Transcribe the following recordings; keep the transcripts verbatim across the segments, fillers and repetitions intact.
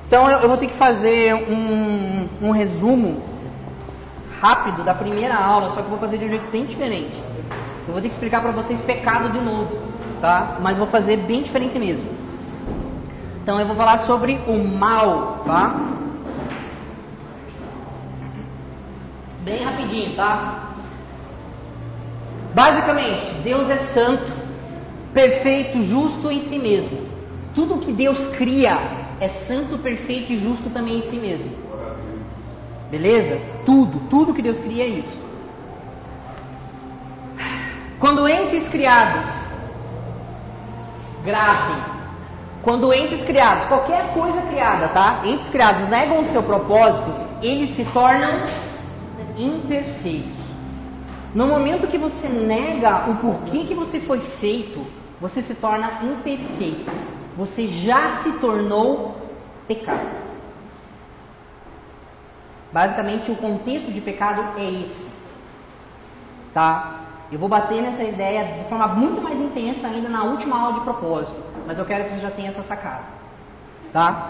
Então eu, eu vou ter que fazer um, um resumo rápido da primeira aula, só que eu vou fazer de um jeito bem diferente. Eu vou ter que explicar para vocês pecado de novo, tá? Mas vou fazer bem diferente mesmo. Então eu vou falar sobre o mal, tá? Bem rapidinho, tá? Basicamente, Deus é santo, perfeito, justo em si mesmo. Tudo que Deus cria é santo, perfeito e justo também em si mesmo. Beleza? Tudo, tudo que Deus cria é isso. Quando entes criados, gravem, quando entes criados, qualquer coisa criada, tá? Entes criados negam o seu propósito, eles se tornam imperfeitos. No momento que você nega o porquê que você foi feito, você se torna imperfeito. Você já se tornou pecado. Basicamente, o contexto de pecado é esse. Tá? Eu vou bater nessa ideia de forma muito mais intensa ainda na última aula de propósito. Mas eu quero que você já tenha essa sacada. Tá?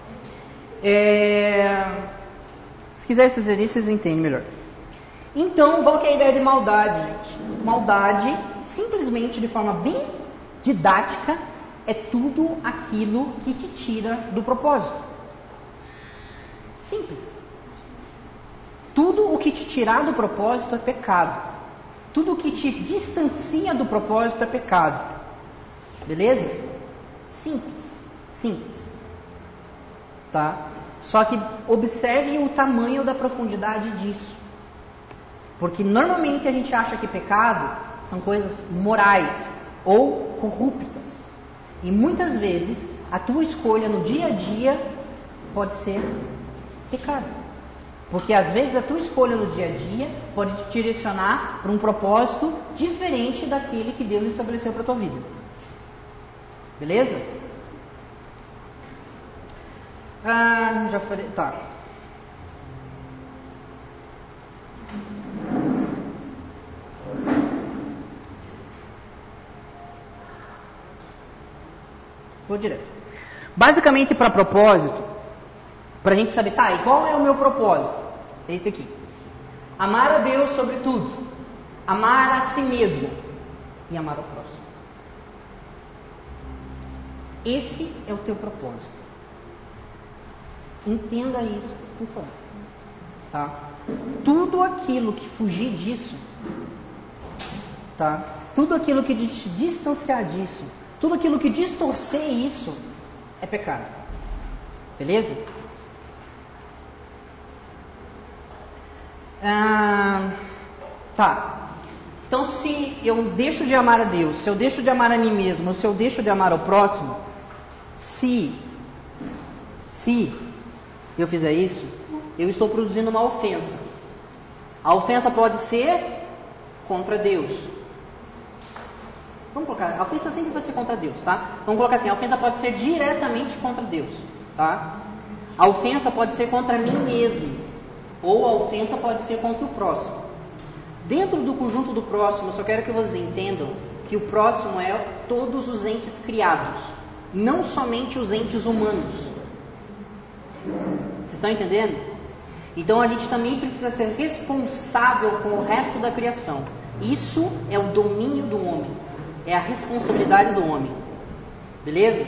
É... Se quiser fazer isso, vocês entendem melhor. Então, qual que é a ideia de maldade, gente? Maldade, simplesmente de forma bem didática, é tudo aquilo que te tira do propósito. Simples. Tudo o que te tirar do propósito é pecado. Tudo o que te distancia do propósito é pecado. Beleza? Simples. Simples. Tá? Só que observe o tamanho da profundidade disso. Porque normalmente a gente acha que pecado são coisas morais ou corruptas. E muitas vezes a tua escolha no dia a dia pode ser pecado. Porque às vezes a tua escolha no dia a dia pode te direcionar para um propósito diferente daquele que Deus estabeleceu para a tua vida. Beleza? Ah, já falei. Tá. Vou direto. Basicamente, para propósito, para a gente saber, tá, e qual é o meu propósito? É esse aqui. Amar a Deus sobre tudo. Amar a si mesmo. E amar ao próximo. Esse é o teu propósito. Entenda isso, por favor. Tá? Tudo aquilo que fugir disso, tá? Tudo aquilo que te distanciar disso, tudo aquilo que distorcer isso, é pecado. Beleza? Ah, tá. Então, se eu deixo de amar a Deus, se eu deixo de amar a mim mesmo, se eu deixo de amar ao próximo, se, se eu fizer isso, eu estou produzindo uma ofensa. A ofensa pode ser contra Deus. Vamos colocar, a ofensa sempre vai ser contra Deus, tá? Vamos colocar assim, a ofensa pode ser diretamente contra Deus, tá? A ofensa pode ser contra mim mesmo, ou a ofensa pode ser contra o próximo. Dentro do conjunto do próximo, eu só quero que vocês entendam que o próximo é todos os entes criados, não somente os entes humanos. Vocês estão entendendo? Então a gente também precisa ser responsável com o resto da criação. Isso é o domínio do homem. É a responsabilidade do homem. Beleza?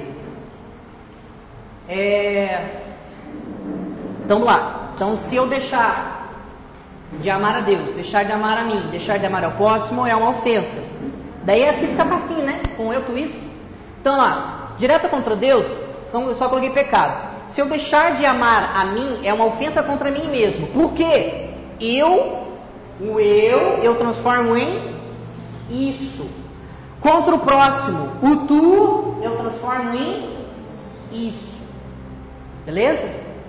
É... Então vamos lá. Então se eu deixar de amar a Deus, deixar de amar a mim, deixar de amar ao próximo, é uma ofensa. Daí aqui fica facinho, né? Com eu, tu, isso. Então lá, direto contra Deus, então eu só coloquei pecado. Se eu deixar de amar a mim, é uma ofensa contra mim mesmo. Por quê? Eu, o eu, eu transformo em isso. Contra o próximo, o tu, eu transformo em isso. Beleza?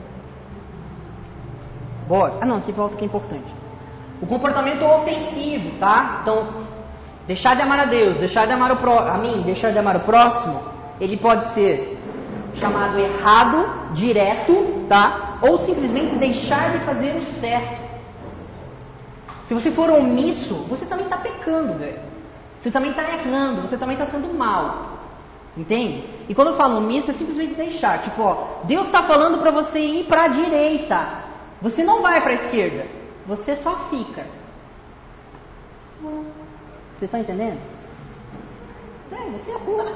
Bora. Ah não, aqui volta que é importante. O comportamento ofensivo, tá? Então, deixar de amar a Deus, deixar de amar o pró- a mim, deixar de amar o próximo, ele pode ser chamado errado, direto, tá? Ou simplesmente deixar de fazer o certo. Se você for omisso, você também está pecando, velho. Você também está errando, você também está sendo mal. Entende? E quando eu falo omisso, é simplesmente deixar. Tipo, ó, Deus está falando para você ir para a direita. Você não vai para a esquerda. Você só fica. Vocês estão entendendo? É, você é burro.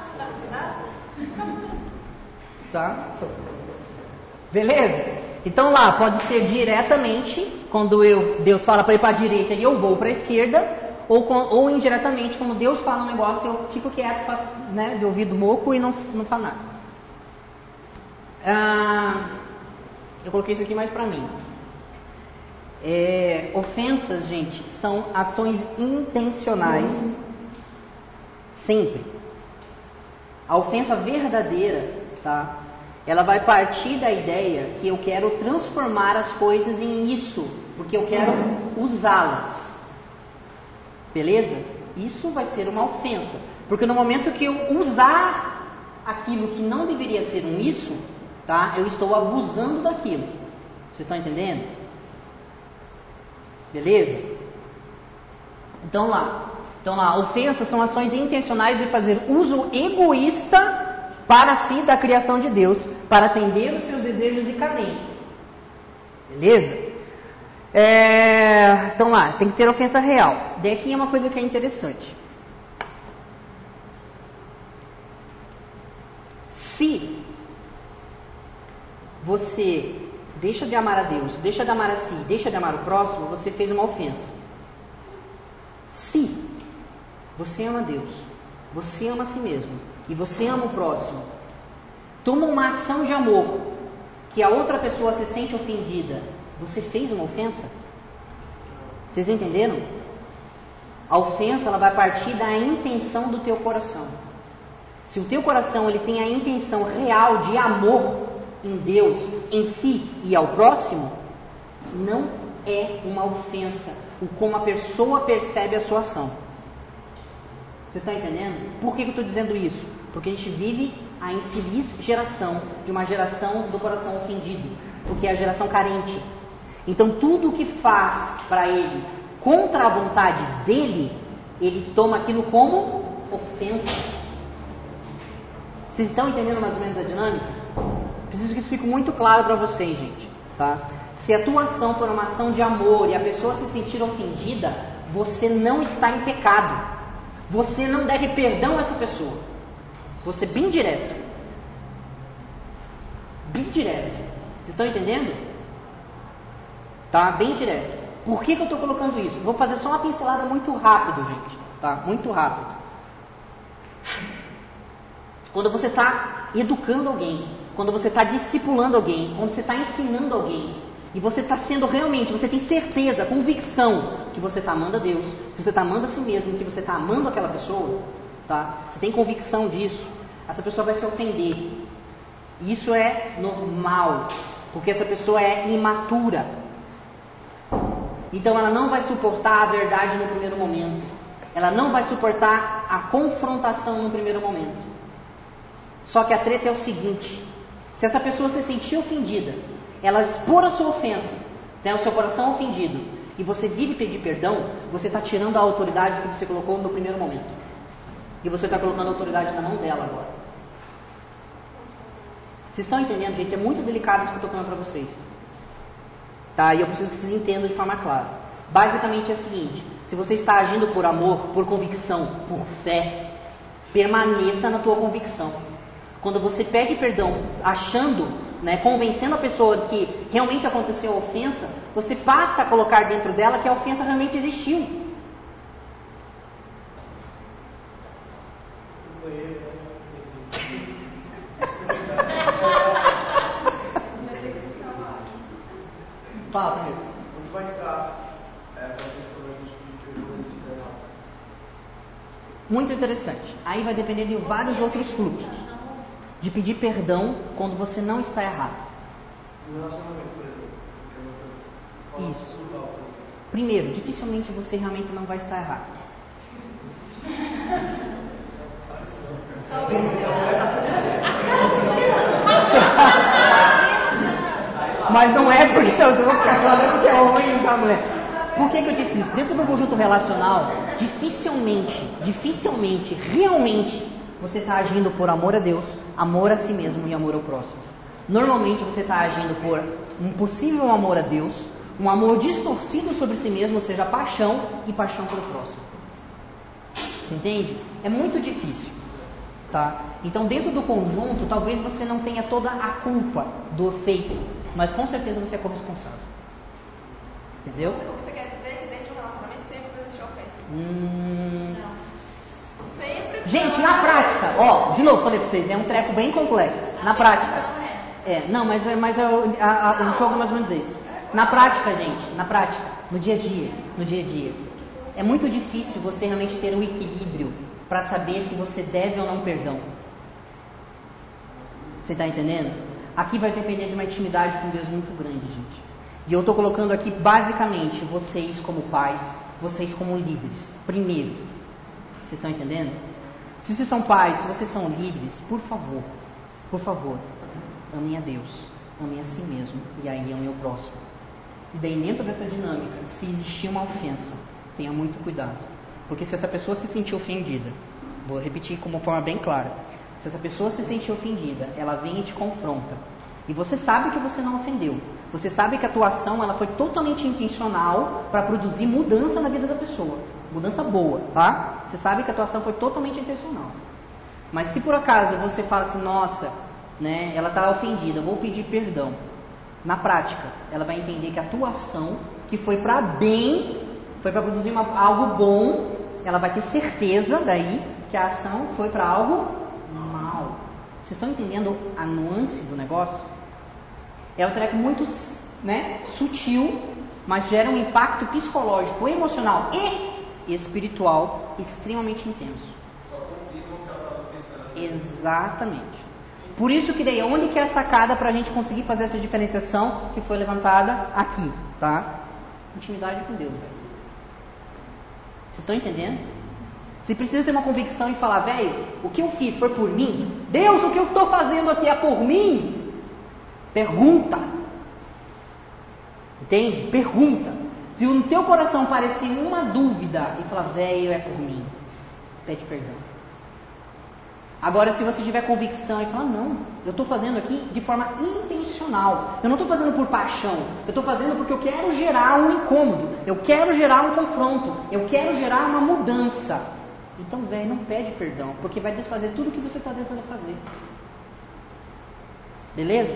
Tá? Beleza? Então lá, pode ser diretamente, quando eu, Deus fala para ir para a direita e eu vou para a esquerda. Ou, ou indiretamente, quando Deus fala um negócio, eu fico quieto, faço, né, de ouvido moco e não, não falo nada. Ah, eu coloquei isso aqui mais pra mim. É, ofensas, gente, são ações intencionais. Sempre. A ofensa verdadeira, tá? Ela vai partir da ideia que eu quero transformar as coisas em isso, porque eu quero usá-las. Beleza? Isso vai ser uma ofensa. Porque no momento que eu usar aquilo que não deveria ser um isso, tá? Eu estou abusando daquilo. Vocês estão entendendo? Beleza? Então lá. Então lá, ofensas são ações intencionais de fazer uso egoísta para si da criação de Deus, para atender os seus desejos e carências. Beleza? É, então lá, tem que ter ofensa real. Daqui é uma coisa que é interessante. Se você deixa de amar a Deus, deixa de amar a si, deixa de amar o próximo, você fez uma ofensa. Se você ama Deus, você ama a si mesmo e você ama o próximo, toma uma ação de amor que a outra pessoa se sente ofendida, você fez uma ofensa? Vocês entenderam? A ofensa, ela vai partir da intenção do teu coração. Se o teu coração ele tem a intenção real de amor em Deus, em si e ao próximo, não é uma ofensa o como a pessoa percebe a sua ação. Vocês estão entendendo? Por que eu estou dizendo isso? Porque a gente vive a infeliz geração de uma geração do coração ofendido, porque é a geração carente. Então tudo que faz para ele contra a vontade dele, ele toma aquilo como ofensa. Vocês estão entendendo mais ou menos a dinâmica? Preciso que isso fique muito claro para vocês, gente, tá? Se a tua ação for uma ação de amor e a pessoa se sentir ofendida, você não está em pecado. Você não deve perdão a essa pessoa. Vou ser bem direto. Bem direto. Vocês estão entendendo? Tá? Bem direto. Por que, que eu estou colocando isso? Vou fazer só uma pincelada muito rápido, gente. Tá? Muito rápido. Quando você está educando alguém, quando você está discipulando alguém, quando você está ensinando alguém, e você está sendo realmente, você tem certeza, convicção que você está amando a Deus, que você está amando a si mesmo, que você está amando aquela pessoa, tá? Você tem convicção disso, essa pessoa vai se ofender. Isso é normal, porque essa pessoa é imatura. Então ela não vai suportar a verdade no primeiro momento. Ela não vai suportar a confrontação no primeiro momento. Só que a treta é o seguinte: se essa pessoa se sentir ofendida, ela expor a sua ofensa, tem o seu coração ofendido, e você vir e pedir perdão, você está tirando a autoridade que você colocou no primeiro momento. E você está colocando a autoridade na mão dela agora. Vocês estão entendendo, gente? É muito delicado isso que eu estou falando para vocês. Tá? E eu preciso que vocês entendam de forma clara. Basicamente é o seguinte: se você está agindo por amor, por convicção, por fé, permaneça na tua convicção. Quando você pede perdão, achando, né, convencendo a pessoa que realmente aconteceu a ofensa, você passa a colocar dentro dela que a ofensa realmente existiu. Fala primeiro. Onde vai estar essa questão de perdão e ficar? Muito interessante. Aí vai depender de vários outros fluxos. De pedir perdão quando você não está errado. No relacionamento, por exemplo. Isso. Primeiro, dificilmente você realmente não vai estar errado. Mas não é porque eu vou ficar falando porque é ruim, tá, mulher? Por que, que eu disse isso? Dentro do conjunto relacional, dificilmente, dificilmente, realmente, você está agindo por amor a Deus, amor a si mesmo e amor ao próximo. Normalmente você está agindo por um possível amor a Deus, um amor distorcido sobre si mesmo, ou seja, paixão e paixão pelo próximo. Você entende? É muito difícil. Tá? Então, dentro do conjunto, talvez você não tenha toda a culpa do feito, mas com certeza você é corresponsável. Entendeu? O que você quer dizer é que dentro de um relacionamento sempre vai existir ofensa? Hum... Não. Sempre. Gente, na prática, ó, de novo, falei pra vocês, é um treco bem complexo. Na prática. É, não, mas, mas é, a, a, o jogo é mais ou menos isso. Na prática, gente, na prática, no dia a dia, no dia a dia, é muito difícil você realmente ter um equilíbrio para saber se você deve ou não perdão. Você está entendendo? Aqui vai depender de uma intimidade com Deus muito grande, gente. E eu estou colocando aqui basicamente vocês como pais, vocês como líderes. Primeiro, vocês estão entendendo? Se vocês são pais, se vocês são líderes, por favor, por favor, amem a Deus, amem a si mesmo e aí amem o próximo. E daí dentro dessa dinâmica, se existir uma ofensa, tenha muito cuidado. Porque se essa pessoa se sentir ofendida, vou repetir com uma forma bem clara, se essa pessoa se sentir ofendida, ela vem e te confronta, e você sabe que você não ofendeu, você sabe que a tua ação ela foi totalmente intencional para produzir mudança na vida da pessoa, mudança boa, tá? Você sabe que a tua ação foi totalmente intencional. Mas se por acaso você fala assim, nossa, né, ela está ofendida, vou pedir perdão. Na prática, ela vai entender que a tua ação, que foi para bem, foi para produzir uma, algo bom, ela vai ter certeza daí que a ação foi para algo mal. Vocês estão entendendo a nuance do negócio? É um treco muito, né, sutil, mas gera um impacto psicológico, emocional e espiritual extremamente intenso. Só confirma o que ela estava pensando. Exatamente. Por isso que daí, onde que é a sacada para a gente conseguir fazer essa diferenciação que foi levantada aqui, tá? Intimidade com Deus, velho. Vocês estão entendendo? Você precisa ter uma convicção e falar, velho, o que eu fiz foi por mim? Deus, o que eu estou fazendo aqui é por mim? Pergunta. Entende? Pergunta. Se no teu coração parecer uma dúvida e falar, velho, é por mim, pede perdão. Agora, se você tiver convicção e falar, não, eu estou fazendo aqui de forma intencional. Eu não estou fazendo por paixão. Eu estou fazendo porque eu quero gerar um incômodo. Eu quero gerar um confronto. Eu quero gerar uma mudança. Então, velho, não pede perdão, porque vai desfazer tudo o que você está tentando fazer. Beleza?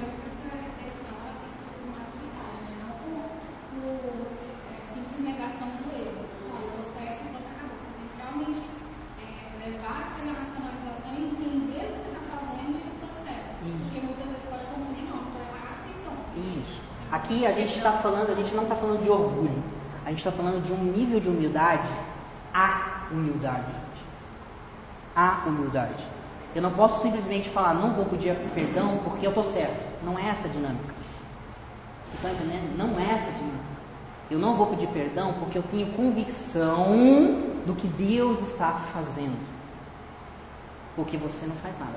Isso. Aqui a gente está falando, a gente não está falando de orgulho. A gente está falando de um nível de humildade. A humildade, gente. A humildade. Eu não posso simplesmente falar, não vou pedir perdão porque eu estou certo. Não é essa a dinâmica. Você está entendendo? Não é essa a dinâmica. Eu não vou pedir perdão porque eu tenho convicção do que Deus está fazendo. Porque você não faz nada,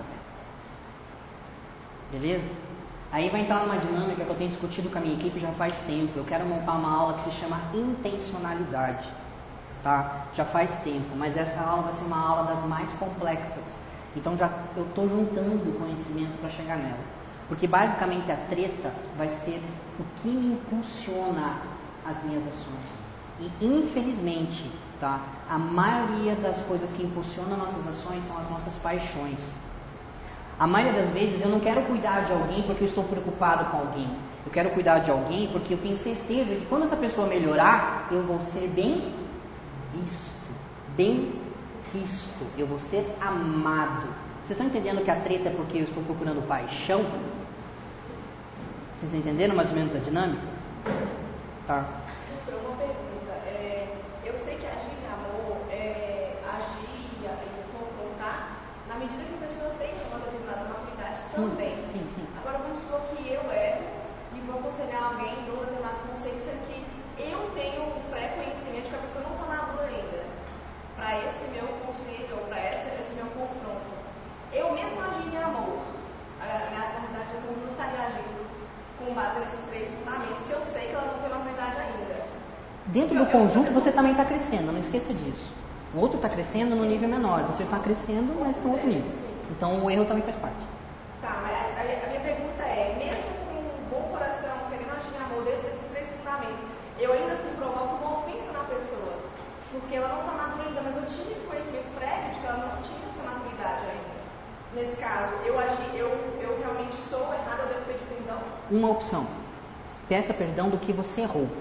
velho. Beleza? Aí vai entrar numa dinâmica que eu tenho discutido com a minha equipe já faz tempo. Eu quero montar uma aula que se chama intencionalidade. Tá? Já faz tempo, mas essa aula vai ser uma aula das mais complexas. Então já eu estou juntando conhecimento para chegar nela. Porque basicamente a treta vai ser o que me impulsiona as minhas ações. E infelizmente, tá? A maioria das coisas que impulsionam nossas ações são as nossas paixões. A maioria das vezes eu não quero cuidar de alguém porque eu estou preocupado com alguém. Eu quero cuidar de alguém porque eu tenho certeza que quando essa pessoa melhorar, eu vou ser bem visto. Bem visto. Eu vou ser amado. Vocês estão entendendo que a treta é porque eu estou procurando paixão? Vocês entenderam mais ou menos a dinâmica? Tá. Então, uma pergunta. É, eu sei que agir em amor é agir e confrontar na medida que a pessoa tem uma determinada maturidade também. Sim, sim. Agora, vamos supor que eu erro e vou aconselhar alguém de um determinado conceito, sendo que eu tenho um pré-conhecimento de que a pessoa não está madura ainda para esse meu conselho ou para esse, esse meu confronto. Eu mesmo agir em amor, na verdade, eu não estaria agindo com base nesses três fundamentos se eu sei que ela não tem maturidade ainda. Dentro do conjunto você também está crescendo, não esqueça disso. O outro está crescendo no nível menor, você está crescendo, mas com outro nível. Então o erro também faz parte. Tá, mas a, a minha pergunta é, mesmo com um bom coração, querendo atingir amor dentro desses três fundamentos, eu ainda assim provoco uma ofensa na pessoa, porque ela não está madura ainda, mas eu tinha esse conhecimento prévio de que ela não tinha essa maturidade ainda. Nesse caso, eu agi, eu, eu realmente sou errada, eu devo pedir perdão? Uma opção. Peça perdão do que você errou.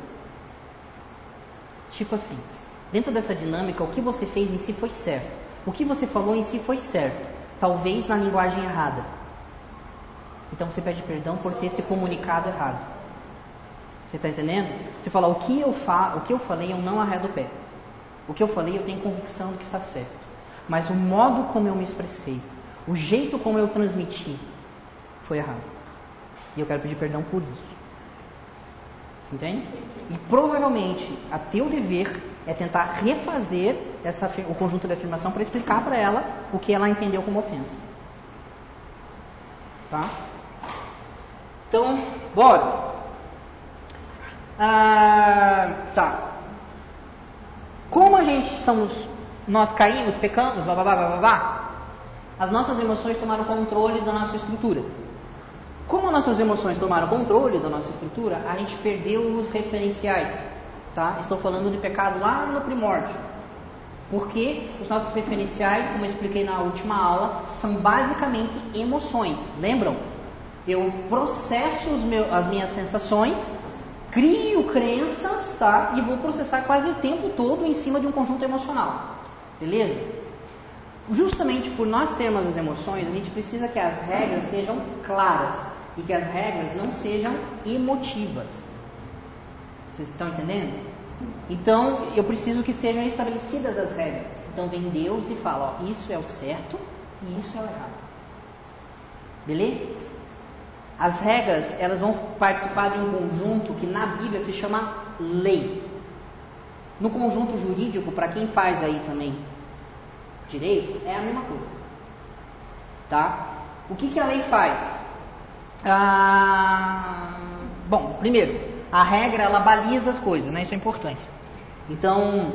Tipo assim, dentro dessa dinâmica, o que você fez em si foi certo. O que você falou em si foi certo. Talvez na linguagem errada. Então você pede perdão por ter se comunicado errado. Você está entendendo? Você fala, o que, eu fa- o que eu falei, eu não arredo o pé. O que eu falei, eu tenho convicção de que está certo. Mas o modo como eu me expressei, o jeito como eu transmiti, foi errado. E eu quero pedir perdão por isso. Você entende? E provavelmente, a teu dever é tentar refazer essa, o conjunto de afirmação para explicar para ela o que ela entendeu como ofensa. Tá? Então, bora. Ah, tá. Como a gente somos, nós caímos, pecamos, blá blá blá blá blá, as nossas emoções tomaram controle da nossa estrutura. Como nossas emoções tomaram controle da nossa estrutura, a gente perdeu os referenciais. Tá? Estou falando de pecado lá no primórdio. Porque os nossos referenciais, como eu expliquei na última aula, são basicamente emoções. Lembram? Eu processo os meus, as minhas sensações, crio crenças, tá? E vou processar quase o tempo todo em cima de um conjunto emocional. Beleza? Justamente por nós termos as emoções, a gente precisa que as regras sejam claras e que as regras não sejam emotivas. Vocês estão entendendo? Então, eu preciso que sejam estabelecidas as regras. Então, vem Deus e fala, ó, isso é o certo e isso é o errado. Beleza? As regras, elas vão participar de um conjunto que na Bíblia se chama lei. No conjunto jurídico, para quem faz aí também direito, é a mesma coisa. Tá? O que, que a lei faz? Ah, bom, primeiro, a regra, ela baliza as coisas, né? Isso é importante. Então,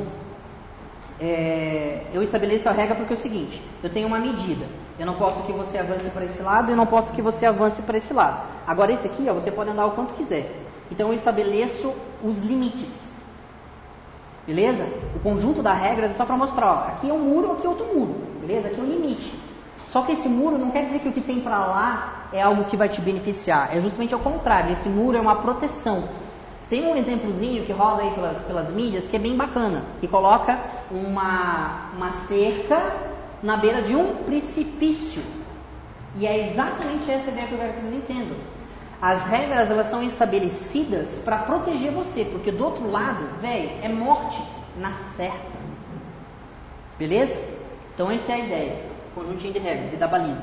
é, eu estabeleço a regra porque é o seguinte, eu tenho uma medida. Eu não posso que você avance para esse lado e não posso que você avance para esse lado. Agora esse aqui, ó, você pode andar o quanto quiser. Então eu estabeleço os limites. Beleza? O conjunto das regras é só para mostrar, ó, aqui é um muro, aqui é outro muro. Beleza? Aqui é um limite. Só que esse muro não quer dizer que o que tem para lá é algo que vai te beneficiar. É justamente ao contrário. Esse muro é uma proteção. Tem um exemplozinho que rola aí pelas, pelas mídias que é bem bacana. Que coloca uma, uma cerca na beira de um precipício. E é exatamente essa ideia que eu quero que vocês entendam. As regras, elas são estabelecidas para proteger você, porque do outro lado, velho, é morte na certa. Beleza? Então essa é a ideia, conjuntinho de regras e da baliza.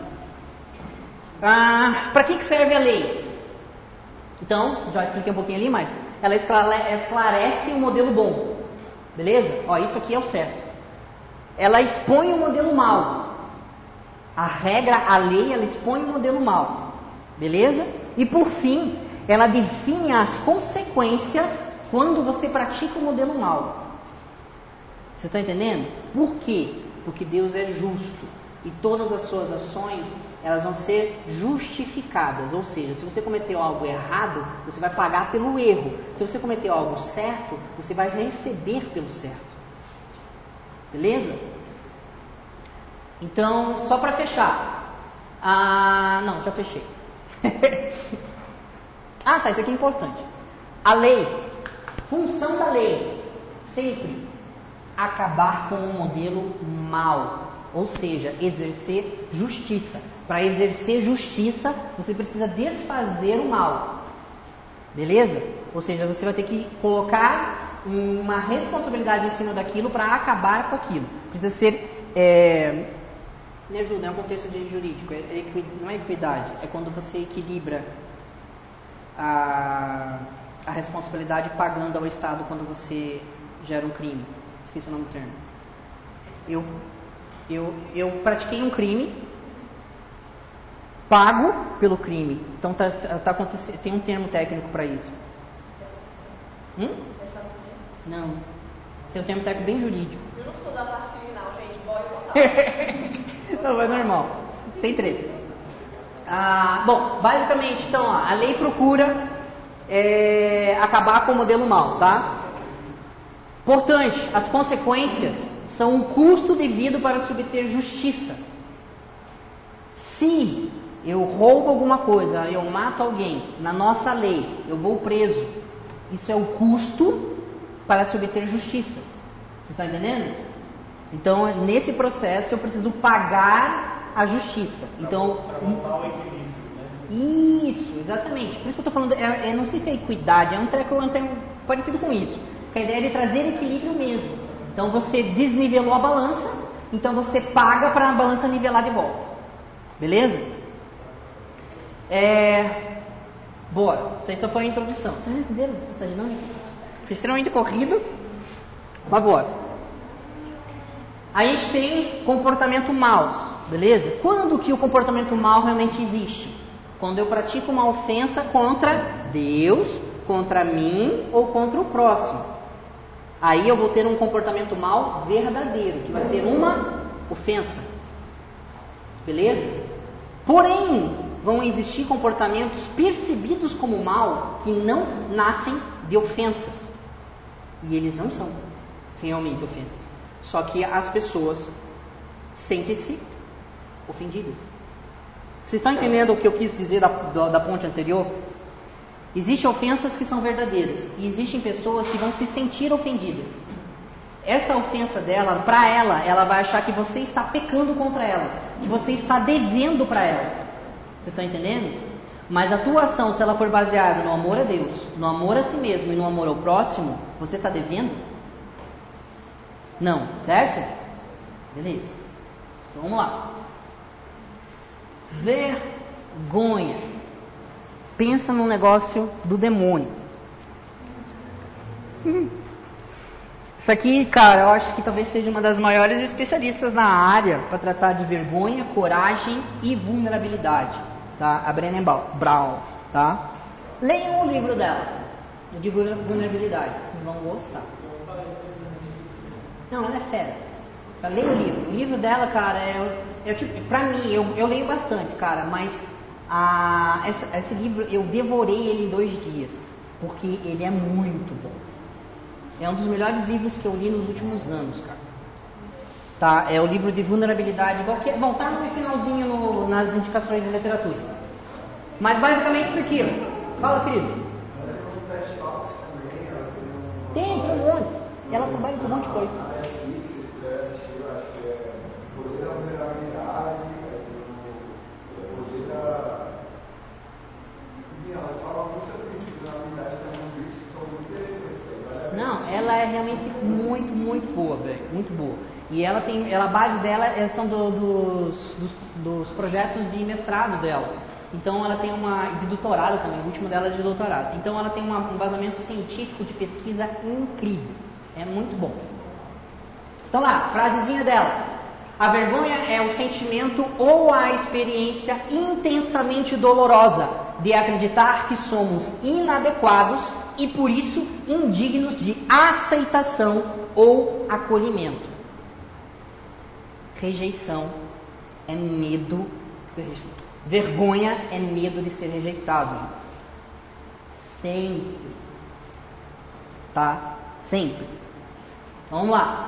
Ah, para que, que serve a lei? Então, já expliquei um pouquinho ali, mas ela esclarece o modelo bom. Beleza? Ó, isso aqui é o certo. Ela expõe o modelo mal. A regra, a lei, ela expõe o modelo mal. Beleza? E por fim, ela define as consequências quando você pratica o modelo mal. Você está entendendo? Por quê? Porque Deus é justo. E todas as suas ações, elas vão ser justificadas. Ou seja, se você cometeu algo errado, você vai pagar pelo erro. Se você cometeu algo certo, você vai receber pelo certo. Beleza? Então, só para fechar. Ah, não, já fechei. Ah, tá, isso aqui é importante. A lei, função da lei, sempre acabar com um modelo mau. Ou seja, exercer justiça. Para exercer justiça, você precisa desfazer o mal. Beleza? Ou seja, você vai ter que colocar uma responsabilidade em cima daquilo para acabar com aquilo. Precisa ser... É... Me ajuda, é um contexto de jurídico. É equi... Não é equidade, é quando você equilibra a, a responsabilidade pagando ao Estado quando você gera um crime. Esqueci o nome do termo. Eu... Eu, eu pratiquei um crime, pago pelo crime. Então tá, tá acontecendo, tem um termo técnico para isso. Hum? Não. Tem um termo técnico bem jurídico. Eu não sou da parte Não, é normal. Sem treta. Ah, bom, basicamente, então, ó, a lei procura é, acabar com o modelo mal, tá? Importante, as consequências são um custo devido para se obter justiça. Se eu roubo alguma coisa, eu mato alguém, na nossa lei, eu vou preso. Isso é o custo para se obter justiça. Você está entendendo? Então, nesse processo, eu preciso pagar a justiça. Então, para montar o equilíbrio, né? Isso, exatamente. Por isso que eu estou falando, é, é, não sei se é equidade, é um treco, é um treco parecido com isso. A ideia é de trazer equilíbrio mesmo. Então, você desnivelou a balança, então você paga para a balança nivelar de volta. Beleza? É... Bora. Isso aí só foi a introdução. Vocês entenderam essa dinâmica? Foi extremamente corrido. Mas bora. A gente tem comportamento maus, beleza? Quando que o comportamento mau realmente existe? Quando eu pratico uma ofensa contra Deus, contra mim ou contra o próximo. Aí eu vou ter um comportamento mau verdadeiro, que vai ser uma ofensa. Beleza? Porém, vão existir comportamentos percebidos como mal que não nascem de ofensas. E eles não são realmente ofensas. Só que as pessoas sentem-se ofendidas. Vocês estão entendendo o que eu quis dizer da, da, da ponte anterior? Existem ofensas que são verdadeiras. E existem pessoas que vão se sentir ofendidas. Essa ofensa dela, para ela, ela vai achar que você está pecando contra ela. Que você está devendo para ela. Vocês estão entendendo? Mas a tua ação, se ela for baseada no amor a Deus, no amor a si mesmo e no amor ao próximo, você está devendo? Não, certo? Beleza. Então vamos lá. Vergonha. Pensa num negócio do demônio. Hum. Isso aqui, cara, eu acho que talvez seja uma das maiores especialistas na área para tratar de vergonha, coragem e vulnerabilidade. Tá? A Brené Brown, tá? Leiam o livro dela, de vulnerabilidade. Vocês vão gostar. Não, ela é fera. Tá? Leia o livro. O livro dela, cara, é, é tipo, pra mim, eu, eu leio bastante, cara, mas a, essa, esse livro, eu devorei ele em dois dias, porque ele é muito bom. É um dos melhores livros que eu li nos últimos anos, cara. Tá? É o livro de vulnerabilidade. Igual que, bom, tá no finalzinho no, nas indicações de literatura. Mas basicamente isso aqui, ó. Fala, querido. Tem, tem um monte. Ela trabalha com um monte de coisa. Não, ela é realmente muito, muito boa, velho. Muito boa. E ela tem, ela, a base dela é, são do, dos, dos, dos projetos de mestrado dela. Então ela tem uma, de doutorado também, o último dela é de doutorado. Então ela tem uma, um embasamento científico de pesquisa incrível. É muito bom. Então lá, frasezinha dela. A vergonha é o sentimento ou a experiência intensamente dolorosa de acreditar que somos inadequados e por isso indignos de aceitação ou acolhimento. Rejeição é medo, vergonha é medo de ser rejeitado. Sempre. Tá? Sempre. Vamos lá.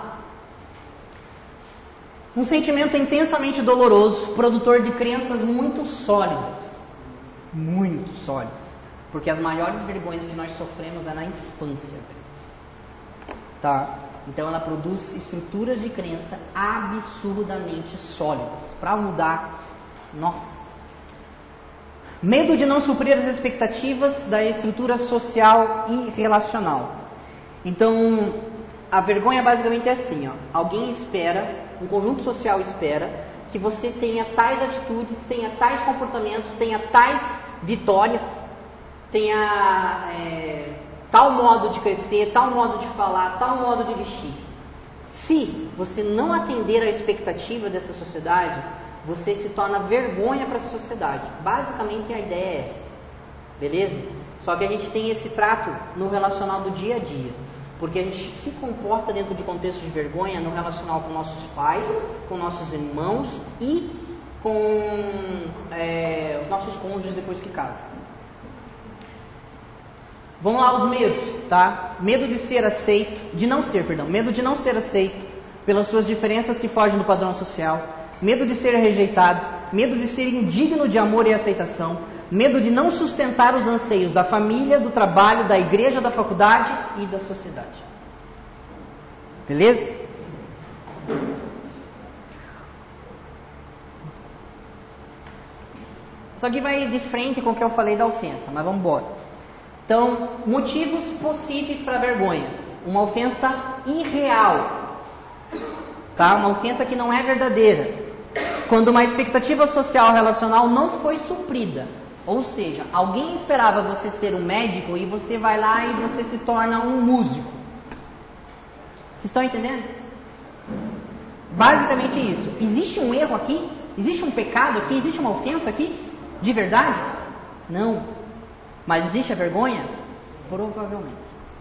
Um sentimento intensamente doloroso, produtor de crenças muito sólidas. Muito sólidas. Porque as maiores vergonhas que nós sofremos é na infância. Tá? Então ela produz estruturas de crença absurdamente sólidas. Para mudar, nossa. Medo de não suprir as expectativas da estrutura social e relacional. Então, a vergonha basicamente é assim, ó. Alguém espera, um conjunto social espera, que você tenha tais atitudes, tenha tais comportamentos, tenha tais vitórias, tenha é, tal modo de crescer, tal modo de falar, tal modo de vestir. Se você não atender à expectativa dessa sociedade, você se torna vergonha para essa sociedade. Basicamente a ideia é essa. Beleza? Só que a gente tem esse trato no relacional do dia a dia. Porque a gente se comporta dentro de contexto de vergonha no relacional com nossos pais, com nossos irmãos e com é, os nossos cônjuges depois que casam. Vamos lá, os medos, tá? Medo de ser aceito, de não ser, perdão, medo de não ser aceito pelas suas diferenças que fogem do padrão social, medo de ser rejeitado, medo de ser indigno de amor e aceitação, medo de não sustentar os anseios da família, do trabalho, da igreja, da faculdade e da sociedade. Beleza? Isso aqui vai de frente com o que eu falei da ofensa, mas vamos embora. Então, motivos possíveis para vergonha. Uma ofensa irreal, tá? Uma ofensa que não é verdadeira. Quando uma expectativa social relacional não foi suprida. Ou seja, alguém esperava você ser um médico e você vai lá e você se torna um músico. Vocês estão entendendo? Basicamente isso. Existe um erro aqui? Existe um pecado aqui? Existe uma ofensa aqui? De verdade? Não. Mas existe a vergonha? Provavelmente.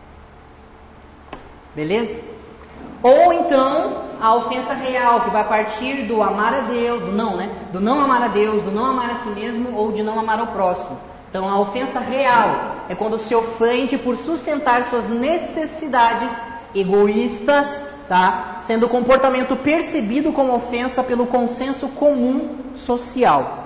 Beleza? Ou então, a ofensa real, que vai partir do amar a Deus, do não, né? Do não amar a Deus, do não amar a si mesmo ou de não amar ao próximo. Então, a ofensa real é quando se ofende por sustentar suas necessidades egoístas, tá? Sendo o comportamento percebido como ofensa pelo consenso comum social.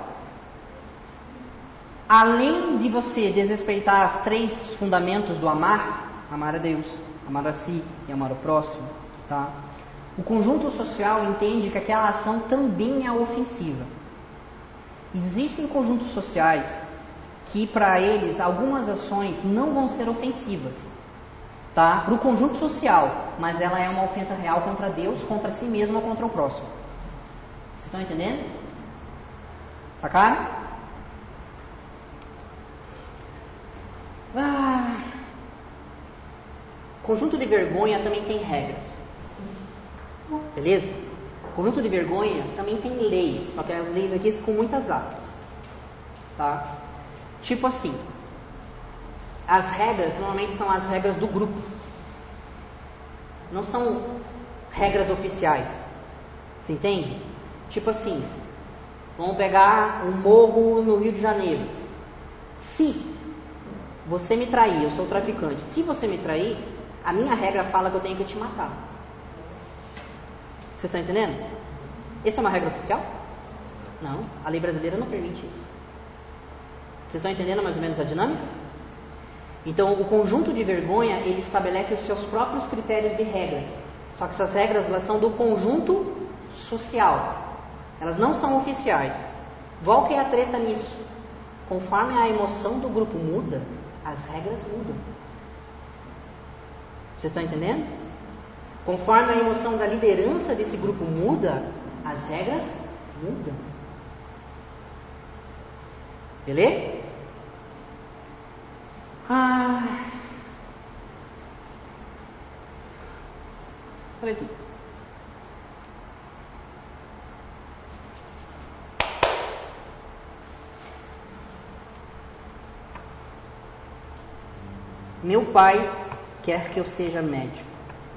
Além de você desrespeitar os três fundamentos do amar, amar a Deus, amar a si e amar o próximo, tá? O conjunto social entende que aquela ação também é ofensiva. Existem conjuntos sociais que, para eles, algumas ações não vão ser ofensivas, tá? Para o conjunto social, mas ela é uma ofensa real contra Deus, contra si mesmo ou contra o próximo. Vocês estão entendendo? Sacaram? Ah. Conjunto de vergonha também tem regras. Beleza? Conjunto de vergonha também tem leis, só que as leis aqui com muitas aspas. Tá? Tipo assim, as regras normalmente são as regras do grupo. Não são regras oficiais. Você entende? Tipo assim, vamos pegar um morro no Rio de Janeiro. Se você me trair, eu sou traficante. Se você me trair, a minha regra fala que eu tenho que te matar. Vocês estão entendendo? Essa é uma regra oficial? Não, a lei brasileira não permite isso. Vocês estão entendendo mais ou menos a dinâmica? Então, o conjunto de vergonha, ele estabelece os seus próprios critérios de regras. Só que essas regras, elas são do conjunto social. Elas não são oficiais. Qual que é a treta nisso? Conforme a emoção do grupo muda, as regras mudam. Vocês estão entendendo? Conforme a emoção da liderança desse grupo muda, as regras mudam. Beleza? Ah. Falei tudo. Meu pai quer que eu seja médico.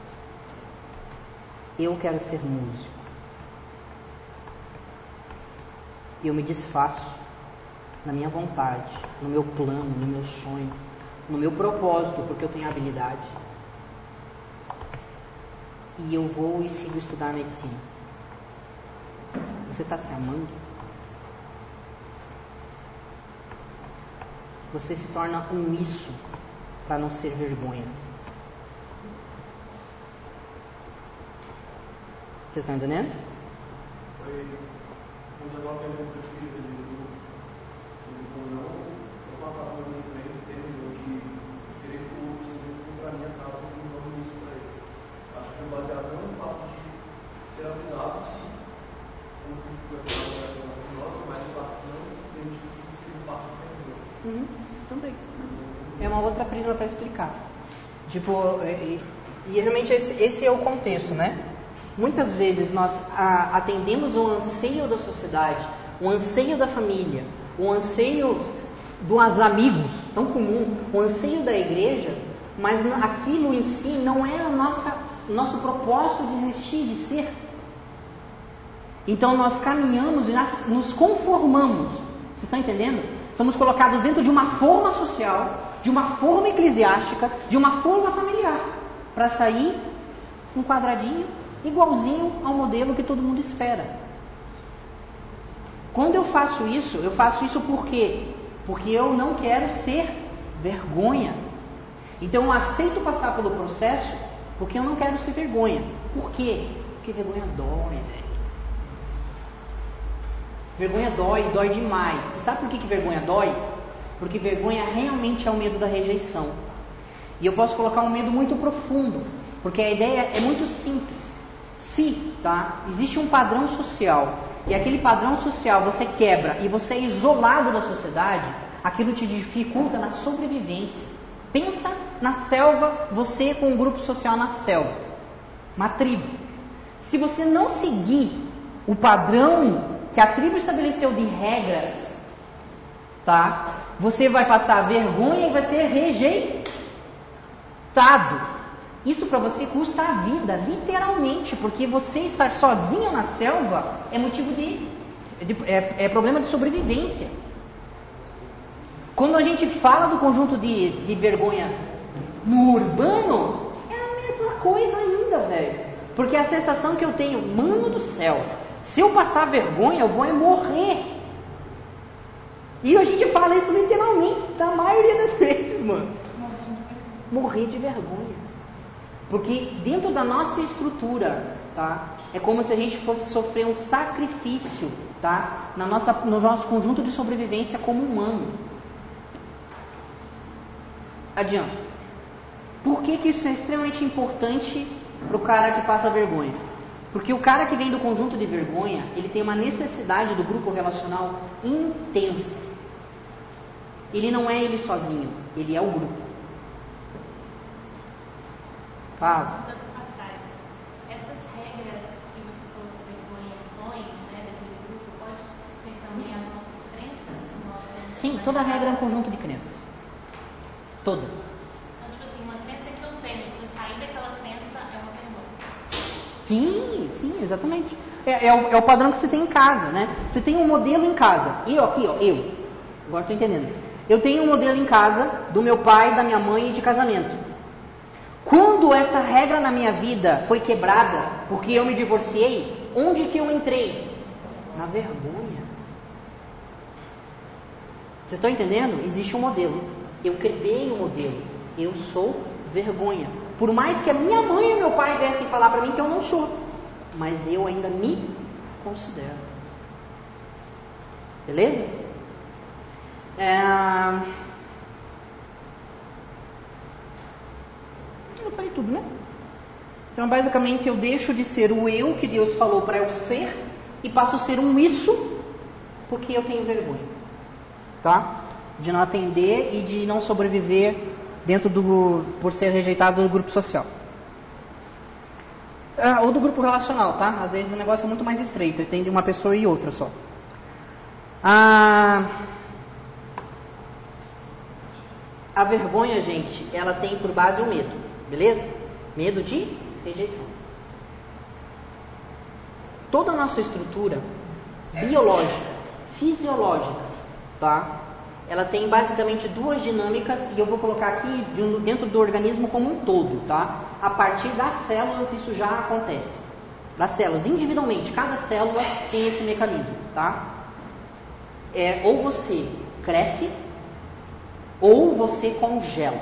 Eu quero ser músico. Eu me desfaço na minha vontade, no meu plano, no meu sonho, no meu propósito, porque eu tenho habilidade. E eu vou e sigo estudar medicina. Você está se amando? Você se torna omisso para não ser vergonha. Vocês estão entendendo? Foi quando eu estava tendo que eu tive sobre o não, eu passava por um emprego terminou de querer que o outro para mim acaba dando isso para ele. Acho que baseado não no fato de ser avisado, sim, como que foi a nossa, mas o fato de não ter sido parte do terminou. Uhum, também. É uma outra prisma para explicar. Tipo, e, e realmente esse, esse é o contexto, né? Muitas vezes nós a, atendemos o anseio da sociedade, o anseio da família, o anseio dos amigos, tão comum, o anseio da igreja, mas aquilo em si não é o nosso propósito de existir, de ser. Então nós caminhamos e nos conformamos. Vocês estão entendendo? Somos colocados dentro de uma forma social, de uma forma eclesiástica, de uma forma familiar, para sair um quadradinho igualzinho ao modelo que todo mundo espera. Quando eu faço isso, eu faço isso por quê? Porque eu não quero ser vergonha. Então eu aceito passar pelo processo porque eu não quero ser vergonha. Por quê? Porque vergonha dói, velho. Vergonha dói, dói demais. E sabe por que, que vergonha dói? Porque vergonha realmente é o medo da rejeição. E eu posso colocar um medo muito profundo, porque a ideia é muito simples. Se, tá, existe um padrão social, e aquele padrão social você quebra e você é isolado da sociedade, aquilo te dificulta na sobrevivência. Pensa na selva, você com um grupo social na selva, uma tribo. Se você não seguir o padrão que a tribo estabeleceu de regras, tá, você vai passar vergonha e vai ser rejeitado. Isso para você custa a vida, literalmente, porque você estar sozinho na selva é motivo de, de é, é problema de sobrevivência. Quando a gente fala do conjunto de, de vergonha no urbano, é a mesma coisa ainda, velho. Porque a sensação que eu tenho, mano do céu, se eu passar vergonha, eu vou é morrer. E a gente fala isso literalmente, da maioria das vezes, mano. Morrer de vergonha. Porque dentro da nossa estrutura, tá, é como se a gente fosse sofrer um sacrifício, tá, na nossa, no nosso conjunto de sobrevivência como humano. Adianta. Por que, que isso é extremamente importante para o cara que passa vergonha? Porque o cara que vem do conjunto de vergonha, ele tem uma necessidade do grupo relacional intensa. Ele não é ele sozinho, ele é o grupo. Fala. Essas regras que você falou que vergonha impõe, né, daquele grupo, pode ser também as nossas crenças que nós temos? Sim, toda regra é um conjunto de crenças. Toda. Então, tipo assim, uma crença que eu tenho, se eu sair daquela crença, é uma vergonha. Sim, sim, exatamente. É, é, o, é o padrão que você tem em casa, né? Você tem um modelo em casa. Eu aqui, ó, eu. Agora estou entendendo. Eu tenho um modelo em casa do meu pai, da minha mãe e de casamento. Quando essa regra na minha vida foi quebrada, porque eu me divorciei, onde que eu entrei? Na vergonha. Vocês estão entendendo? Existe um modelo. Eu criei um modelo. Eu sou vergonha. Por mais que a minha mãe e meu pai viessem falar para mim que eu não sou, mas eu ainda me considero. Beleza? É... Eu falei tudo, né? Então, basicamente, eu deixo de ser o eu que Deus falou para eu ser e passo a ser um isso porque eu tenho vergonha, tá? De não atender e de não sobreviver dentro do, por ser rejeitado do grupo social. Ah, ou do grupo relacional, tá? Às vezes o negócio é muito mais estreito, tem de uma pessoa e outra só. Ah, a vergonha, gente, ela tem por base o medo, beleza? Medo de rejeição. Toda a nossa estrutura biológica, fisiológica, tá? Ela tem basicamente duas dinâmicas e eu vou colocar aqui dentro do organismo como um todo, tá? A partir das células isso já acontece. Das células, individualmente, cada célula tem esse mecanismo, tá? É, ou você cresce ou você congela,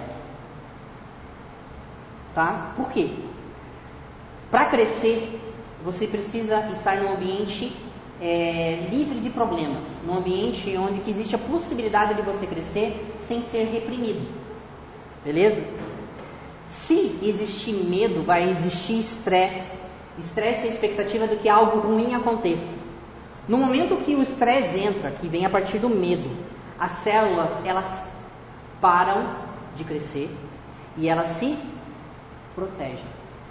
tá? Por quê? Para crescer, você precisa estar num ambiente é, livre de problemas, num ambiente onde que existe a possibilidade de você crescer sem ser reprimido, beleza? Se existir medo, vai existir estresse. Estresse é a expectativa de que algo ruim aconteça. No momento que o estresse entra, que vem a partir do medo, as células, elas param de crescer e elas se protegem.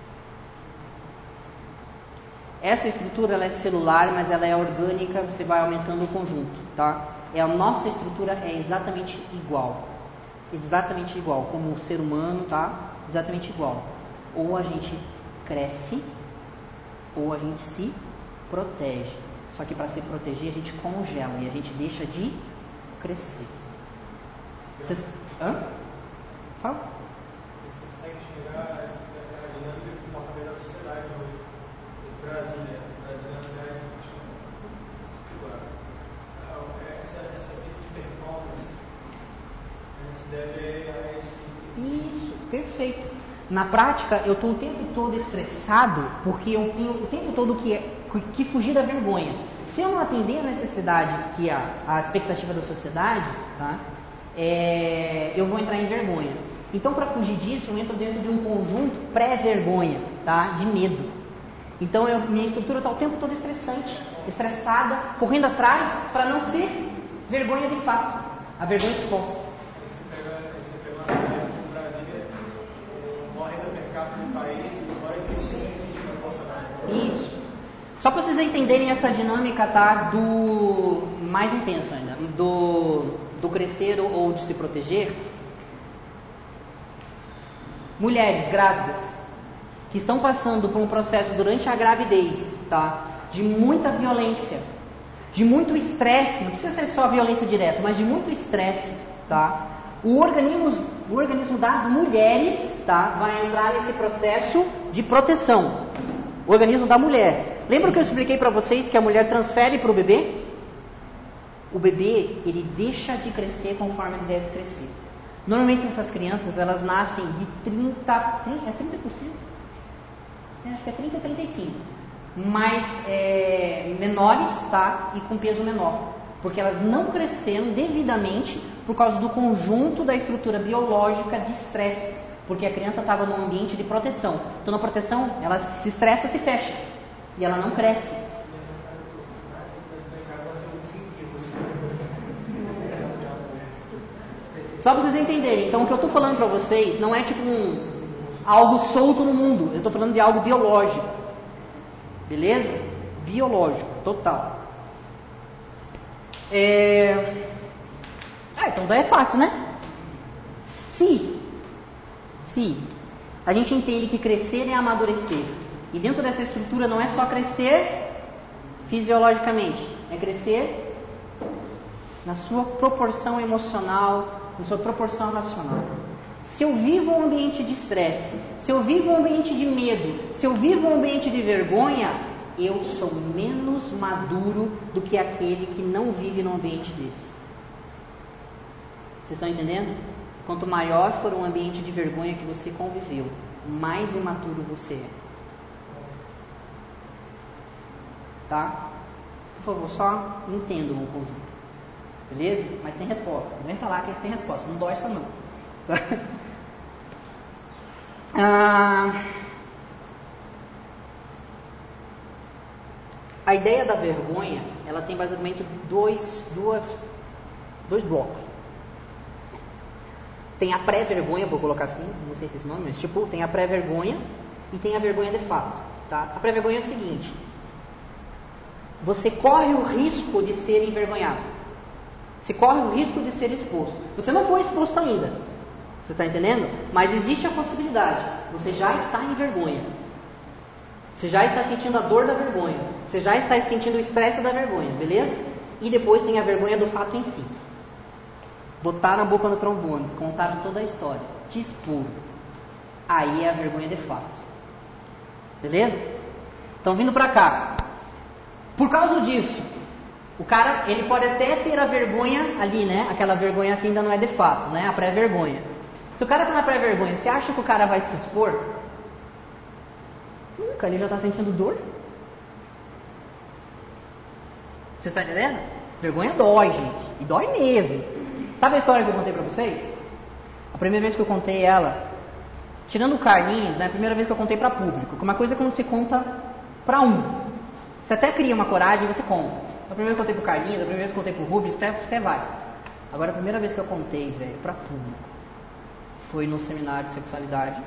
Essa estrutura ela é celular, mas ela é orgânica, você vai aumentando o conjunto, tá? É, a nossa estrutura é exatamente igual. exatamente igual, como o ser humano, tá? Exatamente igual. Ou a gente cresce, ou a gente se protege. Só que para se proteger a gente congela e a gente deixa de crescer. Vocês... Hã? Fala. Você consegue enxergar a dinâmica do comportamento da sociedade hoje. O Brasil, né? O Brasil é uma cidade particular. Essa, essa vida de performance né, se deve a esse... Isso, perfeito. Na prática, eu estou o tempo todo estressado porque eu tenho o tempo todo que, que fugir da vergonha. Se eu não atender a necessidade que a, a expectativa da sociedade, tá, é, eu vou entrar em vergonha. Então, para fugir disso, eu entro dentro de um conjunto pré-vergonha, tá, de medo. Então, eu, minha estrutura está o tempo todo estressante, estressada, correndo atrás para não ser vergonha de fato, a vergonha exposta. Você pega, você pega uma cidade como Brasília, o maior renda per capita do país, embora existisse esse tipo de Bolsonaro. Isso. Só para vocês entenderem essa dinâmica, tá, do mais intenso ainda, do, do crescer ou de se proteger. Mulheres grávidas que estão passando por um processo durante a gravidez, tá, de muita violência, de muito estresse, não precisa ser só violência direta, mas de muito estresse, tá? O organismo, o organismo das mulheres, tá, vai entrar nesse processo de proteção. O organismo da mulher. Lembra que eu expliquei para vocês que a mulher transfere para o bebê? O bebê, ele deixa de crescer conforme ele deve crescer. Normalmente essas crianças, elas nascem de trinta, trinta, é trinta por cento? É, acho que é trinta a trinta e cinco por cento. Mas é, menores, tá? E com peso menor. Porque elas não cresceram devidamente por causa do conjunto da estrutura biológica de estresse. Porque a criança estava num ambiente de proteção. Então, na proteção, ela se estressa, se fecha. E ela não cresce. Só para vocês entenderem. Então, o que eu estou falando para vocês não é tipo um, algo solto no mundo. Eu estou falando de algo biológico. Beleza? Biológico, total. É... Ah, então daí é fácil, né? Se, se a gente entende que crescer é amadurecer, e dentro dessa estrutura não é só crescer fisiologicamente, é crescer na sua proporção emocional, na sua proporção racional. Se eu vivo um ambiente de estresse, se eu vivo um ambiente de medo, se eu vivo um ambiente de vergonha, eu sou menos maduro do que aquele que não vive num ambiente desse. Vocês estão entendendo? Quanto maior for um ambiente de vergonha que você conviveu, mais imaturo você é. Tá? Por favor, só entendam o conjunto. Beleza? Mas tem resposta. Não entra lá que eles têm resposta. Não dói só não. Tá? Ah, a ideia da vergonha, ela tem basicamente dois, duas, dois blocos. Tem a pré-vergonha, vou colocar assim, não sei se é esse nome, mas tipo, tem a pré-vergonha e tem a vergonha de fato. Tá? A pré-vergonha é o seguinte: você corre o risco de ser envergonhado. Você corre o risco de ser exposto. Você não foi exposto ainda. Você está entendendo? Mas existe a possibilidade. Você já está em vergonha. Você já está sentindo a dor da vergonha. Você já está sentindo o estresse da vergonha, beleza? E depois tem a vergonha do fato em si. Botaram a boca no trombone, contaram toda a história, te expor. Aí é a vergonha de fato. Beleza? Então vindo pra cá. Por causa disso, o cara, ele pode até ter a vergonha ali, né? Aquela vergonha que ainda não é de fato, né? A pré-vergonha. Se o cara está na pré-vergonha, você acha que o cara vai se expor? Nunca, ele já está sentindo dor. Você está entendendo? Vergonha dói, gente. E dói mesmo. Sabe a história que eu contei para vocês? A primeira vez que eu contei ela, tirando o Carlinhos, né? A primeira vez que eu contei para público. Uma coisa é quando você conta para um. Você até cria uma coragem e você conta. A primeira vez que eu contei pro Carlinhos, a primeira vez que eu contei pro Rubens, até, até vai. Agora, a primeira vez que eu contei, velho, para público, foi no seminário de sexualidade.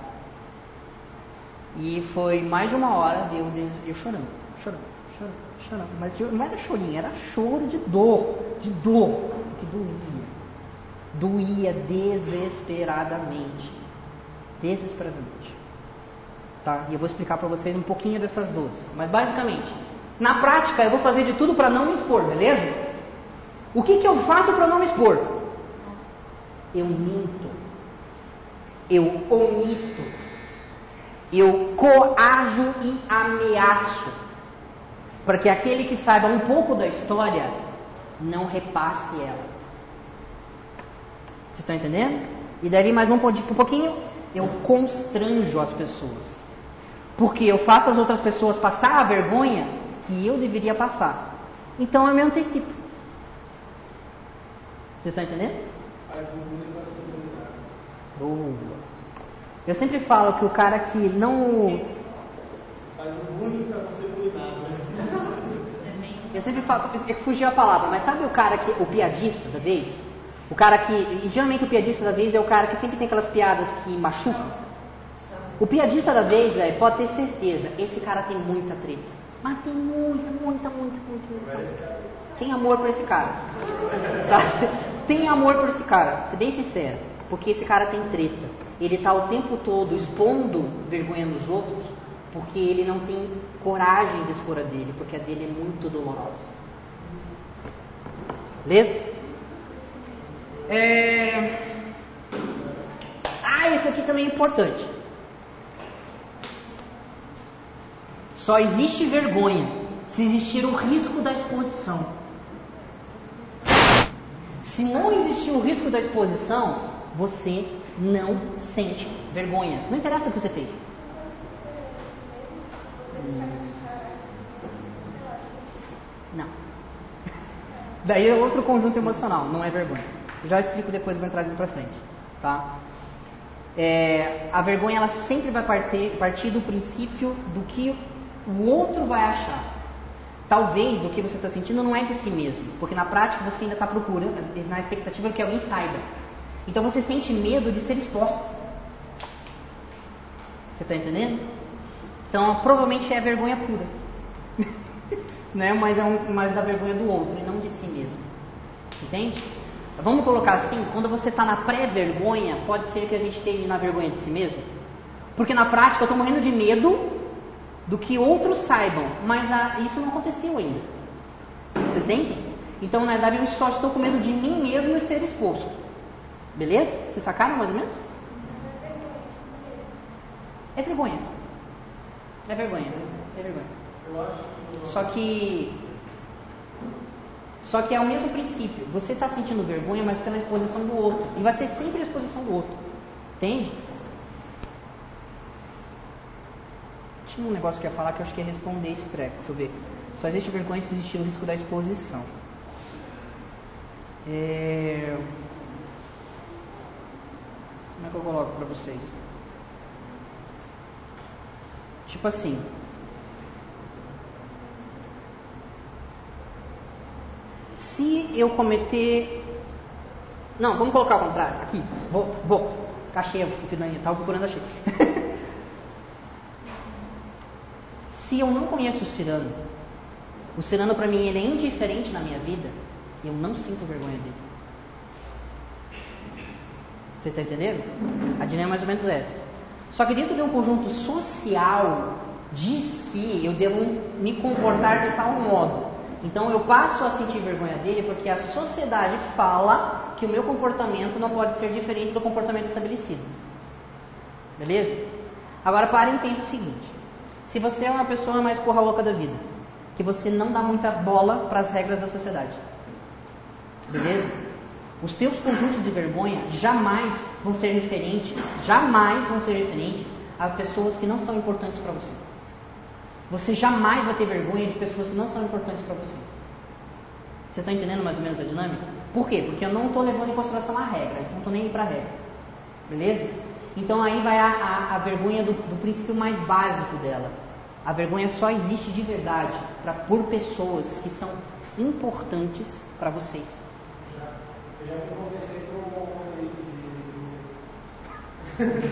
E foi mais de uma hora de eu, eu chorando, chorando, chorando, chorando. Mas não era chorinho, era choro de dor, de dor, que doía. Doía desesperadamente. Desesperadamente. Tá? E eu vou explicar para vocês um pouquinho dessas dores. Mas basicamente, na prática eu vou fazer de tudo para não me expor, beleza? O que, que eu faço para não me expor? Eu minto. Eu omito. Eu coajo e ameaço. Para que aquele que saiba um pouco da história não repasse ela. Vocês estão entendendo? E dali mais um pouquinho, eu constranjo as pessoas. Porque eu faço as outras pessoas passar a vergonha que eu deveria passar. Então eu me antecipo. Vocês estão entendendo? Faz bullying para ser dominado. Boa. Eu sempre falo que o cara que não... Faz um bullying para você bullyingado. Eu sempre falo, é que fugiu a palavra, mas sabe o cara que, o piadista da vez? O cara que, e geralmente o piadista da vez é o cara que sempre tem aquelas piadas que machucam. O piadista da vez, véio, pode ter certeza, esse cara tem muita treta. Mas tem muita, muita, muita, muita, muita. Tem amor por esse cara. Tá? Tem amor por esse cara, ser bem sincero. Porque esse cara tem treta. Ele está o tempo todo expondo vergonha nos outros, porque ele não tem coragem de expor a dele, porque a dele é muito dolorosa. Beleza? É... Ah, isso aqui também é importante. Só existe vergonha se existir o risco da exposição. Se não existir o risco da exposição, você não sente vergonha. Não interessa o que você fez. Não. Daí é outro conjunto emocional, não é vergonha. Eu já explico depois, vou entrar ali pra frente. Tá? É, a vergonha ela sempre vai partir, partir do princípio do que o outro vai achar. Talvez o que você está sentindo não é de si mesmo, porque na prática você ainda está procurando, na expectativa que alguém saiba. Então você sente medo de ser exposto. Você está entendendo? Então provavelmente é vergonha pura. Né? Mas é um, mais da vergonha do outro e não de si mesmo. Entende? Vamos colocar assim, quando você está na pré-vergonha, pode ser que a gente esteja na vergonha de si mesmo. Porque na prática eu estou morrendo de medo do que outros saibam, mas a, isso não aconteceu ainda. Vocês entendem? Então na verdade eu só estou com medo de mim mesmo e ser exposto. Beleza? Vocês sacaram mais ou menos? É vergonha. É vergonha. É vergonha. Eu acho que... Só que... Só que é o mesmo princípio. Você está sentindo vergonha, mas pela exposição do outro. E vai ser sempre a exposição do outro. Entende? Tinha um negócio que eu ia falar que eu acho que ia responder esse treco. Deixa eu ver. Só existe vergonha se existir o risco da exposição. É... Como é que eu coloco para vocês? Tipo assim. Se eu cometer... Não, vamos colocar ao contrário. Aqui, vou, vou. Achei, estava procurando, achei. Se eu não conheço o Cirano, o Cirano para mim ele é indiferente na minha vida, eu não sinto vergonha dele. Você está entendendo? A dinâmica é mais ou menos essa. Só que dentro de um conjunto social, diz que eu devo me comportar de tal modo. Então eu passo a sentir vergonha dele porque a sociedade fala que o meu comportamento não pode ser diferente do comportamento estabelecido. Beleza? Agora para e entenda o seguinte. Se você é uma pessoa mais porra louca da vida, que você não dá muita bola para as regras da sociedade. Beleza? Os teus conjuntos de vergonha jamais vão ser referentes, jamais vão ser referentes a pessoas que não são importantes para você. Você jamais vai ter vergonha de pessoas que não são importantes para você. Você está entendendo mais ou menos a dinâmica? Por quê? Porque eu não estou levando em consideração a regra, então não estou nem indo para a regra. Beleza? Então aí vai a, a, a vergonha do, do princípio mais básico dela. A vergonha só existe de verdade pra, por pessoas que são importantes para vocês. Eu já me conversei com um comunista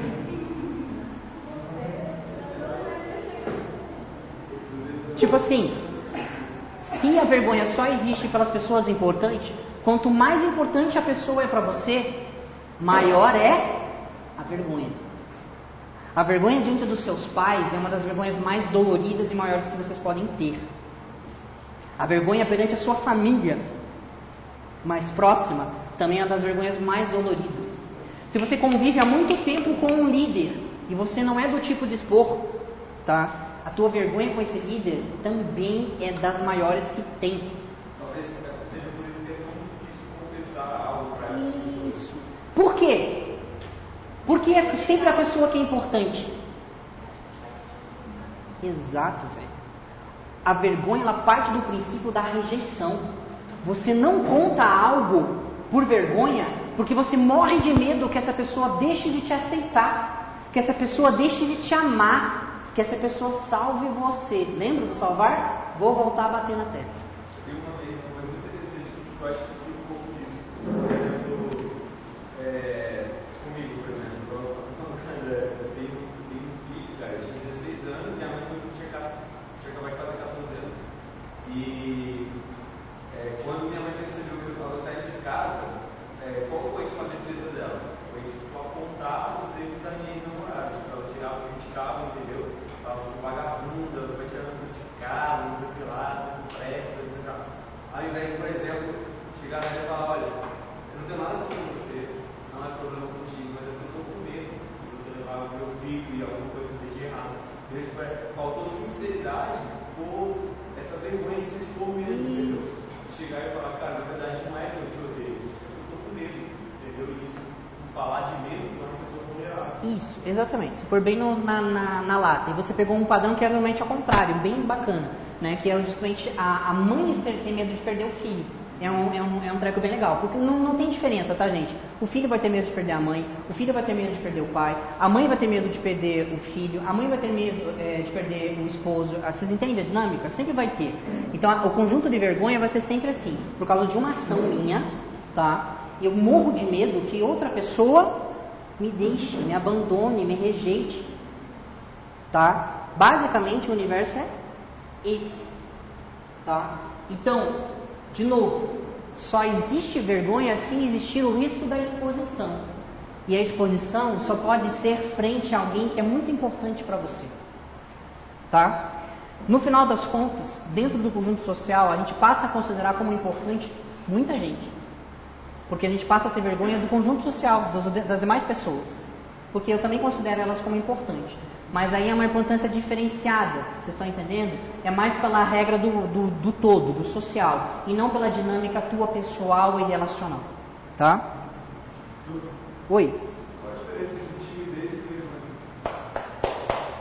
de... Tipo assim, se a vergonha só existe pelas pessoas importantes, Quanto mais importante a pessoa é para você, maior é a vergonha. A vergonha diante dos seus pais é uma das vergonhas mais doloridas e maiores que vocês podem ter. A vergonha perante a sua família mais próxima também é uma das vergonhas mais doloridas. Se você convive há muito tempo com um líder e você não é do tipo de expor, tá? A tua vergonha com esse líder também é das maiores que tem. Talvez seja por isso que é tão difícil confessar algo para essa pessoa. Isso. Por quê? Porque é sempre a pessoa que é importante. Exato, velho. A vergonha, ela parte do princípio da rejeição. Você não conta algo por vergonha, porque você morre de medo que essa pessoa deixe de te aceitar, que essa pessoa deixe de te amar, que essa pessoa salve você. Lembra do salvar? Vou voltar a bater na tecla. Tem uma vez, uma coisa muito interessante que eu acho que tem um pouco disso. Por exemplo, é, comigo, por exemplo, eu tenho, tenho um filho, cara, eu tinha dezesseis anos e a mãe tinha, tinha acabado de fazer quatorze anos. E é, quando minha mãe percebeu que eu estava saindo de casa, é, qual foi tipo, a defesa dela? Foi tipo, apontar os erros da minha ex-namorada. Tipo, ela tirava, criticava, entendeu? Falava tipo, vagabunda, você vai tirando de casa, não sei o que lá, você não presta, não sei o que lá. Ao invés de, por exemplo, chegar lá e falar, olha, eu não tenho nada contra você, não é problema contigo, mas eu estou com medo de você levar o meu filho e alguma coisa de errado. Então, tipo, é, faltou sinceridade por essa vergonha de se expor mesmo, entendeu? Chegar e falar, cara, na verdade não é que eu te odeio, eu estou com medo, entendeu? Isso, falar de medo não é uma pessoa vulnerável. Isso, exatamente. Se for bem no, na, na, na lata. E você pegou um padrão que é realmente ao contrário, bem bacana, né? Que é justamente a, a mãe ter medo de perder o filho. É um, é, um, é um treco bem legal, porque não, não tem diferença, tá, gente? O filho vai ter medo de perder a mãe, o filho vai ter medo de perder o pai, a mãe vai ter medo de perder o filho, a mãe vai ter medo é, de perder o esposo. Vocês entendem a dinâmica? Sempre vai ter. Então, a, o conjunto de vergonha vai ser sempre assim. Por causa de uma ação minha, tá? Eu morro de medo que outra pessoa me deixe, me abandone, me rejeite, tá? Basicamente, o universo é esse, tá? Então, de novo, só existe vergonha se existir o risco da exposição. E a exposição só pode ser frente a alguém que é muito importante para você. Tá? No final das contas, dentro do conjunto social, a gente passa a considerar como importante muita gente. Porque a gente passa a ter vergonha do conjunto social, das, das demais pessoas. Porque eu também considero elas como importantes. Mas aí é uma importância diferenciada, vocês estão entendendo? É mais pela regra do, do, do todo, do social, e não pela dinâmica tua pessoal e relacional. Tá? Oi? Qual a diferença entre timidez e vergonha?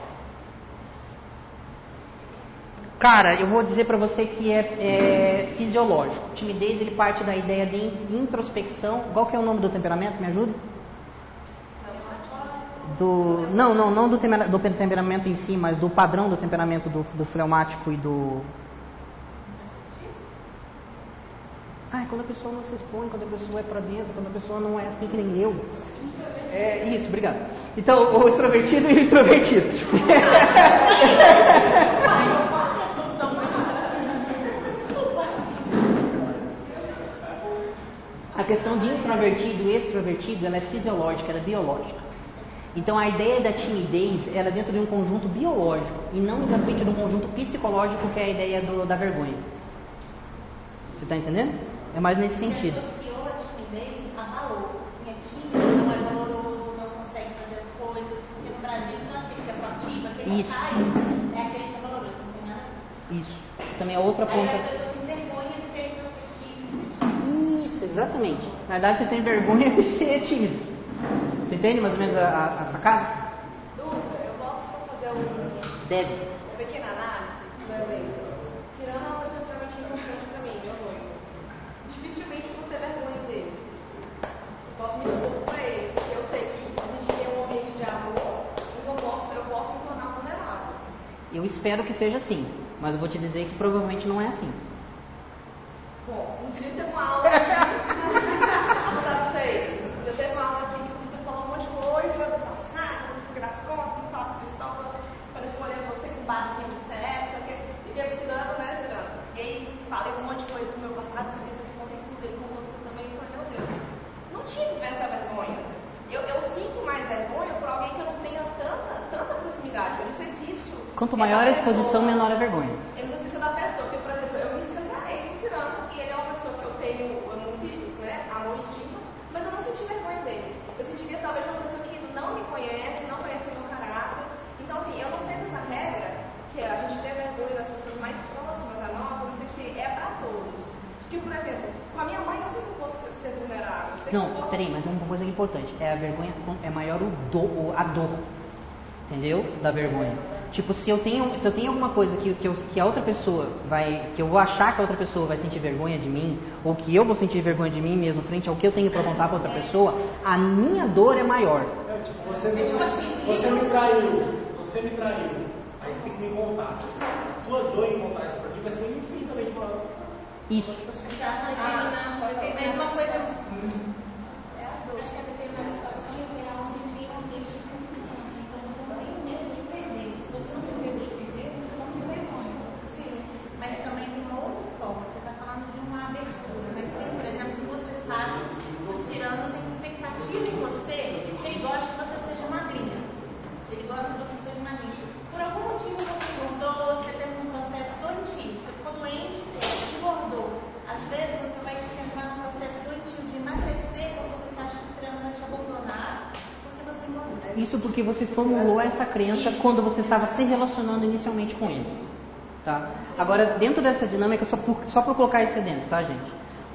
Cara, eu vou dizer pra você que é, é fisiológico. Timidez, ele parte da ideia de introspecção. Qual que é o nome do temperamento? Me ajuda? Do, não, não, não do, temera, do temperamento em si, mas do padrão do temperamento do, do fleumático e do... Ah, é quando a pessoa não se expõe, quando a pessoa é pra dentro, quando a pessoa não é assim que nem eu. É isso, obrigado. Então, o extrovertido e o introvertido. A questão de introvertido e extrovertido, ela é fisiológica, ela é biológica. Então a ideia da timidez, ela é dentro de um conjunto biológico e não exatamente de um conjunto psicológico, que é a ideia do, da vergonha. Você está entendendo? É mais nesse sentido. Você associou a timidez a valor. Quem é tímido não é valoroso, não consegue fazer as coisas, porque no Brasil não é aquele que é proativo, aquele Isso. que faz, é aquele que é valoroso, não tem nada a ver. Isso. Isso também é outra ponta. Aí as pessoas têm vergonha de ser introspectivas. Isso, exatamente. Na verdade, você tem vergonha de ser tímido. Você entende mais ou menos a, a, a sacada? Dúvida, eu posso só fazer um, Deve. uma pequena análise, por exemplo. Cirano é uma pessoa extremamente importante para mim, meu noivo. Dificilmente eu vou ter vergonha dele. Eu posso me expor para ele, porque eu sei que a gente tem um ambiente de amor, então eu posso, eu posso me tornar vulnerável. Eu espero que seja assim, mas eu vou te dizer que provavelmente não é assim. Bom, um dia teve uma aula aqui, vou contar pra vocês. Um dia teve uma aula aqui que o Vitor falou um monte de coisa, do passado, não sei o que das contas, não fala de sol, para escolher você com base aqui no certo, só que ele teve Cirano, né, Cirano? E aí falei um monte de coisa do meu passado, não sei o que, contei tudo, ele contou tudo. maturidade. Eu não sei se isso... Quanto é maior da a exposição, pessoa. menor a vergonha. Eu não sei se isso é da pessoa, porque, por exemplo, eu me escancarei com o Cirano e ele é uma pessoa que eu tenho muito, né, amor e estima, mas eu não senti vergonha dele. Eu sentiria talvez uma pessoa que não me conhece, não conhece o meu caráter. Então, assim, eu não sei se essa regra, que a gente ter vergonha das pessoas mais próximas a nós, eu não sei se é para todos. Porque, por exemplo, com a minha mãe eu sei que eu posso ser vulnerável. Eu sei que Não, eu posso... peraí, mas uma coisa importante. É a vergonha, é maior o do, a dor. Entendeu? Da vergonha. Tipo, se eu tenho, se eu tenho alguma coisa que, que, eu, que a outra pessoa vai, que eu vou achar que a outra pessoa vai sentir vergonha de mim, ou que eu vou sentir vergonha de mim mesmo frente ao que eu tenho para contar para outra pessoa, a minha dor é maior. É, tipo, você, me, você me traiu, você me traiu, aí você tem que me contar. A tua dor em contar isso pra mim vai ser infinitamente maior. Isso. Ah, tem mesma coisa. Acho que a determinadas situações é onde vem um ambiente de confiança. Então você não tem medo de perder. Se você não tem medo de perder, você não se vergonha. Sim. Mas também tem uma outra forma. Você está falando de uma abertura. Mas tem, por exemplo, se você sabe que o Cirano tem expectativa em você, ele gosta que você seja magrinha. Ele gosta que você seja magrinha. Por algum motivo você engordou, você teve um processo doentio. Você ficou doente, engordou. Às vezes você vai entrar num processo doentio de emagrecer quando você acha que o Cirano vai te abandonar porque você engordou. Isso porque você formulou essa crença Isso. quando você estava se relacionando inicialmente com ele. Tá? Agora, dentro dessa dinâmica, só por, só por colocar isso dentro, tá, gente?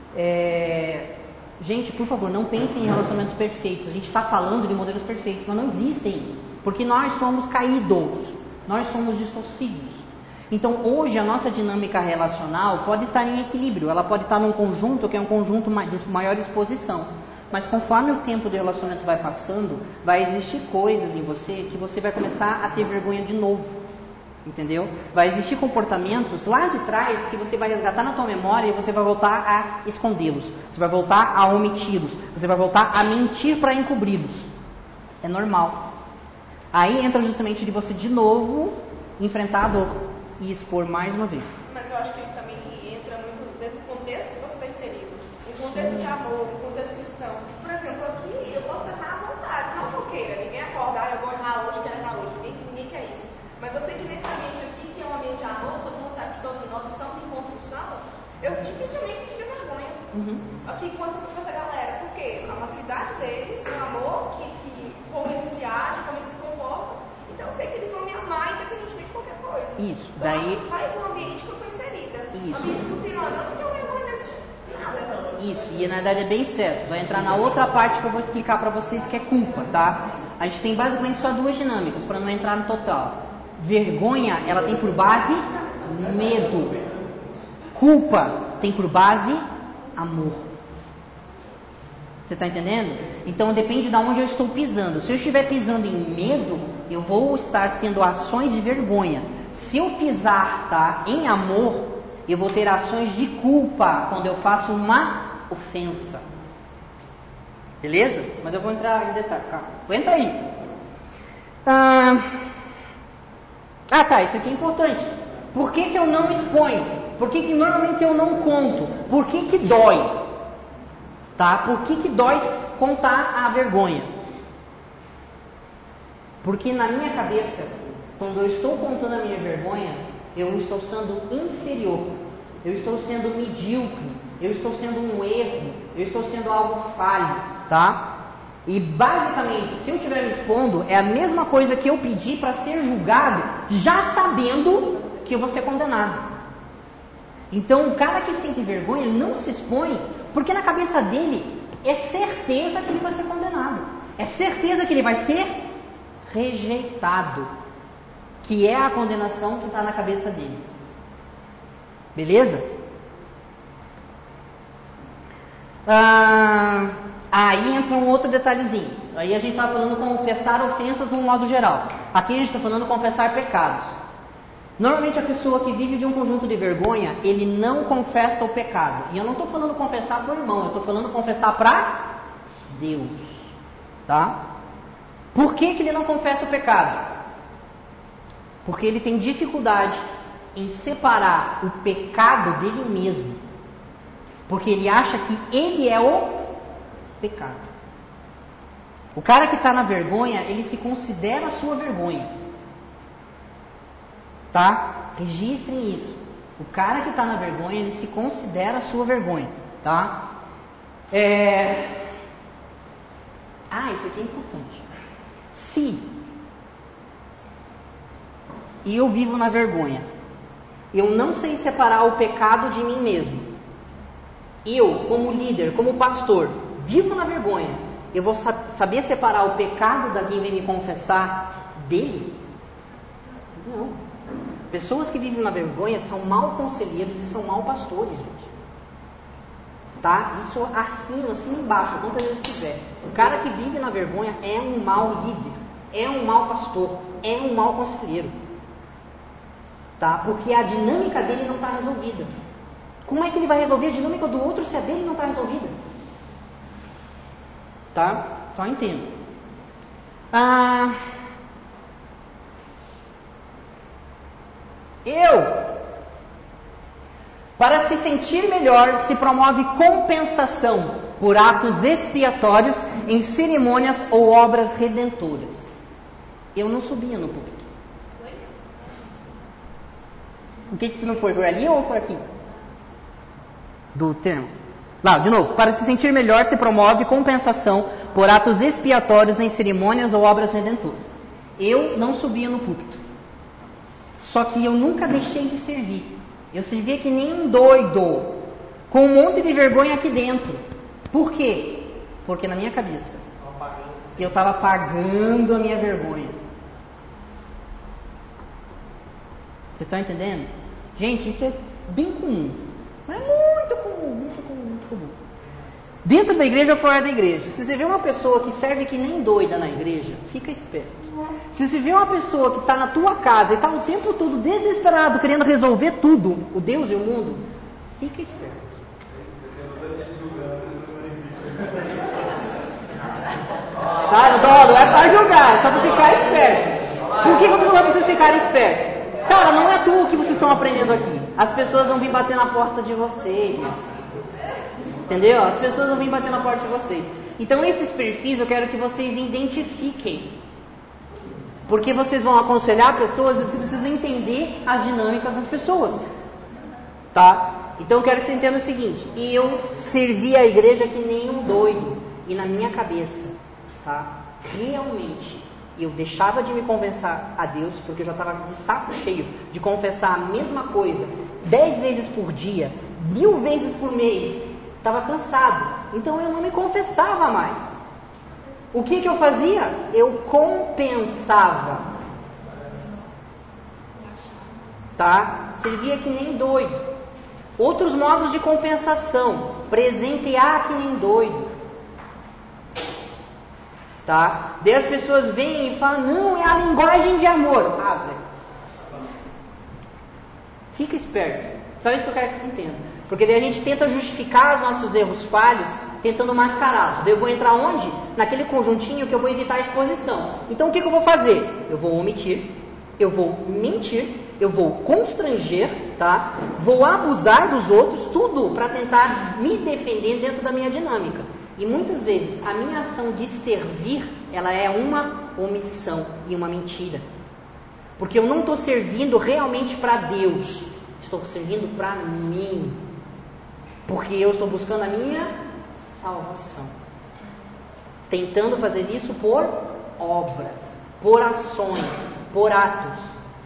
É... Gente, por favor, não pensem em relacionamentos perfeitos. A gente está falando de modelos perfeitos, mas não existem. Porque nós somos caídos. Nós somos distorcidos. Então, hoje, a nossa dinâmica relacional pode estar em equilíbrio. Ela pode estar num conjunto que é um conjunto de maior exposição. Mas conforme o tempo do relacionamento vai passando, vai existir coisas em você que você vai começar a ter vergonha de novo. Entendeu? Vai existir comportamentos lá de trás que você vai resgatar na tua memória e você vai voltar a escondê-los. Você vai voltar a omiti-los. Você vai voltar a mentir para encobri-los. É normal. Aí entra justamente de você de novo enfrentar a dor e expor mais uma vez. Mas eu acho que ele também entra muito dentro do contexto que você está inserido. Um contexto de amor, um contexto cristão. Por exemplo, aqui eu posso errar à vontade, não que eu queira. Ninguém acordar, eu vou errar hoje, quero errar hoje. Ninguém, ninguém quer isso. Mas eu sei que nesse ambiente aqui, que é um ambiente de amor, todo mundo sabe que todos nós estamos em construção, eu dificilmente sentiria vergonha. Uhum. Aqui com essa, com essa galera. Por quê? A maturidade deles, o amor, que, que, como eles se agem, como eles se comportam. Então eu sei que eles vão me amar independentemente de qualquer coisa. Isso. Então, Daí... acho que vai do ambiente que eu estou inserida. Isso. Ambiente do Cirano, eu não tenho vergonha desse tipo de nada. Isso, e na verdade é bem certo. Vai entrar na outra parte que eu vou explicar para vocês, que é culpa, tá? A gente tem basicamente só duas dinâmicas, para não entrar no total. Vergonha, ela tem por base medo. Culpa tem por base amor. Você está entendendo? Então depende de onde eu estou pisando. Se eu estiver pisando em medo, eu vou estar tendo ações de vergonha. Se eu pisar, tá, em amor, eu vou ter ações de culpa quando eu faço uma ofensa. Beleza? Mas eu vou entrar em detalhe. Calma. Entra aí. Ah, ah, tá. Isso aqui é importante. Por que que eu não exponho? Por que que normalmente eu não conto? Por que que dói? Tá? Por que que dói contar a vergonha? Porque na minha cabeça, quando eu estou contando a minha vergonha, eu estou sendo inferior, eu estou sendo medíocre, eu estou sendo um erro, eu estou sendo algo falho, tá? E basicamente, se eu estiver me expondo, é a mesma coisa que eu pedi para ser julgado, já sabendo que eu vou ser condenado. Então, o cara que sente vergonha, ele não se expõe, porque na cabeça dele é certeza que ele vai ser condenado, é certeza que ele vai ser rejeitado, que é a condenação que está na cabeça dele. Beleza? Ah, aí entra um outro detalhezinho. Aí a gente está falando confessar ofensas de um modo geral. Aqui a gente está falando confessar pecados. Normalmente a pessoa que vive de um conjunto de vergonha, ele não confessa o pecado. E eu não estou falando confessar para o irmão, eu estou falando confessar para Deus. Tá? Por que que ele não confessa o pecado? Porque ele tem dificuldade em separar o pecado dele mesmo. Porque ele acha que ele é o pecado. O cara que está na vergonha, ele se considera a sua vergonha. Tá? Registrem isso. O cara que está na vergonha, ele se considera a sua vergonha. Tá? É... Ah, isso aqui é importante. Se eu vivo na vergonha, eu não sei separar o pecado de mim mesmo. Eu, como líder, como pastor, vivo na vergonha. Eu vou saber separar o pecado da quem vem me confessar dele? Não. Pessoas que vivem na vergonha são mau conselheiros e são mau pastores, gente. Tá? Isso assina, assina embaixo, quantas vezes quiser. O cara que vive na vergonha é um mau líder, é um mau pastor, é um mau conselheiro. Tá? Porque a dinâmica dele não está resolvida. Como é que ele vai resolver a dinâmica do outro se a dele não está resolvida? Tá? Só entendo. Ah, eu, para se sentir melhor, se promove compensação por atos expiatórios em cerimônias ou obras redentoras. Eu não subia no púlpito. O que que você não foi? Foi ali ou foi aqui? Do termo. Lá, de novo. Para se sentir melhor, se promove compensação por atos expiatórios em cerimônias ou obras redentoras. Eu não subia no púlpito. Só que eu nunca deixei de servir. Eu servia que nem um doido, com um monte de vergonha aqui dentro. Por quê? Porque na minha cabeça, eu estava pagando a minha vergonha. Vocês estão entendendo? Gente, isso é bem comum. Não é muito comum, muito comum, muito comum. Dentro da igreja ou fora da igreja. Se você vê uma pessoa que serve que nem doida na igreja, fica esperto. Se você vê uma pessoa que está na tua casa e está o tempo todo desesperado, querendo resolver tudo, o Deus e o mundo, fica esperto. Tá, não, tô, não é para julgar, é só para ficar esperto. Por que você não vai precisar ficar esperto? Cara, não é tu o que vocês estão aprendendo aqui. As pessoas vão vir bater na porta de vocês. Entendeu? As pessoas vão vir bater na porta de vocês. Então esses perfis eu quero que vocês identifiquem. Porque vocês vão aconselhar pessoas e vocês precisam entender as dinâmicas das pessoas. Tá? Então eu quero que você entenda o seguinte. Eu servi a igreja que nem um doido. E na minha cabeça, tá? Realmente, eu deixava de me confessar a Deus, porque eu já estava de saco cheio de confessar a mesma coisa dez vezes por dia, mil vezes por mês. Estava cansado. Então eu não me confessava mais. O que que eu fazia? Eu compensava. Tá? Servia que nem doido. Outros modos de compensação. Presentear que nem doido. Tá? Daí as pessoas vêm e falam, não, é a linguagem de amor. Ah, velho. Fica esperto. Só isso que eu quero que você entenda. Porque daí a gente tenta justificar os nossos erros falhos, tentando mascará-los. Daí eu vou entrar onde? Naquele conjuntinho que eu vou evitar a exposição. Então o que, que eu vou fazer? Eu vou omitir, eu vou mentir, eu vou constranger, tá? Vou abusar dos outros, tudo para tentar me defender dentro da minha dinâmica. E muitas vezes a minha ação de servir, ela é uma omissão e uma mentira. Porque eu não estou servindo realmente para Deus, estou servindo para mim. Porque eu estou buscando a minha salvação. Tentando fazer isso por obras, por ações, por atos.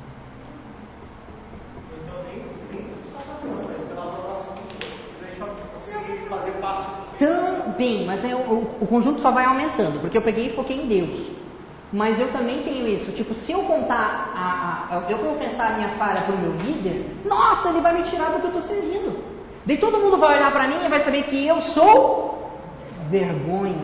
Então nem, nem por salvação, mas pela aprovação de Deus. A gente vai conseguir fazer parte do Também, mas eu, o, o conjunto só vai aumentando, porque eu peguei e foquei em Deus. Mas eu também tenho isso, tipo, se eu contar, a, a, eu confessar a minha falha para o meu líder, nossa, ele vai me tirar do que eu estou servindo. Daí todo mundo vai olhar para mim e vai saber que eu sou vergonha.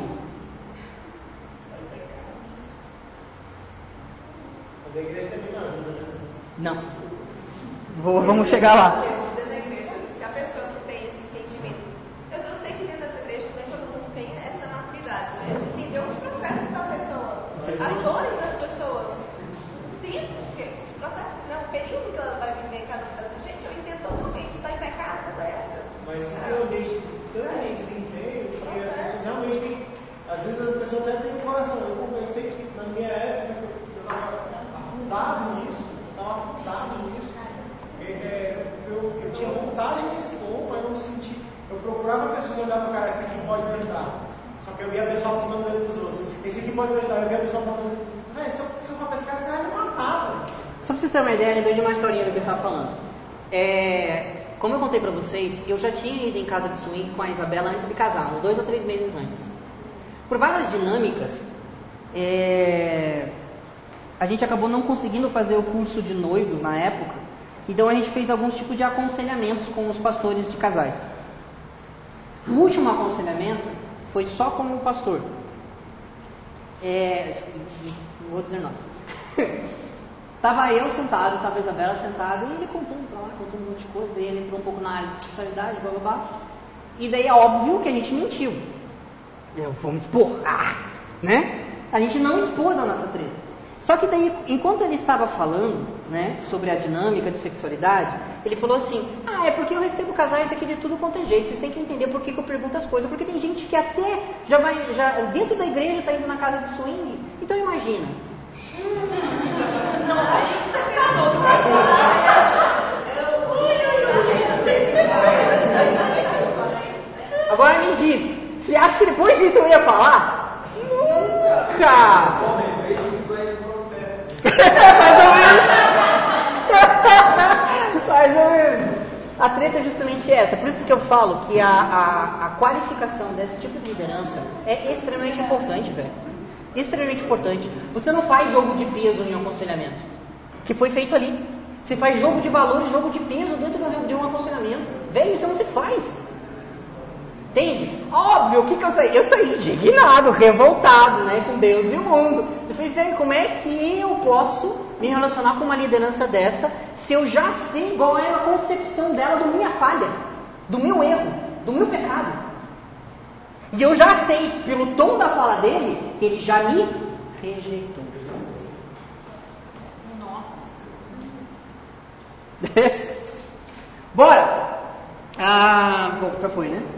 Mas a igreja também não ajuda, né? Não. Vou, vamos chegar lá. Dentro da igreja, se a pessoa não tem esse entendimento, eu, eu sei que dentro das igrejas nem todo mundo tem essa maturidade, né? De entender os processos da pessoa, as dores das pessoas, o tempo, os processos, né? O período que ela vai viver cada uma dessas. Gente, eu entendo totalmente, está em pecado, não é essa. Mas realmente, tanto desempenho, que as pessoas realmente têm. Às vezes a pessoa até tem coração. Eu, eu sei que na minha época eu estava afundado nisso, eu estava afundado nisso. pode imaginar, eu vi a pessoa falando, velho, se eu, se eu for pescar, esse cara vai me matar, velho. Só pra vocês terem uma ideia, lembrei de uma historinha do que eu estava falando. É, como eu contei pra vocês, eu já tinha ido em casa de swing com a Isabela antes de casar, uns dois ou três meses antes. Por várias dinâmicas, é, a gente acabou não conseguindo fazer o curso de noivos na época, então a gente fez alguns tipos de aconselhamentos com os pastores de casais. O último aconselhamento foi só com o pastor. É, não vou dizer nomes. Tava eu sentado, tava a Isabela sentada, e ele contando pra lá, contando um monte de coisa, daí ele entrou um pouco na área de sexualidade, blá blá blá. E daí é óbvio que a gente mentiu. Eu, vamos expor, ah, né? A gente não expôs a nossa treta. Só que daí, enquanto ele estava falando, né, sobre a dinâmica de sexualidade, ele falou assim, ah, é porque eu recebo casais aqui de tudo quanto é jeito, vocês têm que entender por que, que eu pergunto as coisas, porque tem gente que até já vai, já, dentro da igreja está indo na casa de swing, então imagina. Não, aí você pensou que Agora me diz, você acha que depois disso eu ia falar? Nunca! Mais ou menos. Mais ou menos. A treta é justamente essa. Por isso que eu falo que a, a, a qualificação desse tipo de liderança é extremamente importante, velho. Extremamente importante. Você não faz jogo de peso em um aconselhamento, que foi feito ali. Você faz jogo de valores, jogo de peso dentro de um aconselhamento. Velho, isso não se faz. Entende? Óbvio, o que, que eu saí? Eu saí indignado, revoltado, né, com Deus e o mundo. Eu falei, velho, como é que eu posso me relacionar com uma liderança dessa se eu já sei qual é a concepção dela da minha falha, do meu erro, do meu pecado? E eu já sei, pelo tom da fala dele, que ele já me rejeitou. Nossa. Bora! Ah, bom, já foi, né?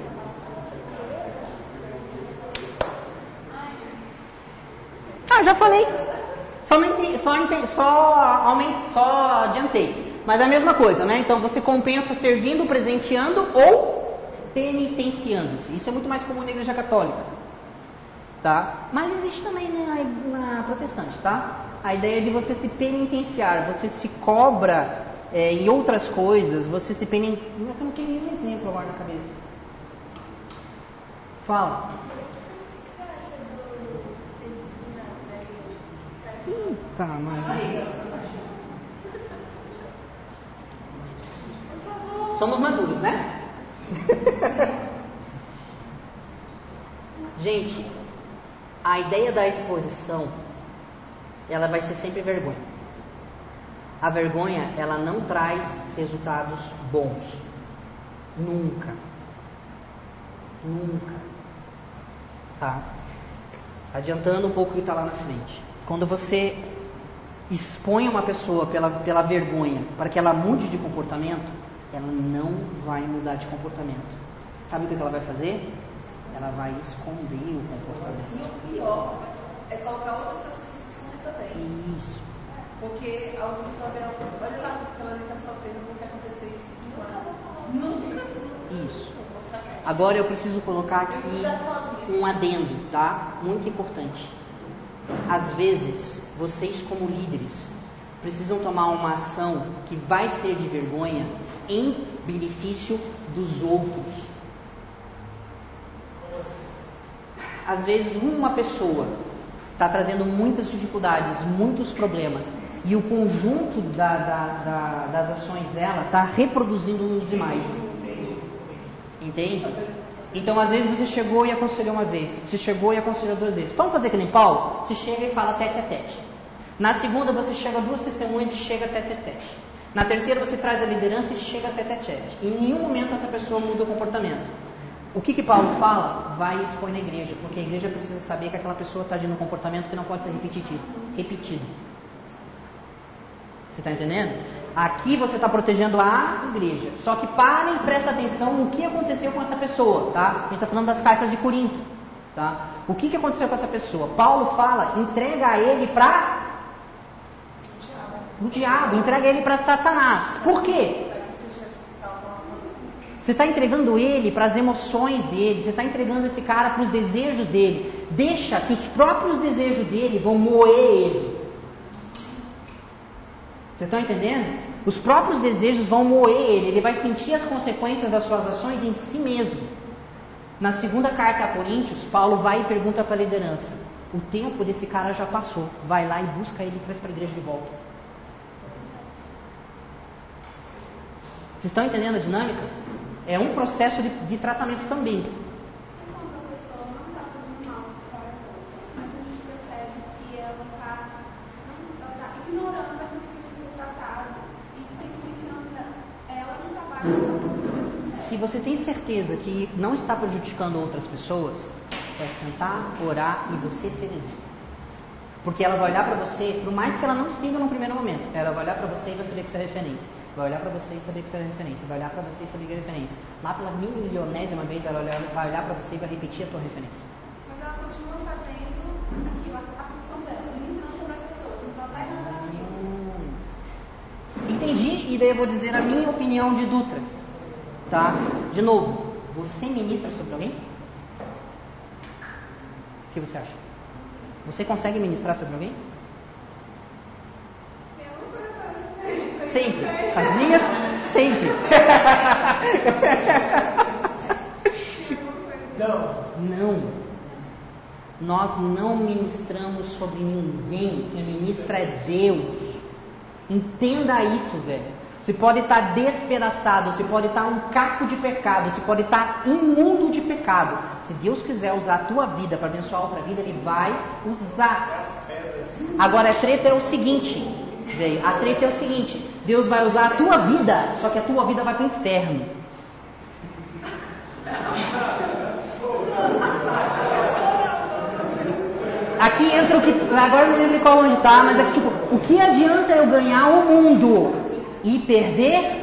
Ah, já falei. Só, menti, só, ente, só, aument, só adiantei. Mas é a mesma coisa, né? Então você compensa servindo, presenteando ou penitenciando-se. Isso é muito mais comum na igreja católica. Tá? Mas existe também na, na protestante, tá? A ideia de você se penitenciar, você se cobra é, em outras coisas, você se penitencia. Eu não tenho nenhum exemplo agora na cabeça. Fala. Eita, mas... Somos maduros, né? Gente, a ideia da exposição, ela vai ser sempre vergonha. A vergonha, ela não traz resultados bons. Nunca. Nunca. Tá? Adiantando um pouco o que está lá na frente. Quando você expõe uma pessoa pela, pela vergonha para que ela mude de comportamento, ela não vai mudar de comportamento. Sabe o que ela vai fazer? Ela vai esconder o comportamento. E o pior é colocar outras pessoas que se escondem também. Isso. Porque a outra pessoa vê, olha lá, ela está sofrendo porque aconteceu isso. Nunca. Isso. Agora eu preciso colocar aqui um adendo, tá? Muito importante. Às vezes, vocês como líderes precisam tomar uma ação que vai ser de vergonha em benefício dos outros. Às vezes, uma pessoa está trazendo muitas dificuldades, muitos problemas, e o conjunto da, da, da, das ações dela está reproduzindo nos demais. Entende? Então, às vezes, você chegou e aconselhou uma vez, você chegou e aconselhou duas vezes. Vamos fazer que nem Paulo? Você chega e fala tete a tete. Na segunda, você chega a duas testemunhas e chega tete a tete. Na terceira, você traz a liderança e chega tete a tete. Em nenhum momento essa pessoa muda o comportamento. O que que Paulo fala? Vai e expõe na igreja, porque a igreja precisa saber que aquela pessoa está agindo um comportamento que não pode ser repetido. repetido. Você está entendendo? Aqui você está protegendo a igreja. Só que parem e prestem atenção no que aconteceu com essa pessoa, tá? A gente está falando das cartas de Corinto, tá? O que, que aconteceu com essa pessoa? Paulo fala, entrega ele para o diabo, entrega ele para Satanás. Por quê? Você está entregando ele para as emoções dele, você está entregando esse cara para os desejos dele. Deixa que os próprios desejos dele vão moer ele. Vocês estão entendendo? Os próprios desejos vão moer ele, ele vai sentir as consequências das suas ações em si mesmo. Na segunda carta a Coríntios, Paulo vai e pergunta para a liderança: o tempo desse cara já passou, vai lá e busca ele e traz para a igreja de volta. Vocês estão entendendo a dinâmica? É um processo de, de tratamento também. Então, a pessoa não está fazendo mal para as outras, mas a gente percebe que ela está tá ignorando aquilo que precisa ser tratado. Isso está influenciando ela no trabalho dela. Se você tem certeza que não está prejudicando outras pessoas, é sentar, orar e você ser exemplo. Porque ela vai olhar para você, por mais que ela não siga no primeiro momento, ela vai olhar para você e vai saber que você é referência. Vai olhar para você e saber que você é referência. Vai olhar para você e saber que é referência. Lá pela milionésima vez, ela vai olhar para você e vai repetir a tua referência. Mas ela continua fazendo aquilo, a função dela, ministrando sobre as pessoas, mas ela está errando aquilo. Hum. Entendi, e daí eu vou dizer a minha opinião de Dutra. Tá? De novo, você ministra sobre alguém? O que você acha? Você consegue ministrar sobre alguém? Sempre. As minhas, sempre. Não. Não. Nós não ministramos sobre ninguém. Quem ministra é Deus. Entenda isso, velho. Você pode estar despedaçado, você pode estar um caco de pecado, você pode estar imundo de pecado. Se Deus quiser usar a tua vida para abençoar outra vida, Ele vai usar. Agora a treta é o seguinte, velho. A treta é o seguinte: Deus vai usar a tua vida, só que a tua vida vai para o inferno. Aqui entra o que... Agora não lembro qual onde está, mas é que tipo, o que adianta eu ganhar o mundo e perder?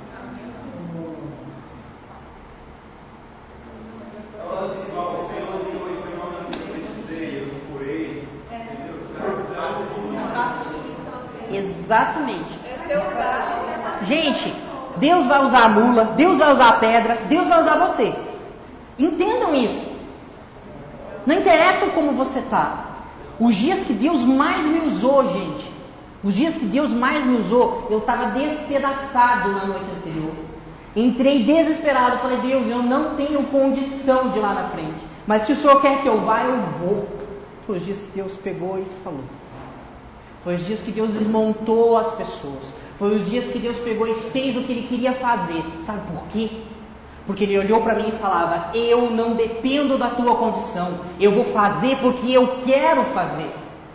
Exatamente. Gente, Deus vai usar a mula, Deus vai usar a pedra, Deus vai usar você. Entendam isso. Não interessa como você está. Os dias que Deus mais me usou, gente, os dias que Deus mais me usou, eu estava despedaçado na noite anterior. Entrei desesperado, falei: Deus, eu não tenho condição de ir lá na frente, mas se o Senhor quer que eu vá, eu vou. Foi os dias que Deus pegou e falou. Foi os dias que Deus desmontou as pessoas. Foi os dias que Deus pegou e fez o que Ele queria fazer. Sabe por quê? Porque Ele olhou para mim e falava: eu não dependo da tua condição, eu vou fazer porque eu quero fazer.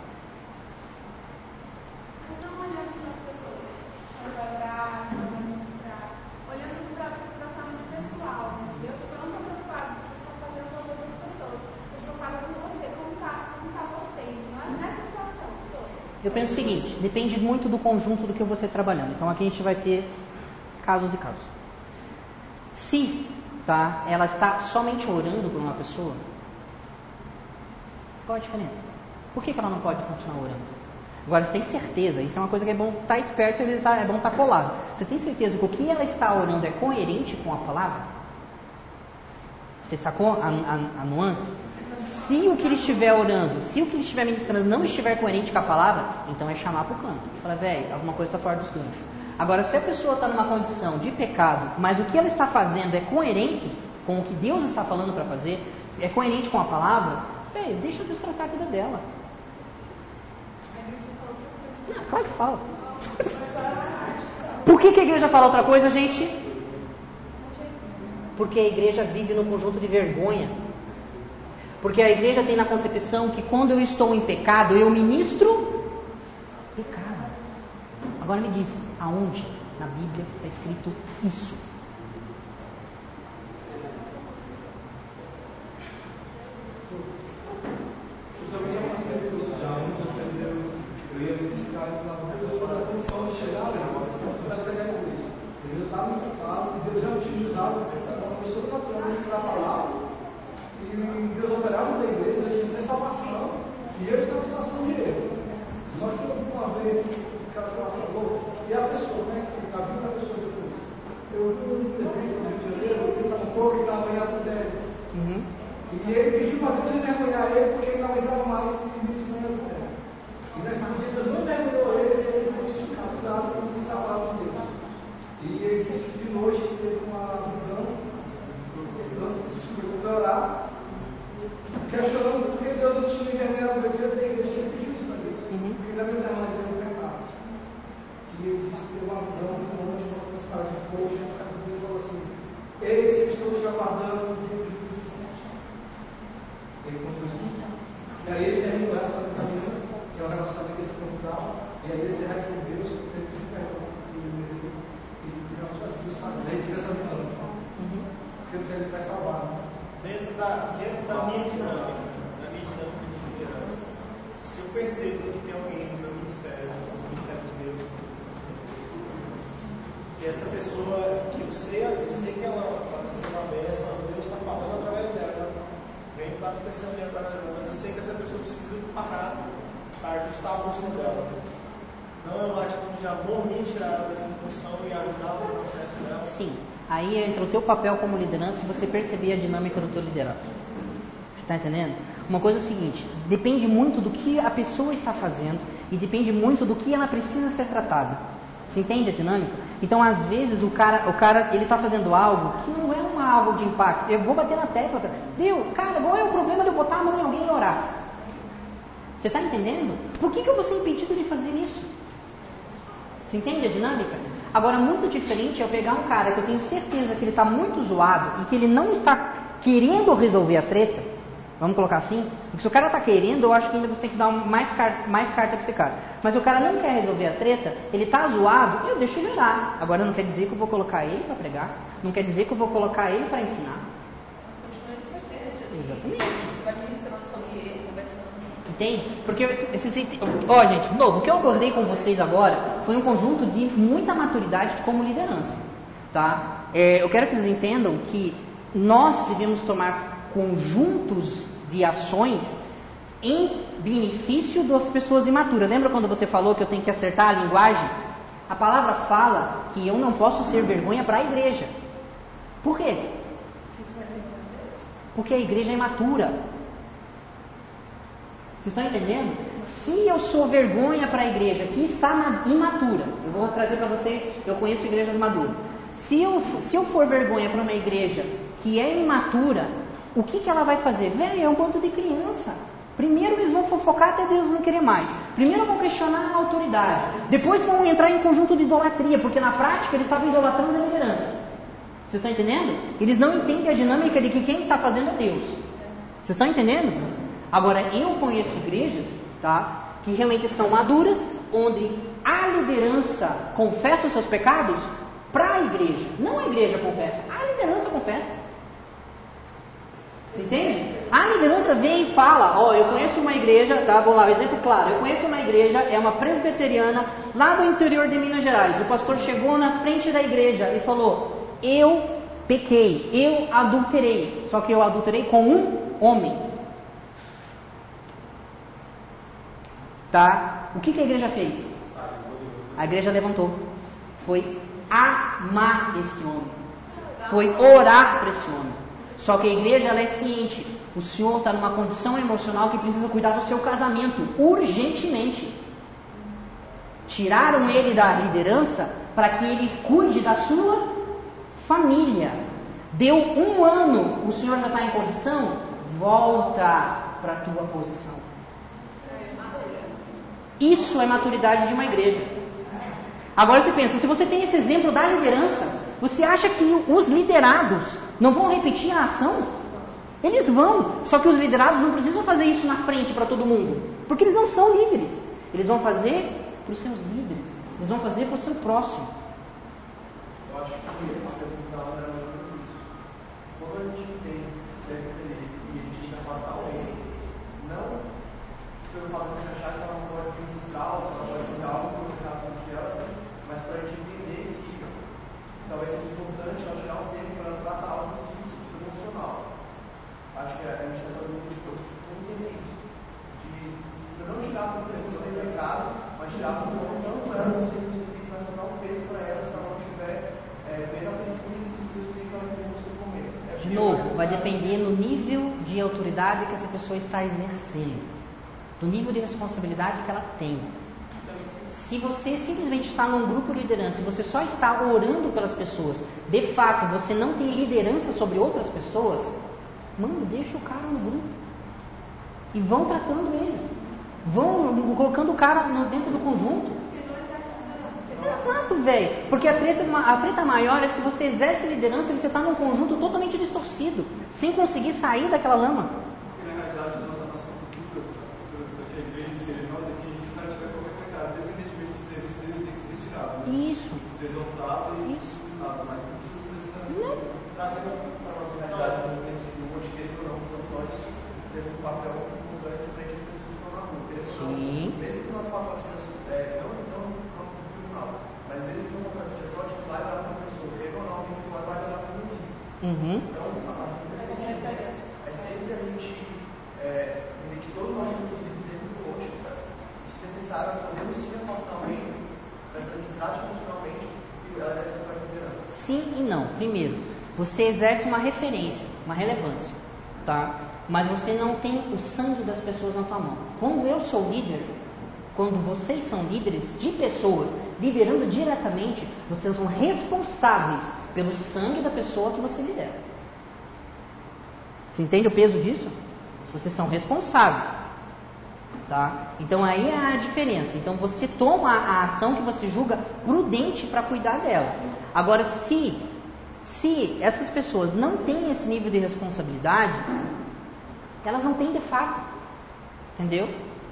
Mas não olhando para as pessoas, para orar, para demonstrar, olhando para o tratamento pessoal. Eu não estou preocupado se você está fazendo com as outras pessoas, eu estou preocupada com você, como está como tá você, não é nessa situação toda. Eu penso o seguinte: depende muito do conjunto do que eu vou ser trabalhando. Então aqui a gente vai ter casos e casos. Se tá, ela está somente orando por uma pessoa, qual a diferença? Por que, que ela não pode continuar orando? Agora, você tem certeza, isso é uma coisa que é bom estar esperto, é bom estar colado. Você tem certeza que o que ela está orando é coerente com a palavra? Você sacou a, a, a nuance? Se o que ele estiver orando, se o que ele estiver ministrando não estiver coerente com a palavra, então é chamar para o canto. Fala: velho, alguma coisa está fora dos ganchos. Agora, se a pessoa está numa condição de pecado, mas o que ela está fazendo é coerente com o que Deus está falando para fazer, é coerente com a palavra, velho, deixa Deus tratar a vida dela. Não, claro que fala. Por que, que a igreja fala outra coisa, gente? Porque a igreja vive no conjunto de vergonha. Porque a igreja tem na concepção que quando eu estou em pecado, eu ministro pecado. Agora me diz, aonde na Bíblia está escrito isso? Eu também já passei por isso já, muitas vezes eu, eu ia visitar e falava: Deus, eu vou fazer um sol de chegar, né? Agora você vai precisar pegar com isso. Eu já estava no estado, e Deus já me tinha usado uma pessoa para ministrar a palavra, e Deus operava na igreja, Deus tinha salvação, e eu estava em situação de erro. Só que uma vez, o cara falou: e a pessoa, né? A vida da pessoa depois. Eu vi um presidente do Rio de Janeiro, falou que ele estava apanhado por Débora. Uhum. E ele pediu para Deus envergonhar ele, porque ele não aguentava mais e ministrando por ela. E naquele dia Deus não envergonhou ele, ele foi acusado por ministrar a palavra de Deus. E ele disse que de noite teve uma visão, foi orar, questionando por que Deus não tinha envergonhado a igreja da igreja, ele pediu isso para Deus, porque ele não aguentava mais ele o pecado. E ele disse que teve uma visão de um monte de transparente de fogo, e a casa dele falou assim: eis que estou te aguardando no dia do juízo. Ele contou isso. E aí ele terminou essa caminhada, que é o relacionamento extraconjugal, e aí ele se com Deus, ele pediu perdão, e digamos assim, sabe? Ele teve essa visão. Porque ele vai salvar. Dentro da, dentro da minha dinâmica, da minha dinâmica de liderança, se eu percebo que tem alguém no meu ministério, no ministério de Deus, que essa pessoa, que eu sei, eu sei que ela está sendo uma bênção, Deus está falando através dela, vem está acontecendo através dela, mas eu sei que essa pessoa precisa parar para ajustar a postura dela. Não é uma atitude de amor minha tirar dessa função e ajudá-la no processo dela. Sim. Aí entra o teu papel como liderança e você perceber a dinâmica do teu liderado. Você está entendendo? Uma coisa é o seguinte, depende muito do que a pessoa está fazendo e depende muito do que ela precisa ser tratada. Você entende a dinâmica? Então, às vezes, o cara, o cara ele está fazendo algo que não é um algo de impacto. Eu vou bater na tecla. Deus, cara, qual é o problema de eu botar a mão em alguém e orar? Você está entendendo? Por que, que eu vou ser impedido de fazer isso? Você entende a dinâmica? Agora, muito diferente é eu pegar um cara que eu tenho certeza que ele está muito zoado e que ele não está querendo resolver a treta, vamos colocar assim, porque se o cara está querendo, eu acho que ainda você tem que dar mais, car- mais carta para esse cara. Mas se o cara não quer resolver a treta, ele está zoado, eu deixo ele orar. Agora, não quer dizer que eu vou colocar ele para pregar, não quer dizer que eu vou colocar ele para ensinar. Exatamente. Você vai ministrando sobre ele, conversando. Entende? Porque, esse, ó gente, de novo, o que eu abordei com vocês agora foi um conjunto de muita maturidade como liderança, tá? É, eu quero que vocês entendam que nós devemos tomar conjuntos de ações em benefício das pessoas imaturas. Lembra quando você falou que eu tenho que acertar a linguagem? A palavra fala que eu não posso ser vergonha para a igreja. Por quê? Porque a igreja é imatura. Vocês estão entendendo? Se eu sou vergonha para a igreja que está imatura, eu vou trazer para vocês, eu conheço igrejas maduras. Se eu, se eu for vergonha para uma igreja que é imatura, o que, que ela vai fazer? Velho, é um bando de criança. Primeiro eles vão fofocar até Deus não querer mais. Primeiro vão questionar a autoridade. Depois vão entrar em conjunto de idolatria, porque na prática eles estavam idolatrando a liderança. Vocês estão entendendo? Eles não entendem a dinâmica de que quem está fazendo é Deus. Vocês estão entendendo? Agora, eu conheço igrejas, tá, que realmente são maduras, onde a liderança confessa os seus pecados para a igreja. Não a igreja confessa, a liderança confessa. Você entende? A liderança vem e fala, ó, eu conheço uma igreja, tá, vou lá, exemplo claro, eu conheço uma igreja, é uma presbiteriana, lá do interior de Minas Gerais. O pastor chegou na frente da igreja e falou, eu pequei, eu adulterei, só que eu adulterei com um homem. Tá? O que, que a igreja fez? A igreja levantou. Foi amar esse homem. Foi orar para esse homem. Só que a igreja ela é ciente. O senhor está numa condição emocional que precisa cuidar do seu casamento urgentemente. Tiraram ele da liderança para que ele cuide da sua família. Deu um ano, o senhor já está em condição? Volta para a tua posição. Isso é maturidade de uma igreja. Agora você pensa, se você tem esse exemplo da liderança, você acha que os liderados não vão repetir a ação? Eles vão, só que os liderados não precisam fazer isso na frente para todo mundo, porque eles não são líderes. Eles vão fazer para os seus líderes, eles vão fazer para o seu próximo. Eu acho que a pergunta era muito isso. Quando a gente tem deve ter e a gente tem que afastar alguém, não pelo fato de achar que ela não pode ministrar, ou que ela pode fazer algo para o mercado mundial, mas para a gente entender que talvez seja importante ela tirar um tempo para tratar algo físico, emocional. Acho que a gente está fazendo muito de coisa de entender isso. De não tirar por questão de pecado, mas tirar por não ela não ser difícil, mas dar um peso para ela se ela não tiver é, bem na frente do espírito que ela fez no seu momento. É vai depender no nível de autoridade que essa pessoa está exercendo, do nível de responsabilidade que ela tem. Se você simplesmente está num grupo de liderança e você só está orando pelas pessoas, de fato você não tem liderança sobre outras pessoas, mano, deixa o cara no grupo e vão tratando ele, vão colocando o cara no, dentro do conjunto. Exato, velho, porque a treta, a treta maior é se você exerce liderança e você está num conjunto totalmente distorcido, sem conseguir sair daquela lama. Porque na realidade, na nossa cultura, a cultura da igreja, que nós aqui, se o cara tiver qualquer pecado, independentemente do serviço dele, ele tem que ser retirado. Né? Isso. Tem que ser exaltado e disciplinado, mas não precisa necessariamente trazendo para a nossa realidade, dentro do monte de igreja ou não, então nós temos um papel importante frente às pessoas que estão na rua. Sim. Mesmo que o nosso papel seja, é, não, não, não, tribunal, mas mesmo que o nosso papel seja só de lá e lá para a pessoa, queira ou não, alguém que vai guardar lá para o mundo. Uhum. Então, a é sempre a gente é, entender que todos nós somos livres dentro do outro, e se necessário, podemos sim afastar alguém, mas se trate emocionalmente e ela deve ser uma liderança. Sim e não. Primeiro, você exerce uma referência, uma relevância, tá? Mas você não tem o sangue das pessoas na tua mão. Quando eu sou líder, quando vocês são líderes de pessoas, liderando diretamente, vocês são responsáveis pelo sangue da pessoa que você lidera. Você entende o peso disso? Vocês são responsáveis, tá? Então aí é a diferença. Então você toma a ação que você julga prudente para cuidar dela. Agora, se, se essas pessoas não têm esse nível de responsabilidade, elas não têm de fato, entendeu?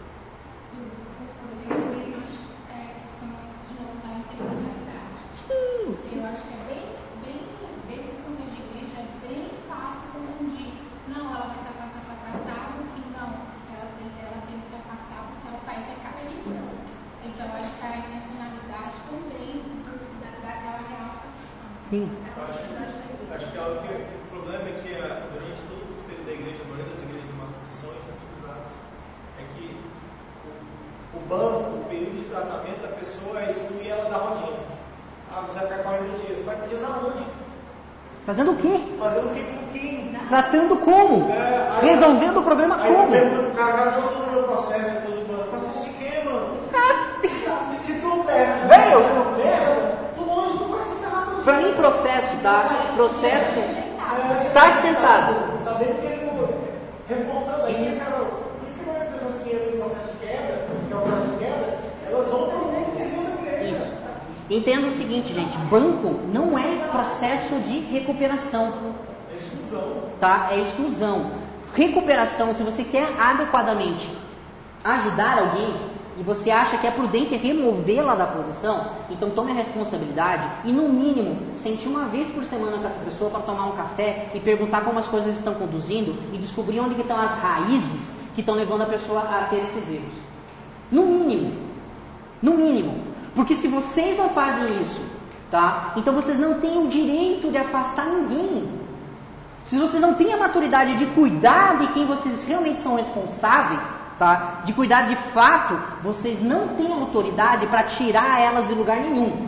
Sim. Eu acho que é bem, bem, dentro do contexto de igreja, é bem fácil confundir. Não, ela vai se afastar para tratar, que não, ela tem, ela tem que se afastar porque ela está em pecado de missão. Então, eu acho que a intencionalidade também da, daquela real afastação. Sim. Eu acho, acho que, algo que o problema é que durante todo o período da igreja, a maioria das igrejas de Mato são enfatizadas. É que o, o banco, o período de tratamento da pessoa é excluir ela da rodinha. Ah, você vai ficar quarenta dias. quarenta dias aonde? Fazendo o quê? Fazendo o quê com quem? Tratando como? É, aí, resolvendo o problema aí como? Aí o cara, cara, não todo o meu processo, todo o meu processo de quê, mano? Se tu perde, Velho, você não perde, tu longe, tu vai se ferrar com para mim, processo, tá? Processo é, está sentado. Sabendo que ele não responsável. Aí, esse cara, isso é as pessoas que entram no processo de queda, que é o processo de queda, elas vão para o mundo em cima da igreja. Isso. Entenda o seguinte, gente, banco não é processo de recuperação. É exclusão. Tá? É exclusão. Recuperação, se você quer adequadamente ajudar alguém e você acha que é prudente removê-la da posição, então tome a responsabilidade e, no mínimo, sente uma vez por semana com essa pessoa para tomar um café e perguntar como as coisas estão conduzindo e descobrir onde estão as raízes que estão levando a pessoa a ter esses erros. No mínimo. No mínimo. Porque se vocês não fazem isso, tá? Então vocês não têm o direito de afastar ninguém. Se vocês não têm a maturidade de cuidar de quem vocês realmente são responsáveis, tá? De cuidar de fato, vocês não têm autoridade para tirar elas de lugar nenhum.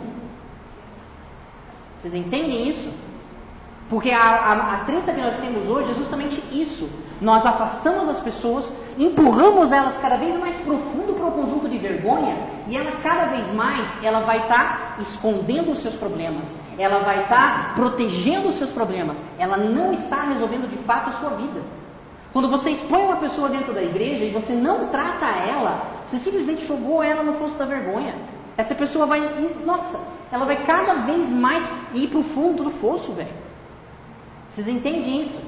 Vocês entendem isso? Porque a, a, a treta que nós temos hoje é justamente isso. Nós afastamos as pessoas, empurramos elas cada vez mais profundo para um conjunto de vergonha e ela cada vez mais ela vai estar tá escondendo os seus problemas, ela vai estar tá protegendo os seus problemas, ela não está resolvendo de fato a sua vida. Quando você expõe uma pessoa dentro da igreja e você não trata ela, você simplesmente jogou ela no fosso da vergonha. Essa pessoa vai, nossa, ela vai cada vez mais ir para o fundo do fosso, velho. Vocês entendem isso?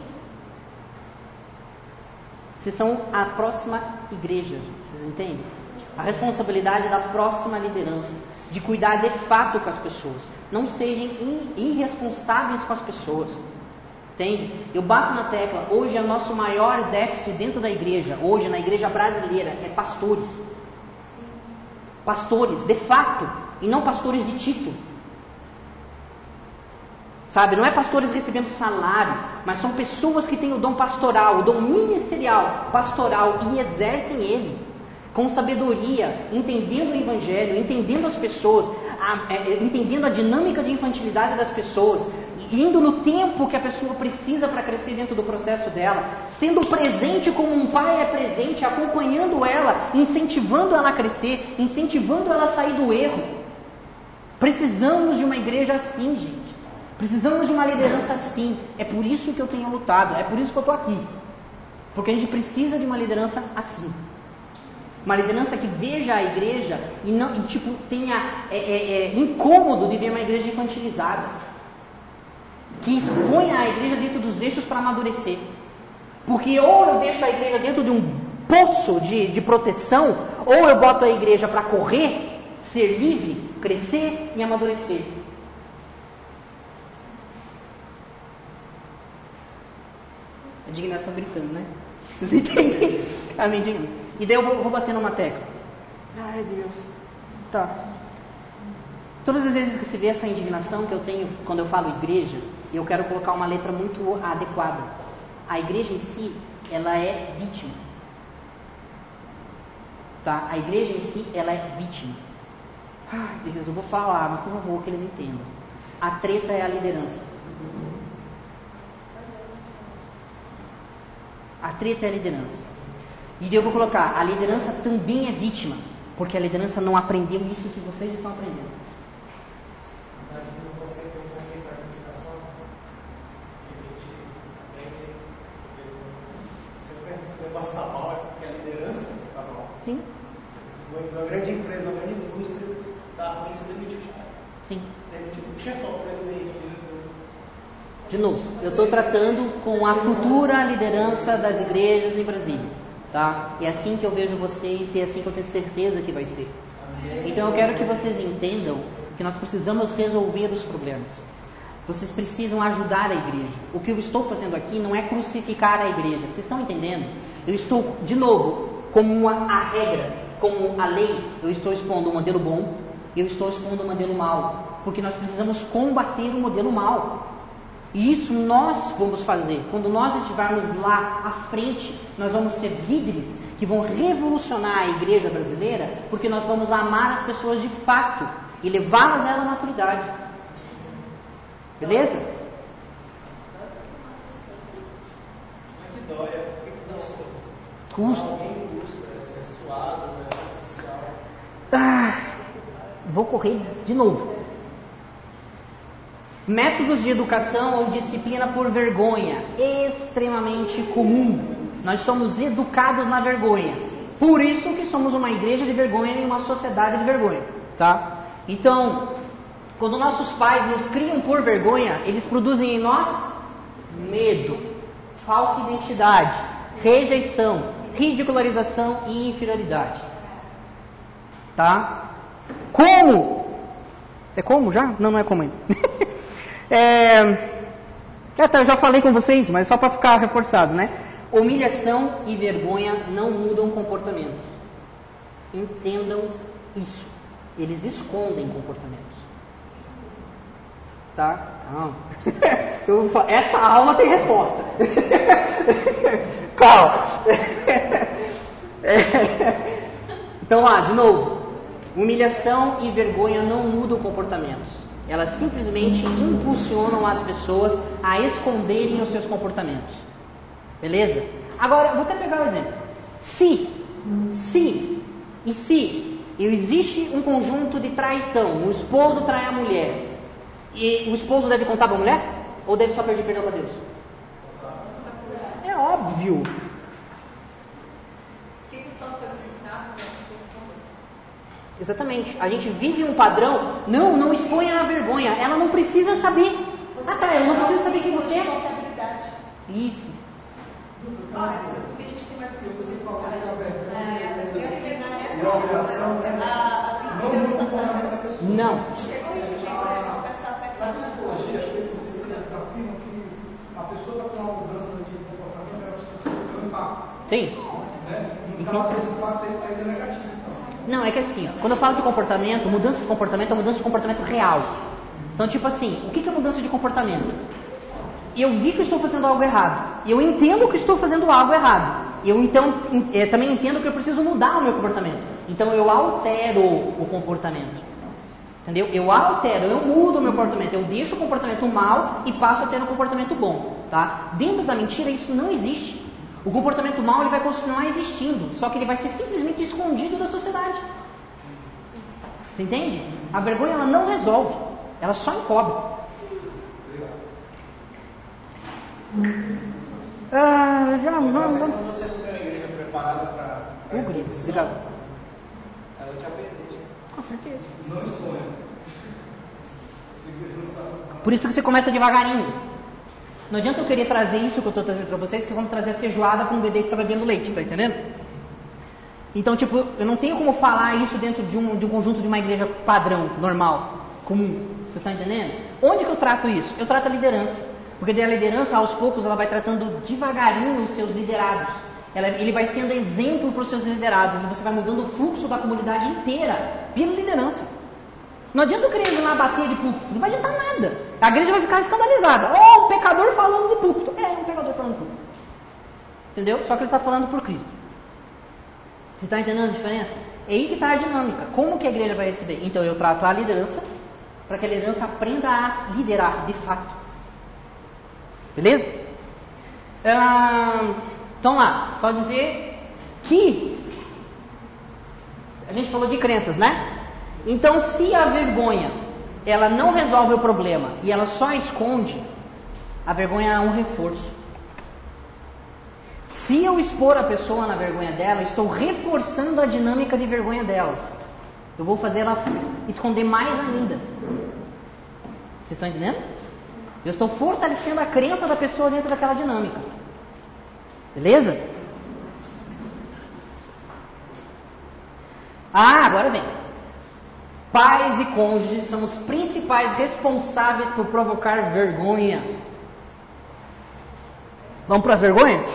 Vocês são a próxima igreja, vocês entendem? A responsabilidade da próxima liderança, de cuidar de fato com as pessoas. Não sejam irresponsáveis com as pessoas. Entende? Eu bato na tecla, hoje é o nosso maior déficit dentro da igreja, hoje na igreja brasileira, é pastores. Pastores, de fato, e não pastores de título. Sabe, não é pastores recebendo salário, mas são pessoas que têm o dom pastoral, o dom ministerial pastoral e exercem ele com sabedoria, entendendo o evangelho, entendendo as pessoas, a, é, entendendo a dinâmica de infantilidade das pessoas, indo no tempo que a pessoa precisa para crescer dentro do processo dela, sendo presente como um pai é presente, acompanhando ela, incentivando ela a crescer, incentivando ela a sair do erro. Precisamos de uma igreja assim, gente. Precisamos de uma liderança assim. É por isso que eu tenho lutado, é por isso que eu estou aqui. Porque a gente precisa de uma liderança assim. Uma liderança que veja a igreja e não e, tipo, tenha é, é, é, incômodo de ver uma igreja infantilizada. Que exponha a igreja dentro dos eixos para amadurecer. Porque ou eu deixo a igreja dentro de um poço de, de proteção, ou eu boto a igreja para correr, ser livre, crescer e amadurecer. A indignação gritando, né? Vocês entendem? A minha indignação. E daí eu vou, vou bater numa tecla. Ai, Deus. Tá. Todas as vezes que se vê essa indignação que eu tenho quando eu falo igreja, eu quero colocar uma letra muito adequada. A igreja em si, ela é vítima. Tá? A igreja em si, ela é vítima. Ai, Deus, eu vou falar, mas por favor, que eles entendam. A treta é a liderança. A treta é a liderança. E eu vou colocar, a liderança também é vítima, porque a liderança não aprendeu isso que vocês estão aprendendo. Você tem um conceito de administração que a gente aprende, você o negócio está mal, é porque a liderança está mal. Sim. Uma grande empresa, uma grande indústria, está ruim, você demitiu o chefe. Sim. Você demitiu o chefão, o presidente, o diretor. De novo, eu estou tratando com a futura liderança das igrejas em Brasília. Tá? É assim que eu vejo vocês e é assim que eu tenho certeza que vai ser. Então eu quero que vocês entendam que nós precisamos resolver os problemas. Vocês precisam ajudar a igreja. O que eu estou fazendo aqui não é crucificar a igreja. Vocês estão entendendo? Eu estou, de novo, como uma, a regra, como a lei, eu estou expondo o modelo bom, eu estou expondo o modelo mau. Porque nós precisamos combater o modelo mau. E isso nós vamos fazer. Quando nós estivermos lá à frente, nós vamos ser líderes que vão revolucionar a igreja brasileira, porque nós vamos amar as pessoas de fato e levá-las a ela à maturidade. Beleza? Mas que dói, é que custa. Custa. Alguém custa, é suado, é superficial. Ah, vou correr de novo. Métodos de educação ou disciplina por vergonha, extremamente comum. Nós somos educados na vergonha. Por isso que somos uma igreja de vergonha e uma sociedade de vergonha, tá? Então, quando nossos pais nos criam por vergonha, eles produzem em nós medo, falsa identidade, rejeição, ridicularização e inferioridade. Tá? Como? É como já? Não, não é como ainda. É, é, tá, eu já falei com vocês, mas só para ficar reforçado, né? Humilhação e vergonha não mudam comportamentos. Entendam isso. Eles escondem comportamentos. Tá? Calma. Eu, essa aula tem resposta. Calma. Então lá, de novo. Humilhação e vergonha não mudam comportamentos. Elas simplesmente impulsionam as pessoas a esconderem os seus comportamentos. Beleza? Agora, vou até pegar um exemplo. Se, se, e se existe um conjunto de traição, o esposo trai a mulher, e o esposo deve contar para a mulher? Ou deve só pedir perdão para Deus? É óbvio. O que os pastores ensinam? Exatamente. A gente vive um padrão. Não, não exponha a vergonha. Ela não precisa saber. Ah, tá, ela não precisa saber quem você é. Isso. Olha, porque a gente tem mais Porque você falou que a vergonha é, a vergonha na e a obrigação há vinte anos atrás. Não. Chegou um dia você confessar pecado. Hoje, acho que vocês afirmam que a pessoa está com uma mudança de comportamento, ela precisa ser um impacto. Tem. Né? No caso, esse impacto aí é negativo. Não, é que assim, ó, quando eu falo de comportamento, mudança de comportamento é mudança de comportamento real. Então, tipo assim, o que é mudança de comportamento? Eu vi que eu estou fazendo algo errado. Eu entendo que estou fazendo algo errado. Eu então é, também entendo que eu preciso mudar o meu comportamento. Então eu altero o comportamento. Entendeu? Eu altero, eu mudo o meu comportamento, eu deixo o comportamento mal e passo a ter um comportamento bom, tá? Dentro da mentira isso não existe. O comportamento mal ele vai continuar existindo, só que ele vai ser simplesmente escondido da sociedade. Você entende? A vergonha ela não resolve, ela só encobre. Ah, já não. Mas quando você não tem uma igreja preparada para Uh, essa Gris, posição, obrigado. ela te aprende. Com certeza. Não exponha. Por isso que você começa devagarinho. Não adianta eu querer trazer isso que eu estou trazendo para vocês, que vamos trazer a feijoada para um bebê que está bebendo leite, tá entendendo? Então, tipo, eu não tenho como falar isso dentro de um, de um conjunto de uma igreja padrão, normal, comum. Vocês estão entendendo? Onde que eu trato isso? Eu trato a liderança. Porque daí a liderança, aos poucos, ela vai tratando devagarinho os seus liderados. Ela, ele vai sendo exemplo para os seus liderados. E você vai mudando o fluxo da comunidade inteira pela liderança. Não adianta eu querer ir lá bater de púlpito. Não vai adiantar nada. A igreja vai ficar escandalizada. Oh, um pecador falando de púlpito. É, um pecador falando de púlpito. Entendeu? Só que ele está falando por Cristo. Você está entendendo a diferença? É aí que está a dinâmica. Como que a igreja vai receber? Então eu trato a liderança para que a liderança aprenda a liderar de fato. Beleza? Ah, então lá, só dizer que a gente falou de crenças, né? Então se a vergonha ela não resolve o problema e ela só esconde, a vergonha é um reforço. Se eu expor a pessoa na vergonha dela, estou reforçando a dinâmica de vergonha dela. Eu vou fazer ela esconder mais ainda. Vocês estão entendendo? Eu estou fortalecendo a crença da pessoa dentro daquela dinâmica. Beleza? Ah, agora vem. Pais e cônjuges são os principais responsáveis por provocar vergonha. Vamos para as vergonhas?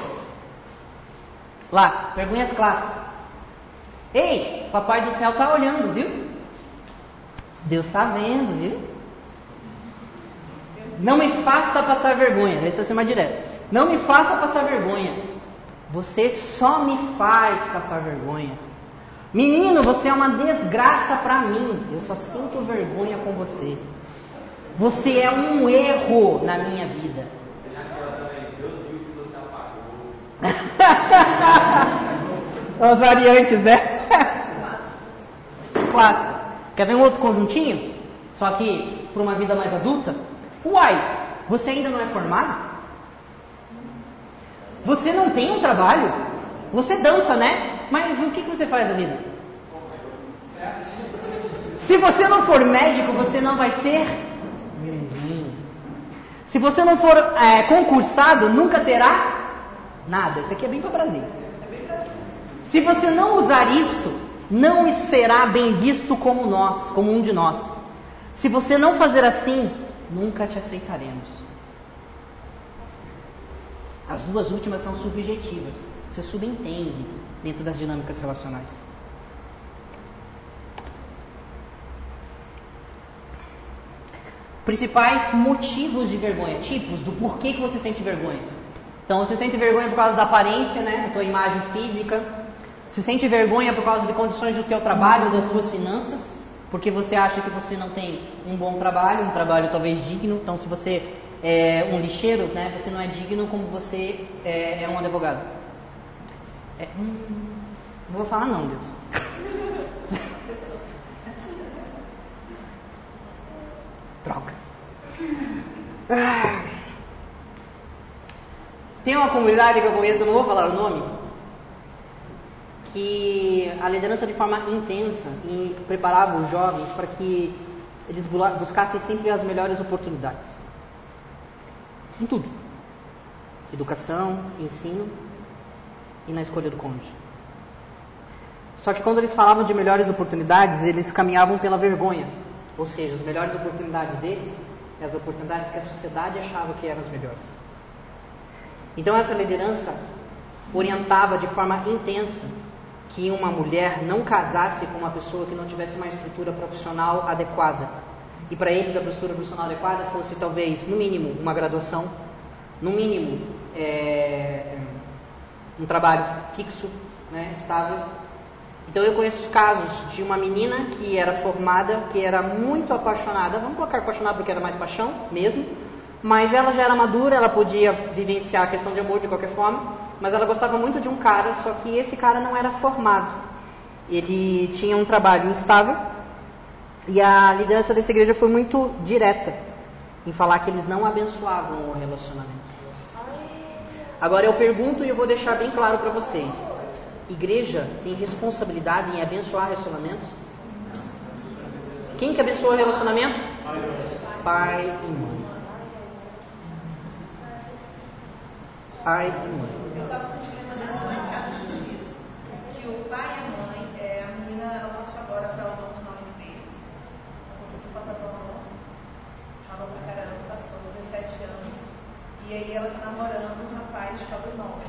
Lá, vergonhas clássicas. Ei, papai do céu está olhando, viu? Deus está vendo, viu? Não me faça passar vergonha. Esse está sendo mais direto. Não me faça passar vergonha. Você só me faz passar vergonha. Menino, você é uma desgraça para mim. Eu só sinto vergonha com você. Você é um erro na minha vida. Você já falou também, Deus viu que você apagou. As variantes, né? Clássicas. Quer ver um outro conjuntinho? Só que para uma vida mais adulta? Uai, você ainda não é formado? Você não tem um trabalho? Você dança, né? Mas o que você faz da vida? Se você não for médico, você não vai ser ninguém. Se você não for é, concursado, nunca terá nada. Isso aqui é bem para o Brasil. Se você não usar isso, não será bem visto como nós, como um de nós. Se você não fazer assim, nunca te aceitaremos. As duas últimas são subjetivas. Você subentende dentro das dinâmicas relacionais. Principais motivos de vergonha, tipos do porquê que você sente vergonha. Então você sente vergonha por causa da aparência, né, da tua imagem física. Você sente vergonha por causa de condições do teu trabalho, das tuas finanças, porque você acha que você não tem um bom trabalho, um trabalho talvez digno. Então se você é um lixeiro, né, você não é digno como você é, é um advogado. É, hum, não vou falar não, Deus. Droga. Ah. Tem uma comunidade que eu conheço, eu não vou falar o nome, que a liderança de forma intensa em preparava os jovens para que eles buscassem sempre as melhores oportunidades. Em tudo. Educação, ensino e na escolha do cônjuge. Só que quando eles falavam de melhores oportunidades, eles caminhavam pela vergonha. Ou seja, as melhores oportunidades deles eram as oportunidades que a sociedade achava que eram as melhores. Então essa liderança orientava de forma intensa que uma mulher não casasse com uma pessoa que não tivesse uma estrutura profissional adequada. E para eles a estrutura profissional adequada fosse talvez, no mínimo, uma graduação, no mínimo, é, um trabalho fixo, né, estável, Então eu conheço casos de uma menina que era formada, que era muito apaixonada, vamos colocar apaixonada porque era mais paixão mesmo, mas ela já era madura, ela podia vivenciar a questão de amor de qualquer forma, mas ela gostava muito de um cara, só que esse cara não era formado. Ele tinha um trabalho instável e a liderança dessa igreja foi muito direta em falar que eles não abençoavam o relacionamento. Agora eu pergunto e eu vou deixar bem claro para vocês. Igreja tem responsabilidade em abençoar relacionamentos? Quem que abençoa o relacionamento? Pai e mãe. Pai e mãe. Eu estava com um dilema desse lá em casa esses dias. Que o pai e a mãe, é, a menina, ela passou agora para o odonto na U N B. Conseguiu passar para o odonto. Rala pra caramba, passou dezessete anos. E aí ela está namorando um rapaz de Caldas Novas.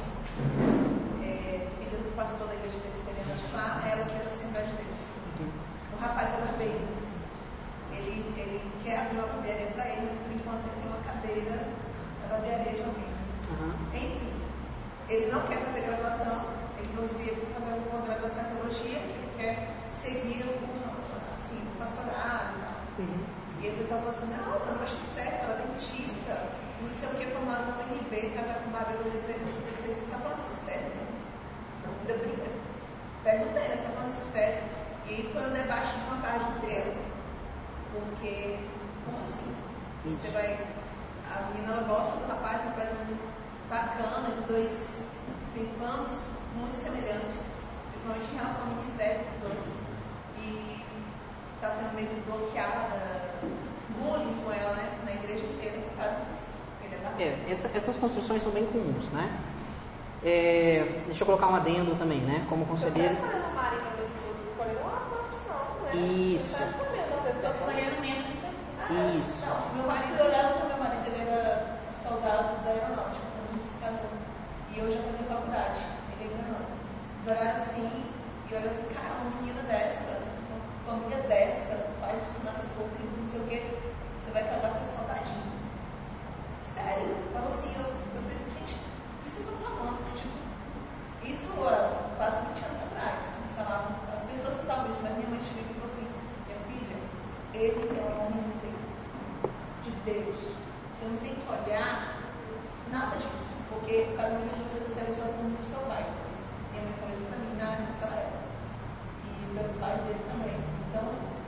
É, filho do pastor da igreja presbiteriana de lá, ela que era Assembleia de Deus. O rapaz é barbeiro. Ele, ele quer abrir uma barbearia para ele, mas por enquanto ele tem uma cadeira na barbearia de alguém. Uhum. Enfim, ele não quer fazer graduação, ele trouxe para fazer uma graduação em teologia, que ele quer seguir o, assim, o pastorado e tal. Uhum. E aí o pessoal falou assim, não, eu não acho certo, ela é dentista, não sei o que, formada no U N B, casar com barbeiro de preto, você está falando isso sério, né? Eu brinco, perguntei, você está falando isso sério? E aí foi um debate de uma tarde inteira, porque, como assim? Você vai, a menina ela gosta do rapaz, o rapaz é muito bacana, os dois têm planos muito semelhantes, principalmente em relação ao ministério dos dois, e está sendo meio bloqueada, bullying com ela, né, na igreja inteira por causa disso. É, essa, essas construções são bem comuns, né? É, deixa eu colocar um adendo também, né? Como conselheiro. Você está escolhendo uma área para pessoas, escolhendo uma opção, né? Isso. Você está escolhendo uma pessoa. Escolhendo menos de perfil. Isso. Não, meu marido olhava para o meu marido, ele era soldado da aeronáutica, quando a gente se casou. E eu já fazia faculdade, ele ainda não. Eles olharam assim, e olharam assim, cara, uma menina dessa, uma família dessa, faz funcionários públicos, não sei o quê, você vai casar com esse soldadinho. Sério, falou assim, eu, eu falei, gente, o que vocês estão falando? Tipo, isso há quase vinte anos atrás, eles falavam, as pessoas pensavam isso, mas minha mãe chegou e falou assim, minha filha, ele é um homem de Deus, você não tem que olhar nada disso, porque o casamento de vocês é sério só com o seu pai. Minha mãe falou isso pra mim naquela época, e pelos pais dele também. Então,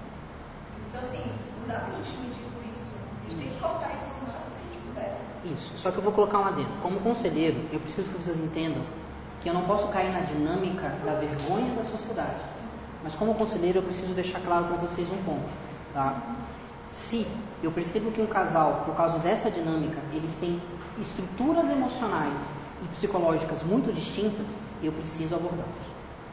então assim, não dá pra gente medir por isso, a gente tem que colocar isso no máximo. Isso, só que eu vou colocar um adendo. Como conselheiro, eu preciso que vocês entendam que eu não posso cair na dinâmica da vergonha da sociedade. Mas como conselheiro, eu preciso deixar claro para vocês um ponto. Tá? Se eu percebo que um casal, por causa dessa dinâmica, eles têm estruturas emocionais e psicológicas muito distintas, eu preciso abordá-los.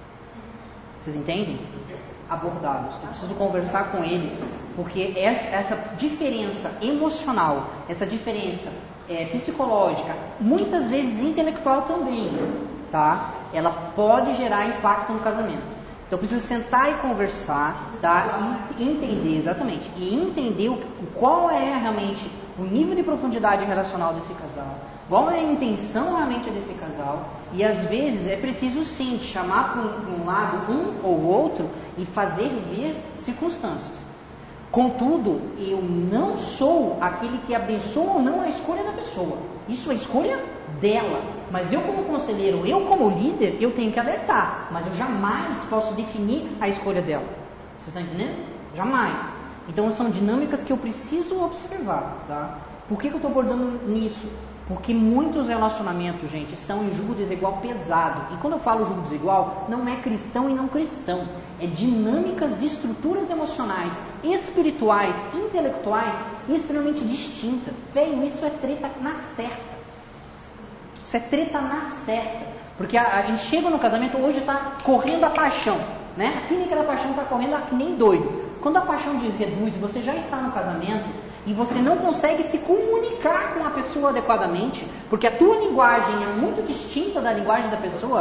Vocês entendem? Abordá-los. Eu preciso conversar com eles, porque essa, essa diferença emocional, essa diferença é, psicológica, muitas vezes intelectual também, tá? Ela pode gerar impacto no casamento. Então eu preciso sentar e conversar, tá? E entender, exatamente, e entender o, qual é realmente o nível de profundidade relacional desse casal, qual é a intenção realmente desse casal, e às vezes é preciso sim chamar para um, um lado um ou outro e fazer ver circunstâncias. Contudo, eu não sou aquele que abençoa ou não a escolha da pessoa. Isso é escolha dela. Mas eu como conselheiro, eu como líder, eu tenho que alertar. Mas eu jamais posso definir a escolha dela. Vocês estão entendendo? Jamais. Então são dinâmicas que eu preciso observar, tá? Por que, que eu estou abordando nisso? Porque muitos relacionamentos, gente, são em jugo desigual pesado. E quando eu falo jugo desigual, não é cristão e não cristão. É dinâmicas de estruturas emocionais, espirituais, intelectuais, extremamente distintas. Velho, isso é treta na certa. Isso é treta na certa. Porque a, a, eles chegam no casamento, hoje está correndo a paixão. Né? A clínica da paixão está correndo que nem doido. Quando a paixão reduz, você já está no casamento e você não consegue se comunicar com a pessoa adequadamente, porque a tua linguagem é muito distinta da linguagem da pessoa,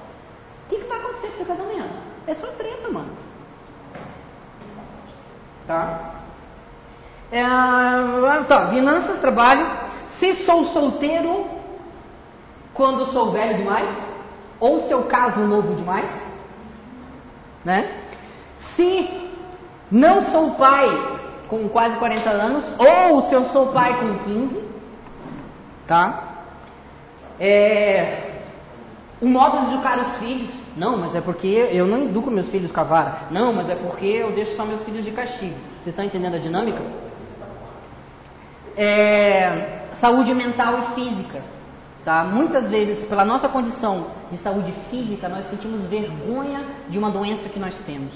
o que, que vai acontecer com esse casamento? É só treta, mano. Tá? É, tá, finanças, trabalho. Se sou solteiro quando sou velho demais? Ou se eu caso novo demais? né? Se não sou pai com quase quarenta anos, ou se eu sou pai com quinze, tá? É, o modo de educar os filhos, não, mas é porque eu não educo meus filhos com a vara, não, mas é porque eu deixo só meus filhos de castigo. Vocês estão entendendo a dinâmica? É, saúde mental e física, tá? Muitas vezes, pela nossa condição de saúde física, nós sentimos vergonha de uma doença que nós temos,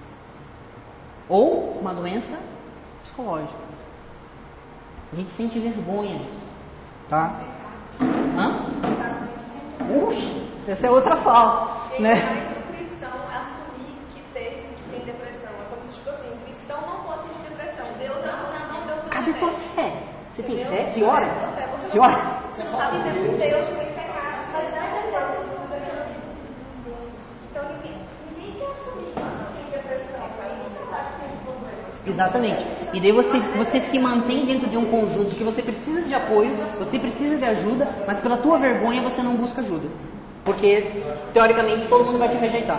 ou uma doença psicológica. A gente sente vergonha disso, tá? Hã? Uxi, essa é outra fala, Tem né? mais o cristão assumir que tem, que tem depressão. É como se, tipo assim, o cristão não pode sentir depressão. Deus é a solução, Deus é o Cadê tua remédio. fé? Você tem Entendeu? fé? Senhora? Você Senhora? não, você não está vivendo com Deus, foi pecado. Só existe Deus. Então ninguém, ninguém quer assumir que tem depressão. Aí você está que tem problemas. Exatamente. E daí você, você se mantém dentro de um conjunto que você precisa de apoio, você precisa de ajuda, mas pela tua vergonha você não busca ajuda. Porque, teoricamente, todo mundo vai te rejeitar.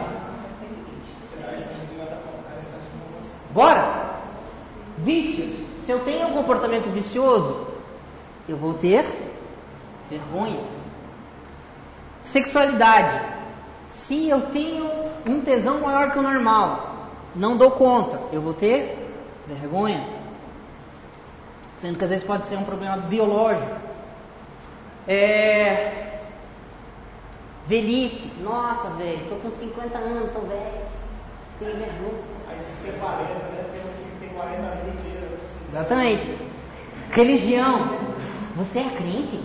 Bora? Vícios. Se eu tenho um comportamento vicioso, eu vou ter vergonha. Sexualidade. Se eu tenho um tesão maior que o normal, não dou conta, eu vou ter vergonha. Sendo que às vezes pode ser um problema biológico. É... Velhice. Nossa, velho, tô com cinquenta anos, tô velho. Tenho vergonha. Aí se tem quarenta, né? Pensa que tem quarenta a vida inteira. Exatamente. Religião. Você é crente?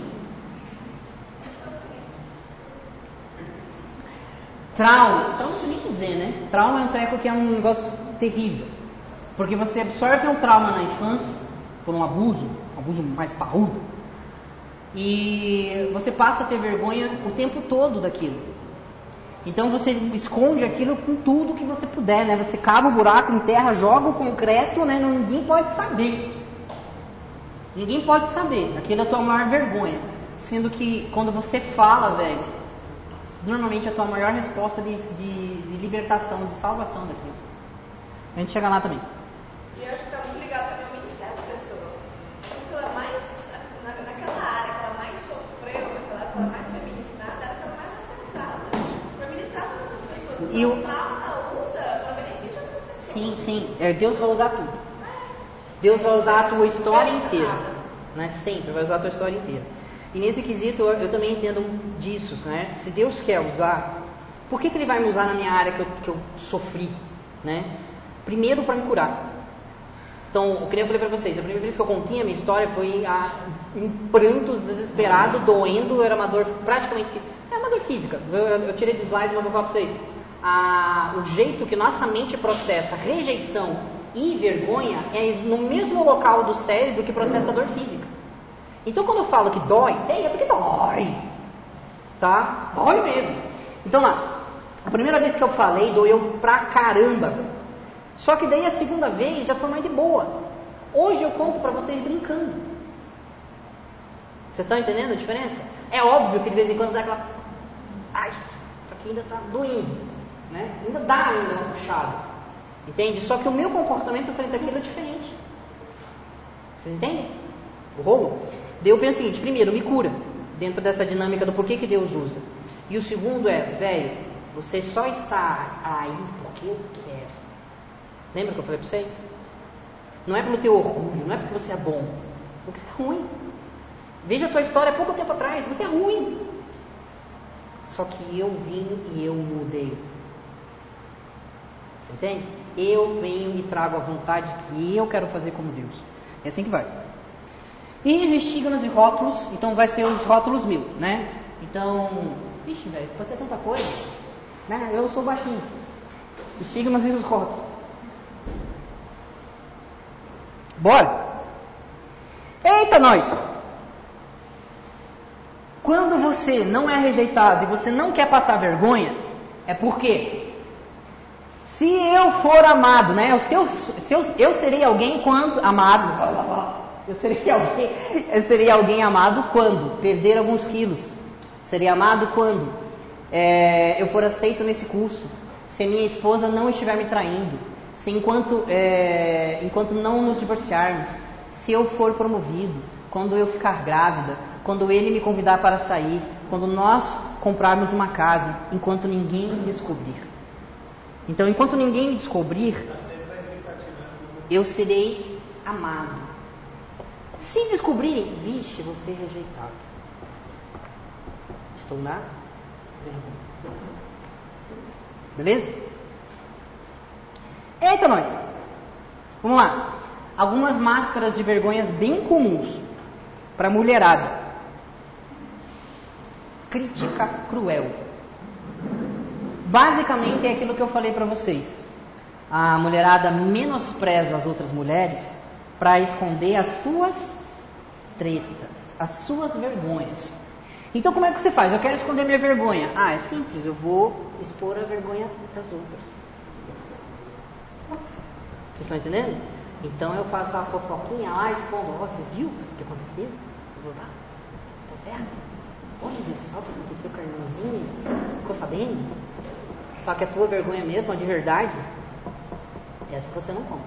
Trauma. Trauma não nem dizer, né? Trauma é um treco que é um negócio terrível. Porque você absorve um trauma na infância, por um abuso, um abuso mais parrudo, e você passa a ter vergonha o tempo todo daquilo. Então você esconde aquilo com tudo que você puder, né? Você cava o buraco, enterra, joga o concreto, né? Ninguém pode saber. Ninguém pode saber. Aquilo é a tua maior vergonha. Sendo que quando você fala, velho, normalmente é a tua maior resposta de, de, de libertação, de salvação daquilo. A gente chega lá também. E eu acho que está muito ligado também ao ministério da pessoa. Porque ela mais, na, naquela área que ela mais sofreu, naquela área que ela mais foi ministrada, era que ela mais vai ser usada. Para ministrar sobre outras pessoas. Então, E o- o trauma ela usa para benefício de outras pessoas. Sim, sim. É, Deus vai usar tudo. Deus vai usar a tua história inteira. Né? Sempre vai usar a tua história inteira. E nesse quesito eu, eu também entendo disso, né? Se Deus quer usar, por que, que Ele vai me usar na minha área que eu, que eu sofri, né? Primeiro para me curar. Então, o que eu falei para vocês, a primeira vez que eu contei a minha história foi a, em prantos, desesperado, doendo, eu era uma dor praticamente, é uma dor física. Eu, eu tirei do slide, mas vou falar para vocês. A, o jeito que nossa mente processa rejeição e vergonha é no mesmo local do cérebro que processa a dor física. Então, quando eu falo que dói, é porque dói, tá? Dói mesmo. Então, lá, a primeira vez que eu falei, doeu pra caramba. Só que daí a segunda vez já foi mais de boa. Hoje eu conto pra vocês brincando. Vocês estão entendendo a diferença? É óbvio que de vez em quando dá aquela... Ai, isso aqui ainda tá doendo, né? Ainda dá ainda uma puxada. Entende? Só que o meu comportamento frente àquilo é diferente. Vocês entendem? O rolo? Daí eu penso o seguinte, primeiro, me cura, dentro dessa dinâmica do porquê que Deus usa. E o segundo é, velho, você só está aí porque eu quero. Lembra que eu falei para vocês? Não é pelo teu orgulho, não é porque você é bom, porque você é ruim. Veja a tua história há pouco tempo atrás, você é ruim. Só que eu vim e eu mudei. Você entende? Eu venho e trago a vontade que eu quero fazer como Deus. É assim que vai. E estigmas e rótulos, então vai ser os rótulos mil, né? Então, vixe, velho, pode ser tanta coisa, né? Eu sou baixinho. Estigmas e os rótulos. Bora! Eita, nós! Quando você não é rejeitado e você não quer passar vergonha, é porque se eu for amado, né? Se eu, se eu, eu serei alguém quando amado. Eu serei alguém, eu serei alguém amado quando perder alguns quilos. Serei amado quando é, eu for aceito nesse curso. se a minha esposa não estiver me traindo, se enquanto, é, enquanto não nos divorciarmos, se eu for promovido, quando eu ficar grávida, quando ele me convidar para sair, quando nós comprarmos uma casa, enquanto ninguém me descobrir. Então, enquanto ninguém me descobrir, eu serei amado. Se descobrirem, vixe, vou ser rejeitado. Estou na vergonha. Beleza? Eita, nós! Vamos lá. Algumas máscaras de vergonhas bem comuns para mulherada. Crítica cruel. Basicamente é aquilo que eu falei para vocês. A mulherada menospreza as outras mulheres para esconder as suas tretas, as suas vergonhas. Então como é que você faz? Eu quero esconder minha vergonha. Ah, é simples, eu vou expor a vergonha das outras. Vocês estão entendendo? Então eu faço a fofoquinha lá, expondo. Oh, você viu o que aconteceu? Eu vou lá. Tá certo? Olha só o que aconteceu com a irmãzinha. Ficou sabendo? Só que a tua vergonha mesmo, a de verdade, essa você não conta.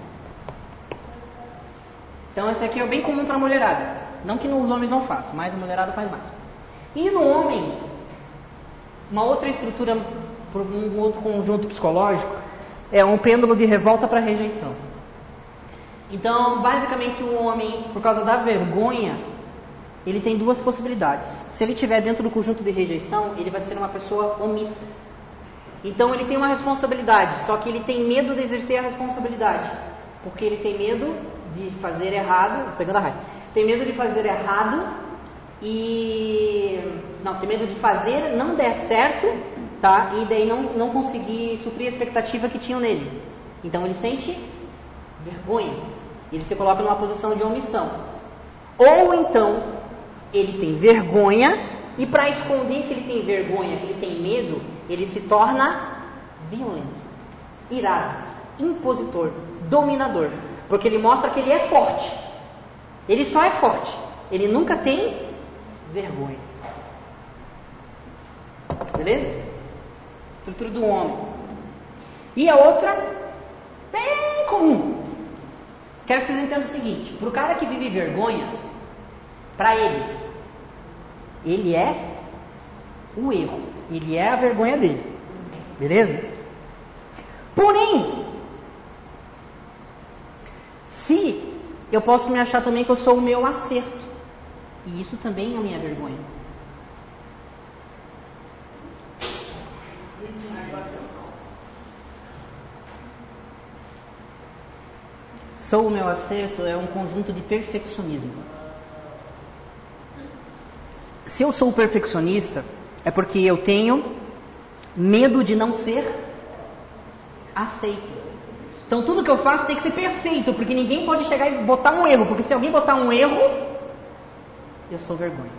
Então esse aqui é bem comum para a mulherada. Não que os homens não façam, mas a mulherada faz mais. E no homem, uma outra estrutura, um outro conjunto psicológico, é um pêndulo de revolta para rejeição. Então, basicamente, o homem, por causa da vergonha, ele tem duas possibilidades. Se ele estiver dentro do conjunto de rejeição, ele vai ser uma pessoa omissa. Então, ele tem uma responsabilidade, só que ele tem medo de exercer a responsabilidade, porque ele tem medo de fazer errado, pegando a raiva, tem medo de fazer errado e... não, tem medo de fazer, não der certo, tá? E daí não, não conseguir suprir a expectativa que tinham nele. Então, ele sente vergonha. Ele se coloca numa posição de omissão. Ou então, ele tem vergonha e para esconder que ele tem vergonha, que ele tem medo, ele se torna violento, irado, impositor, dominador. Porque ele mostra que ele é forte. Ele só é forte. Ele nunca tem vergonha. Beleza? Estrutura do homem. E a outra, bem comum. Quero que vocês entendam o seguinte. Para o cara que vive vergonha, para ele, ele é o erro. Ele é a vergonha dele. Beleza? Porém, se eu posso me achar também que eu sou o meu acerto. E isso também é a minha vergonha. Sou o meu acerto é um conjunto de perfeccionismo. Se eu sou perfeccionista, é porque eu tenho medo de não ser aceito. Então tudo que eu faço tem que ser perfeito, porque ninguém pode chegar e botar um erro, porque se alguém botar um erro, eu sou vergonha.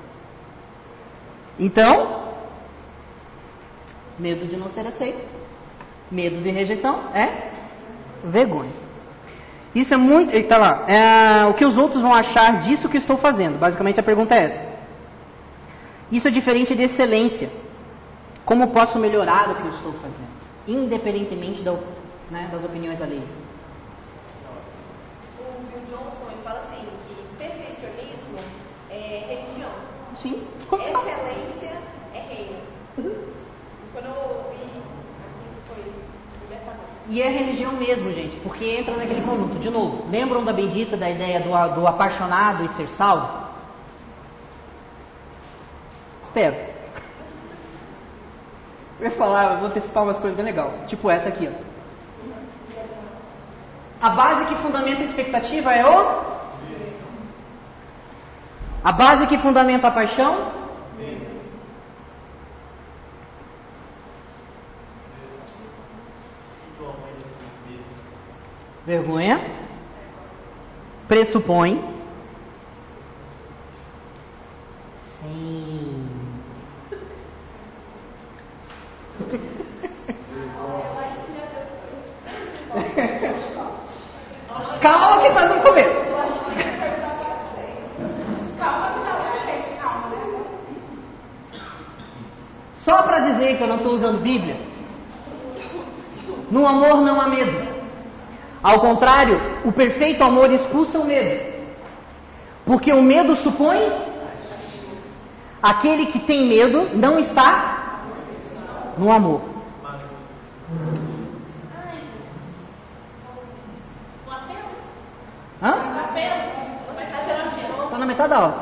Então, medo de não ser aceito, medo de rejeição é vergonha. Isso é muito... Está lá. É, o que os outros vão achar disso que estou fazendo? Basicamente a pergunta é essa. Isso é diferente de excelência. Como posso melhorar o que eu estou fazendo? Independentemente da, né, das opiniões alheias. O Bill Johnson ele fala assim, que perfeccionismo é religião. Sim. Excelência é reino. Uhum. Quando eu ouvi aquilo foi libertador. E é religião mesmo, gente, porque entra naquele conjunto. De novo, lembram da bendita da ideia do, do apaixonado e ser salvo? Espero. Eu ia falar, eu vou antecipar umas coisas bem legais. Tipo essa aqui, ó. A base que fundamenta a expectativa é o... A base que fundamenta a paixão? Vergonha. Pressupõe. Sim. Calma que tá no começo. Só para dizer que eu não estou usando Bíblia, No amor não há medo. Ao contrário, o perfeito amor expulsa o medo. Porque o medo supõe... Aquele que tem medo não está no amor. Hã? Está na metade da aula.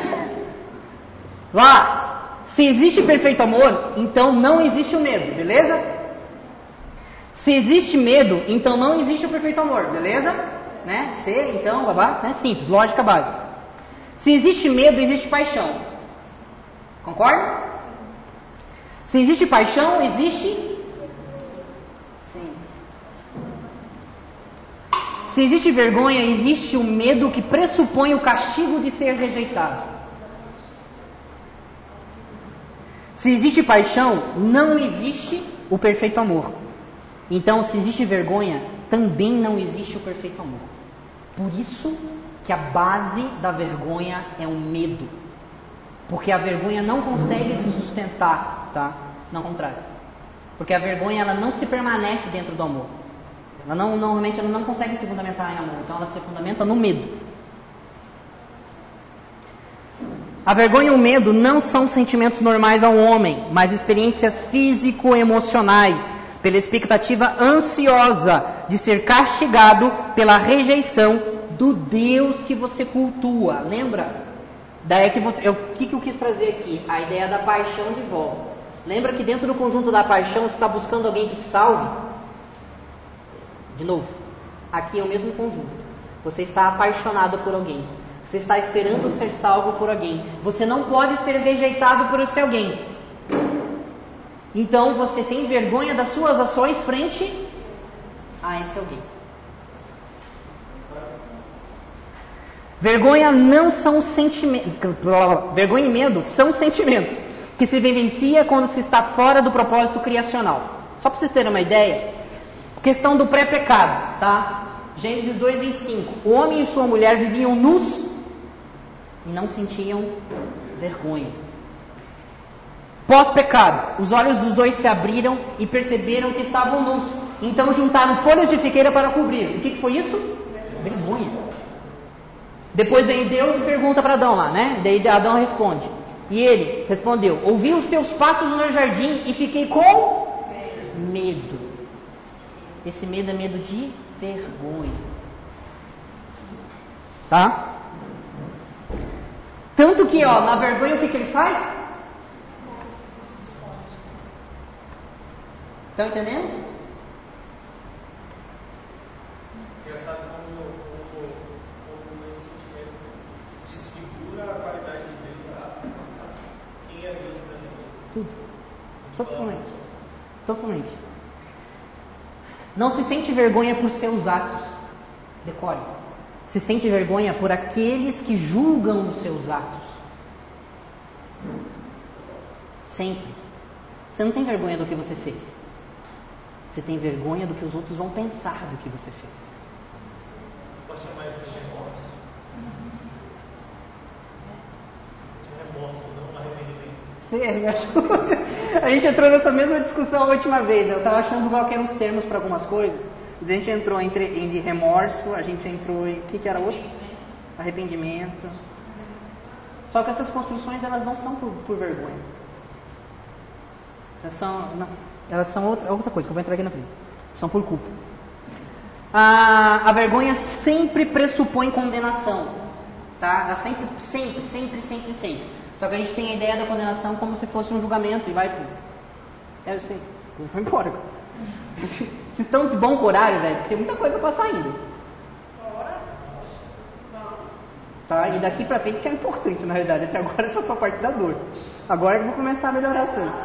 Lá, se existe perfeito amor, então não existe o medo, beleza? Se existe medo, então não existe o perfeito amor, beleza? Né? Se, então, babá, né? Simples, lógica básica. Se existe medo, existe paixão. Concorda? Se existe paixão, existe... Sim. Se existe vergonha, existe o medo que pressupõe o castigo de ser rejeitado. Se existe paixão, não existe o perfeito amor. Então, se existe vergonha, também não existe o perfeito amor. Por isso que a base da vergonha é o medo. Porque a vergonha não consegue se sustentar, tá? Não, ao contrário. Porque a vergonha, ela não se permanece dentro do amor. Ela não, normalmente ela não consegue se fundamentar em amor. Então ela se fundamenta no medo. A vergonha e o medo não são sentimentos normais ao homem, mas experiências físico-emocionais, pela expectativa ansiosa de ser castigado pela rejeição do Deus que você cultua. Lembra? Daí que eu, o que, que eu quis trazer aqui? A ideia da paixão de volta. Lembra que dentro do conjunto da paixão você está buscando alguém que te salve? De novo, aqui é o mesmo conjunto. Você está apaixonado por alguém. Você está esperando ser salvo por alguém. Você não pode ser rejeitado por esse alguém. Então você tem vergonha das suas ações frente a esse alguém. Vergonha não são sentimentos. Vergonha e medo são sentimentos que se vivencia quando se está fora do propósito criacional. Só para vocês terem uma ideia, questão do pré-pecado, tá? Gênesis dois, vinte e cinco. O homem e sua mulher viviam nus e não sentiam vergonha. Pós-pecado, os olhos dos dois se abriram e perceberam que estavam nus. Então juntaram folhas de figueira para cobrir. O que, que foi isso? Vergonha. Depois vem Deus e pergunta para Adão lá, né? Daí Adão responde. E ele respondeu: ouvi os teus passos no jardim e fiquei com medo. Esse medo é medo de vergonha. Tá? Tanto que, ó, na vergonha o que, que ele faz? Estão entendendo? Engraçado como, como, como esse sentimento desfigura a qualidade de Deus, a, quem é Deus para Deus. Tudo. Totalmente. Totalmente. Não se sente vergonha por seus atos. Decore. Se sente vergonha por aqueles que julgam os seus atos. Sempre. Você não tem vergonha do que você fez. Você tem vergonha do que os outros vão pensar do que você fez. Pode chamar isso de remorso. Remorso, não arrependimento. É, a gente entrou nessa mesma discussão a última vez. Eu estava achando qual que eram os termos para algumas coisas. A gente entrou entre, em remorso, a gente entrou em... O que, que era outro? Arrependimento. Só que essas construções, elas não são por, por vergonha. Elas são, não, elas são outra, outra coisa que eu vou entrar aqui na frente. São por culpa. A, a vergonha sempre pressupõe condenação. Tá? Ela sempre, sempre, sempre, sempre, sempre. Só que a gente tem a ideia da condenação como se fosse um julgamento e vai... É, eu sei. Foi embora. Vocês estão de bom horário, velho? Porque tem muita coisa pra passar ainda. Tá? E daqui pra frente que é importante, na realidade. Até agora é só a parte da dor. Agora eu vou começar a melhorar as coisas.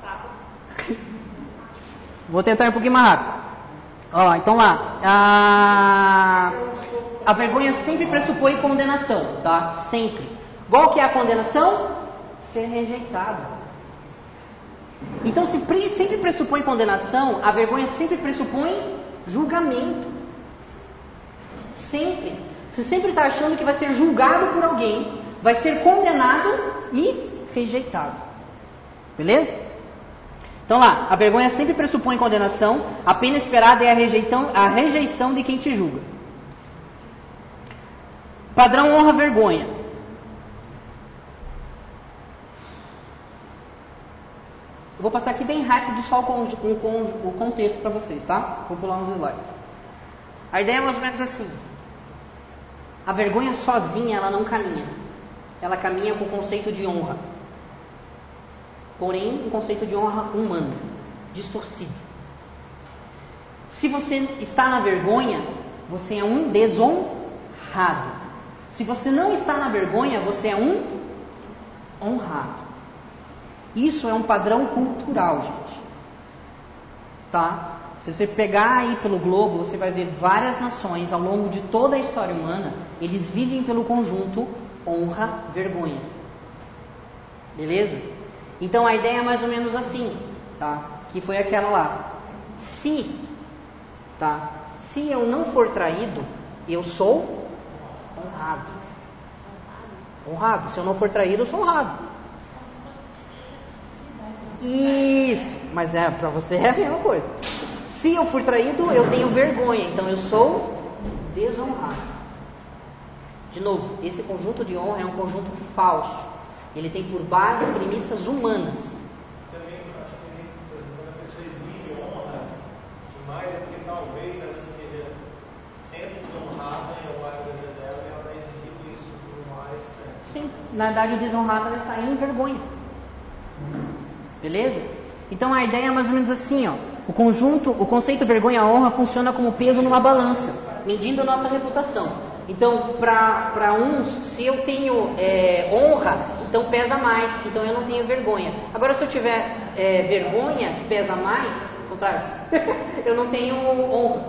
Vou tentar ir um pouquinho mais rápido. Ó, então lá. A, a vergonha sempre pressupõe condenação, tá? Sempre. Qual que é a condenação? Ser rejeitado. Então, se sempre pressupõe condenação, a vergonha sempre pressupõe julgamento. Sempre. Você sempre está achando que vai ser julgado por alguém, vai ser condenado e rejeitado. Beleza? Então lá, a vergonha sempre pressupõe condenação, a pena esperada é a rejeição, a rejeição de quem te julga. Padrão honra-vergonha. Eu vou passar aqui bem rápido só o, con- o, con- o contexto para vocês, tá? Vou pular uns slides. A ideia é mais ou menos assim. A vergonha sozinha, ela não caminha. Ela caminha com o conceito de honra. Porém, um conceito de honra humano, distorcido. Se você está na vergonha, você é um desonrado. Se você não está na vergonha, você é um honrado. Isso é um padrão cultural, gente. Tá? Se você pegar aí pelo globo, você vai ver várias nações ao longo de toda a história humana, eles vivem pelo conjunto honra-vergonha. Beleza? Então a ideia é mais ou menos assim, tá? Que foi aquela lá. Se, tá? Se eu não for traído, eu sou honrado. Honrado. Se eu não for traído, eu sou honrado. Isso. Mas é, para você é a mesma coisa. Se eu for traído, eu tenho vergonha. Então eu sou desonrado. De novo, esse conjunto de honra é um conjunto falso. Ele tem por base premissas humanas. Também acho que quando a pessoa exige honra demais é porque talvez ela esteja sendo desonrada em alguma área da vida dela e ela está exigindo isso por mais tempo. Sim, na verdade o desonrado ela está em vergonha. Beleza? Então a ideia é mais ou menos assim, ó. O conjunto, o conceito vergonha-honra funciona como peso numa balança, medindo a nossa reputação. Então, para uns, se eu tenho é, honra, então pesa mais, então eu não tenho vergonha. Agora, se eu tiver é, vergonha, que pesa mais, ao contrário, eu não tenho honra.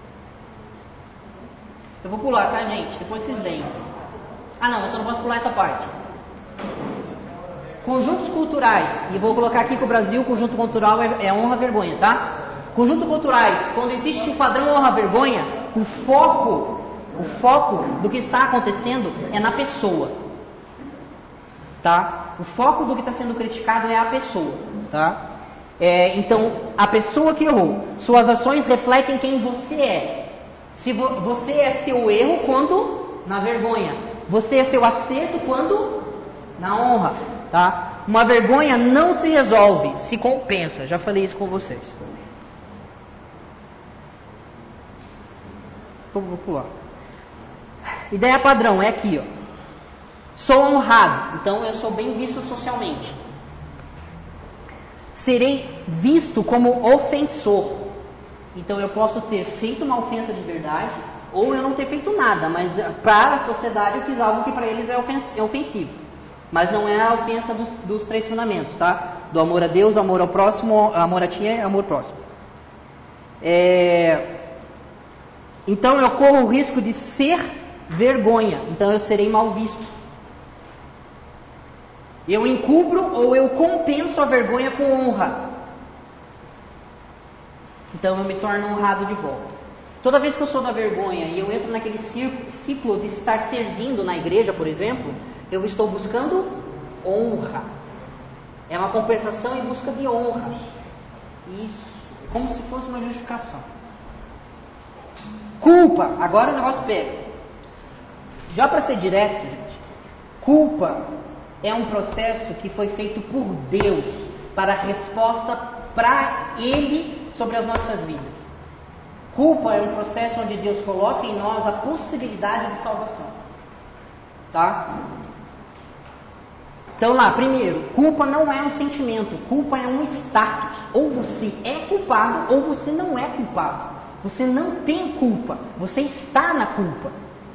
Eu vou pular, tá, gente? Depois vocês veem. Ah, não, eu só não posso pular essa parte. Conjuntos culturais, e vou colocar aqui que o Brasil, o conjunto cultural é, é honra-vergonha, tá? Conjuntos culturais, quando existe o padrão honra-vergonha, o foco... O foco do que está acontecendo é na pessoa, tá? O foco do que está sendo criticado é a pessoa, tá? É, então, a pessoa que errou, suas ações refletem quem você é. Se vo, você é seu erro quando na vergonha, você é seu acerto quando na honra, tá? Uma vergonha não se resolve, se compensa. Já falei isso com vocês. Então, vou pular. Ideia padrão é aqui, ó. Sou honrado, então eu sou bem visto socialmente. Serei visto como ofensor. Então eu posso ter feito uma ofensa de verdade, ou eu não ter feito nada, mas para a sociedade eu fiz algo que para eles é ofensivo. Mas não é a ofensa dos, dos três fundamentos, tá? Do amor a Deus, amor ao próximo, amor a ti e amor próximo. É... Então eu corro o risco de ser vergonha, então eu serei mal visto. Eu encubro ou eu compenso a vergonha com honra. Então eu me torno honrado de volta. Toda vez que eu sou da vergonha e eu entro naquele ciclo de estar servindo na igreja, por exemplo, eu estou buscando honra. É uma compensação em busca de honra. Isso, como se fosse uma justificação. Culpa, agora o negócio pega. Já para ser direto, gente, culpa é um processo que foi feito por Deus para a resposta para Ele sobre as nossas vidas. Culpa é um processo onde Deus coloca em nós a possibilidade de salvação. Tá? Então lá, primeiro, culpa não é um sentimento, culpa é um status. Ou você é culpado ou você não é culpado. Você não tem culpa, você está na culpa.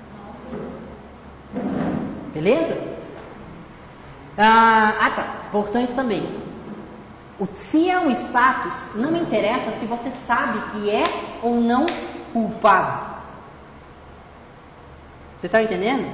Beleza? Ah, ah tá, importante também. O, se é um status, não me interessa se você sabe que é ou não culpado. Você está entendendo?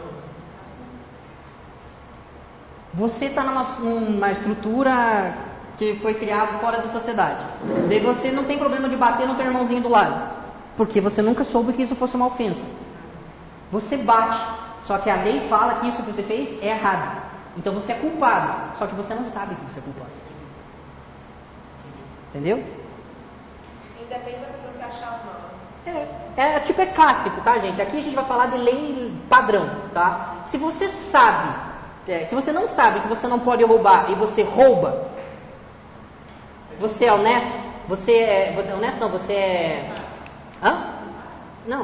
Você está numa, numa estrutura que foi criada fora da sociedade. Daí você não tem problema de bater no teu irmãozinho do lado, porque você nunca soube que isso fosse uma ofensa. Você bate, só que a lei fala que isso que você fez é errado. Então você é culpado, só que você não sabe que você é culpado. Entendeu? Independe da pessoa se achar ou não. É, é, tipo, é clássico, tá, gente? Aqui a gente vai falar de lei padrão, tá? Se você sabe, é, se você não sabe que você não pode roubar e você rouba, você é honesto? Você é, você é honesto? Não, você é... Hã? Não.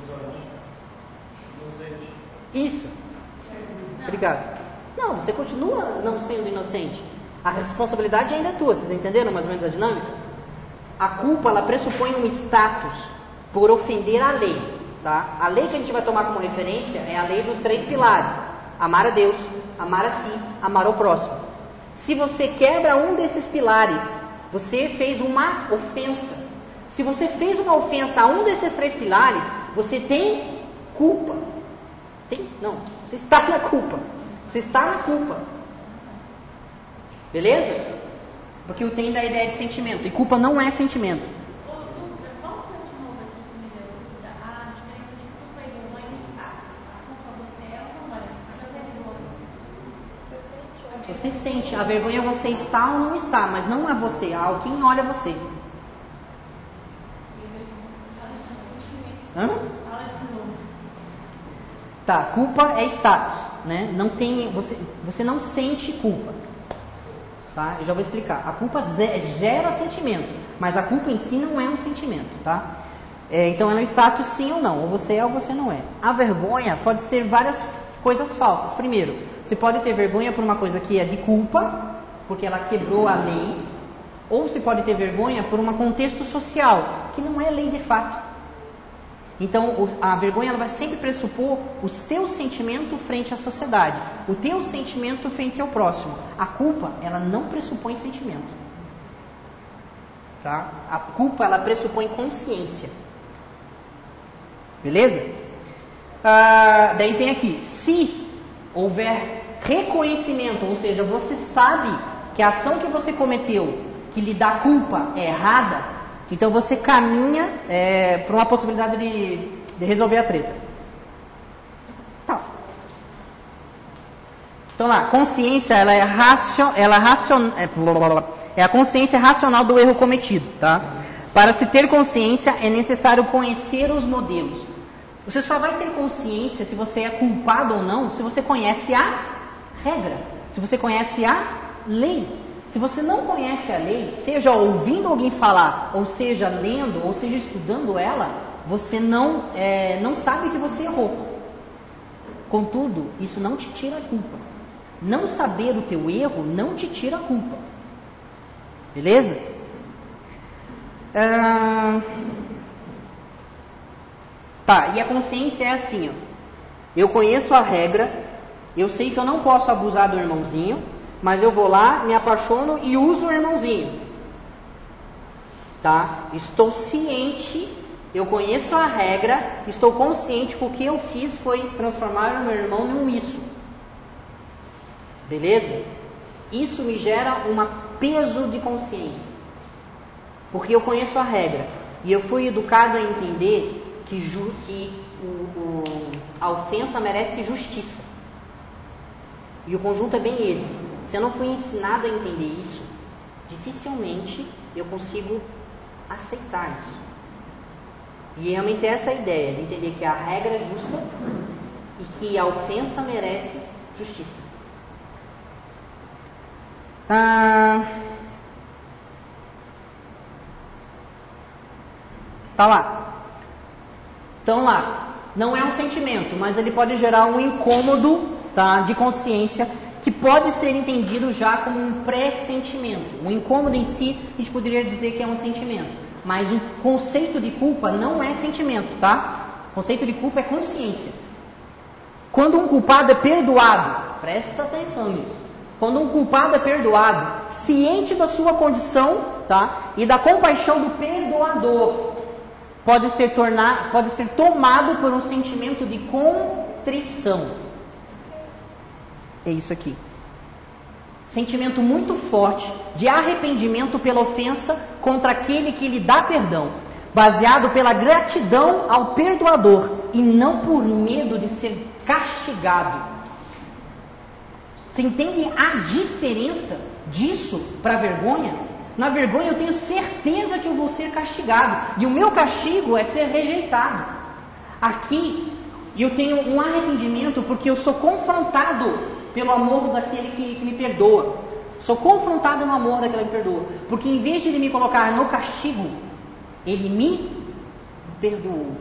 Isso. Obrigado. Não, você continua não sendo inocente. A responsabilidade ainda é tua. Vocês entenderam mais ou menos a dinâmica? A culpa, ela pressupõe um status por ofender a lei, tá? A lei que a gente vai tomar como referência é a lei dos três pilares: amar a Deus, amar a si, amar ao próximo. Se você quebra um desses pilares, você fez uma ofensa. Se você fez uma ofensa a um desses três pilares, você tem culpa. Tem? Não. Você está na culpa. Você está na culpa. Beleza? Porque o tem da ideia de sentimento. E culpa não é sentimento. Ô, Dutra, volta de novo aqui que me deu dúvida. A diferença de culpa e vergonha no status. A culpa você é ou não é? A vergonha. Você sente. A vergonha você está ou não está, mas não é você. Há quem olha você. Hã? Fala de novo. Tá, culpa é status, né? Não tem, você, você não sente culpa. Tá? Eu já vou explicar. A culpa gera sentimento, mas a culpa em si não é um sentimento, tá? É, então é um status sim ou não, ou você é ou você não é. A vergonha pode ser várias coisas falsas. Primeiro, você pode ter vergonha por uma coisa que é de culpa, porque ela quebrou a lei, ou você pode ter vergonha por um contexto social, que não é lei de fato. Então, a vergonha ela vai sempre pressupor o teu sentimento frente à sociedade, o teu sentimento frente ao próximo. A culpa, ela não pressupõe sentimento. Tá? A culpa, ela pressupõe consciência. Beleza? Ah, daí tem aqui, se houver reconhecimento, ou seja, você sabe que a ação que você cometeu, que lhe dá culpa, é errada, então você caminha é, para uma possibilidade de, de resolver a treta. Tá. Então lá, consciência, ela é, racio, ela racion, é, é a consciência racional do erro cometido, tá? Para se ter consciência é necessário conhecer os modelos. Você só vai ter consciência se você é culpado ou não, se você conhece a regra, se você conhece a lei. Se você não conhece a lei, seja ouvindo alguém falar, ou seja lendo, ou seja estudando ela, você não, é, não sabe que você errou. Contudo, isso não te tira a culpa. Não saber o teu erro não te tira a culpa. Beleza? Ah, tá, e a consciência é assim, ó. Eu conheço a regra, eu sei que eu não posso abusar do irmãozinho, mas eu vou lá, me apaixono e uso o irmãozinho. Tá? Estou ciente, eu conheço a regra, estou consciente que o que eu fiz foi transformar o meu irmão num isso. Beleza? Isso me gera um peso de consciência. Porque eu conheço a regra. E eu fui educado a entender que, ju- que o, o, a ofensa merece justiça. E o conjunto é bem esse. Se eu não fui ensinado a entender isso, dificilmente eu consigo aceitar isso. E realmente essa é a ideia, de entender que a regra é justa e que a ofensa merece justiça. Ah, tá lá. Então lá, não é um sentimento, mas ele pode gerar um incômodo, tá, de consciência, que pode ser entendido já como um pré-sentimento. O incômodo em si, a gente poderia dizer que é um sentimento. Mas o conceito de culpa não é sentimento, tá? O conceito de culpa é consciência. Quando um culpado é perdoado, presta atenção nisso. Quando um culpado é perdoado, ciente da sua condição, tá? E da compaixão do perdoador, pode ser, tornar, pode ser tomado por um sentimento de contrição. É isso aqui. Sentimento muito forte de arrependimento pela ofensa contra aquele que lhe dá perdão, baseado pela gratidão ao perdoador e não por medo de ser castigado. Você entende a diferença disso para a vergonha? Na vergonha eu tenho certeza que eu vou ser castigado. E o meu castigo é ser rejeitado. Aqui eu tenho um arrependimento porque eu sou confrontado pelo amor daquele que, que me perdoa. Sou confrontado no amor daquele que me perdoa. Porque em vez de ele me colocar no castigo, ele me perdoou.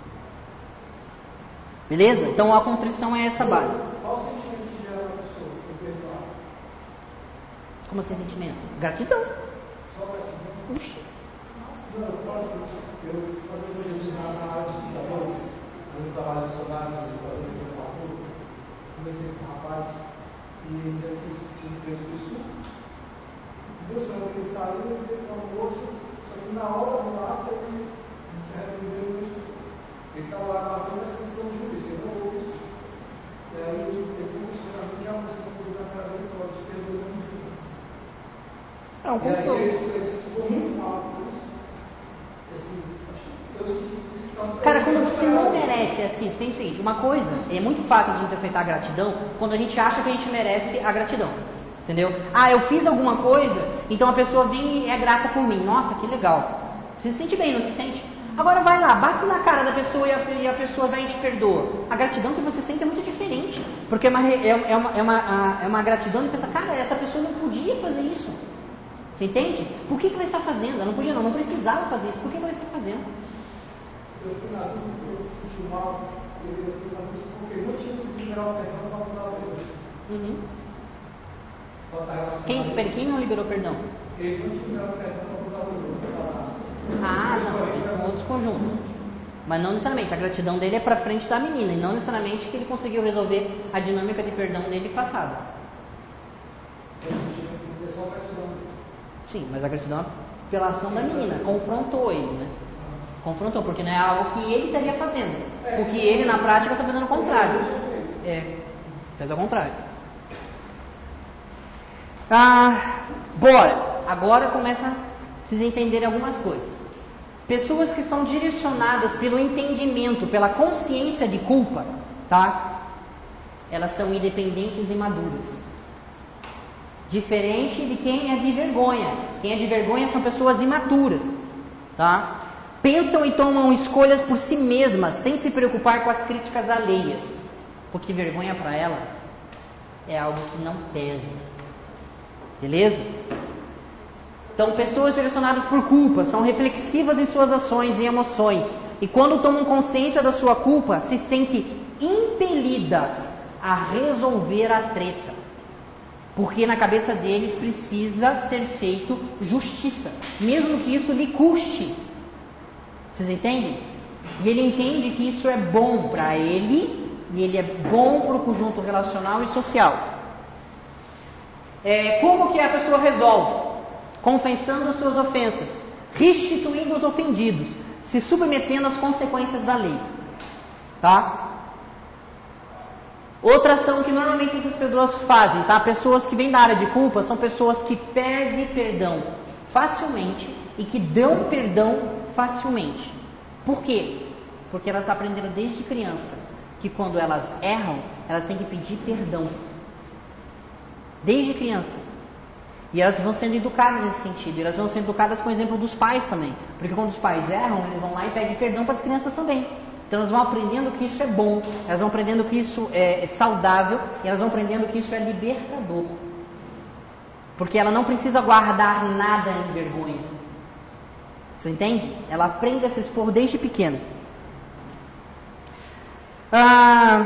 Beleza? Então a contrição é essa base. Qual o sentimento que gera na pessoa por perdoar? Como assim sentimento? Gratidão. Só gratidão? Puxa. Não, eu falo assim, eu fazendo serviço na área de estudadores, no trabalho de soldado, nas escolas que eu faço, comecei com um rapaz e ele fez tinha preso por estudo. Duas semanas que ele saiu, ele teve um almoço, só que na hora do ato ele se arrependeu do estudo. Ele estava lá na rua, mas questão de juízo, ele não houve isso. E aí ele foi funcionando de almoço, não na cara dele, falou, te perdoe como Jesus. É um E aí consolo. ele, ele ficou muito mal por isso. Assim, acho que Deus disse que estava. Cara, quando você não merece, assim, tem o seguinte, uma coisa, é muito fácil de a gente aceitar a gratidão quando a gente acha que a gente merece a gratidão. Entendeu? Ah, eu fiz alguma coisa, então a pessoa vem e é grata por mim. Nossa, que legal. Você se sente bem, não se sente? Agora vai lá, bate na cara da pessoa e a, e a pessoa vai e te perdoa. A gratidão que você sente é muito diferente. Porque é uma, é, é uma, é uma, é uma gratidão de pensar, cara, essa pessoa não podia fazer isso. Você entende? Por que, que ela está fazendo? Ela não podia não, não precisava fazer isso. Por que, que ela está fazendo? Eu fui na dúvida, ele se sentiu mal, ele fui na dúvida porque ele não tinha conseguido liberar o perdão para mudar o perdão. Uhum. Quem, pera, quem não liberou perdão? Ele não tinha liberado o perdão para usar o perdão. Ah, não, esses são outros conjuntos. Mas não necessariamente, a gratidão dele é para frente da menina, e não necessariamente que ele conseguiu resolver a dinâmica de perdão dele passada. Sim, mas a gratidão é pela ação da menina, confrontou ele, né? Confrontou, porque não é algo que ele estaria fazendo. Porque ele, na prática, está fazendo o contrário. É, fez ao contrário. Ah, bora! Agora começa a vocês entenderem algumas coisas. Pessoas que são direcionadas pelo entendimento, pela consciência de culpa, tá? Elas são independentes e maduras. Diferente de quem é de vergonha. Quem é de vergonha são pessoas imaturas, tá? Pensam e tomam escolhas por si mesmas, sem se preocupar com as críticas alheias. Porque vergonha para ela é algo que não pesa. Beleza? Então, pessoas direcionadas por culpa são reflexivas em suas ações e emoções. E quando tomam consciência da sua culpa, se sentem impelidas a resolver a treta. Porque na cabeça deles precisa ser feito justiça, mesmo que isso lhe custe. Vocês entendem? E ele entende que isso é bom para ele, e ele é bom para o conjunto relacional e social. É, como que a pessoa resolve? Confessando as suas ofensas, restituindo os ofendidos, se submetendo às consequências da lei. Tá? Outra ação que normalmente essas pessoas fazem, tá? Pessoas que vêm da área de culpa são pessoas que perdem perdão facilmente e que dão perdão facilmente. Por quê? Porque elas aprenderam desde criança que quando elas erram, elas têm que pedir perdão. Desde criança. E elas vão sendo educadas nesse sentido. E elas vão sendo educadas com o exemplo dos pais também. Porque quando os pais erram, eles vão lá e pedem perdão para as crianças também. Então elas vão aprendendo que isso é bom. Elas vão aprendendo que isso é saudável. E elas vão aprendendo que isso é libertador. Porque ela não precisa guardar nada em vergonha. Você entende? Ela aprende a se expor desde pequena. Ah,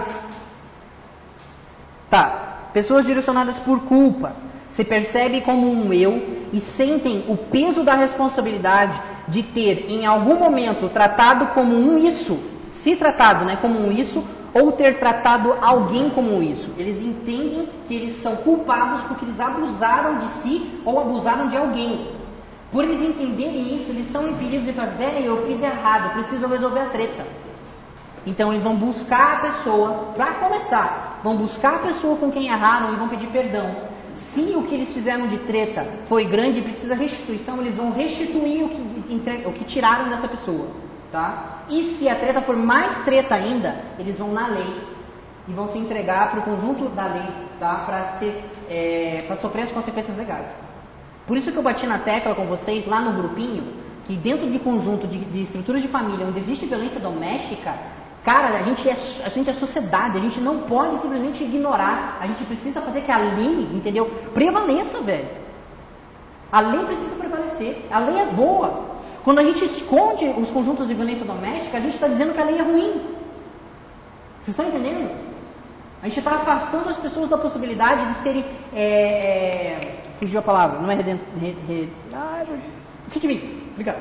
tá. Pessoas direcionadas por culpa se percebem como um eu e sentem o peso da responsabilidade de ter em algum momento tratado como um isso, se tratado, né, como um isso, ou ter tratado alguém como um isso. Eles entendem que eles são culpados porque eles abusaram de si ou abusaram de alguém. Por eles entenderem isso, eles são impedidos de falar, velho, eu fiz errado, preciso resolver a treta. Então eles vão buscar a pessoa, para começar, vão buscar a pessoa com quem erraram e vão pedir perdão. Se o que eles fizeram de treta foi grande e precisa restituição, eles vão restituir o que, o que tiraram dessa pessoa. Tá? E se a treta for mais treta ainda, eles vão na lei e vão se entregar para o conjunto da lei, tá? Para ser, é, para sofrer as consequências legais. Por isso que eu bati na tecla com vocês lá no grupinho, que dentro de conjunto de, de estrutura de família onde existe violência doméstica, cara, a gente, é, a gente é sociedade, a gente não pode simplesmente ignorar, a gente precisa fazer que a lei, entendeu, prevaleça, velho. A lei precisa prevalecer, a lei é boa. Quando a gente esconde os conjuntos de violência doméstica, a gente está dizendo que a lei é ruim. Vocês estão entendendo? A gente está afastando as pessoas da possibilidade de serem, é, é, fugiu a palavra, não é redent... Re, re, ah, fit obrigado.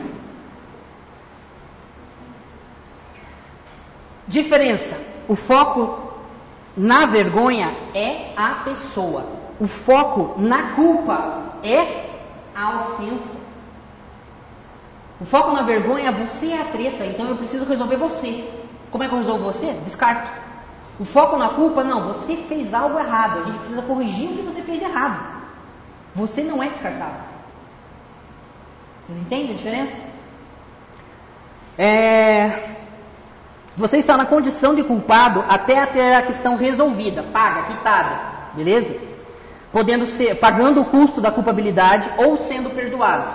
Diferença. O foco na vergonha é a pessoa. O foco na culpa é a ofensa. O foco na vergonha, você é a treta, então eu preciso resolver você. Como é que eu resolvo você? Descarto. O foco na culpa, não, você fez algo errado, a gente precisa corrigir o que você fez de errado. Você não é descartável. Vocês entendem a diferença? É... Você está na condição de culpado até ter a questão resolvida, paga, quitada, beleza? Podendo ser, pagando o custo da culpabilidade ou sendo perdoado.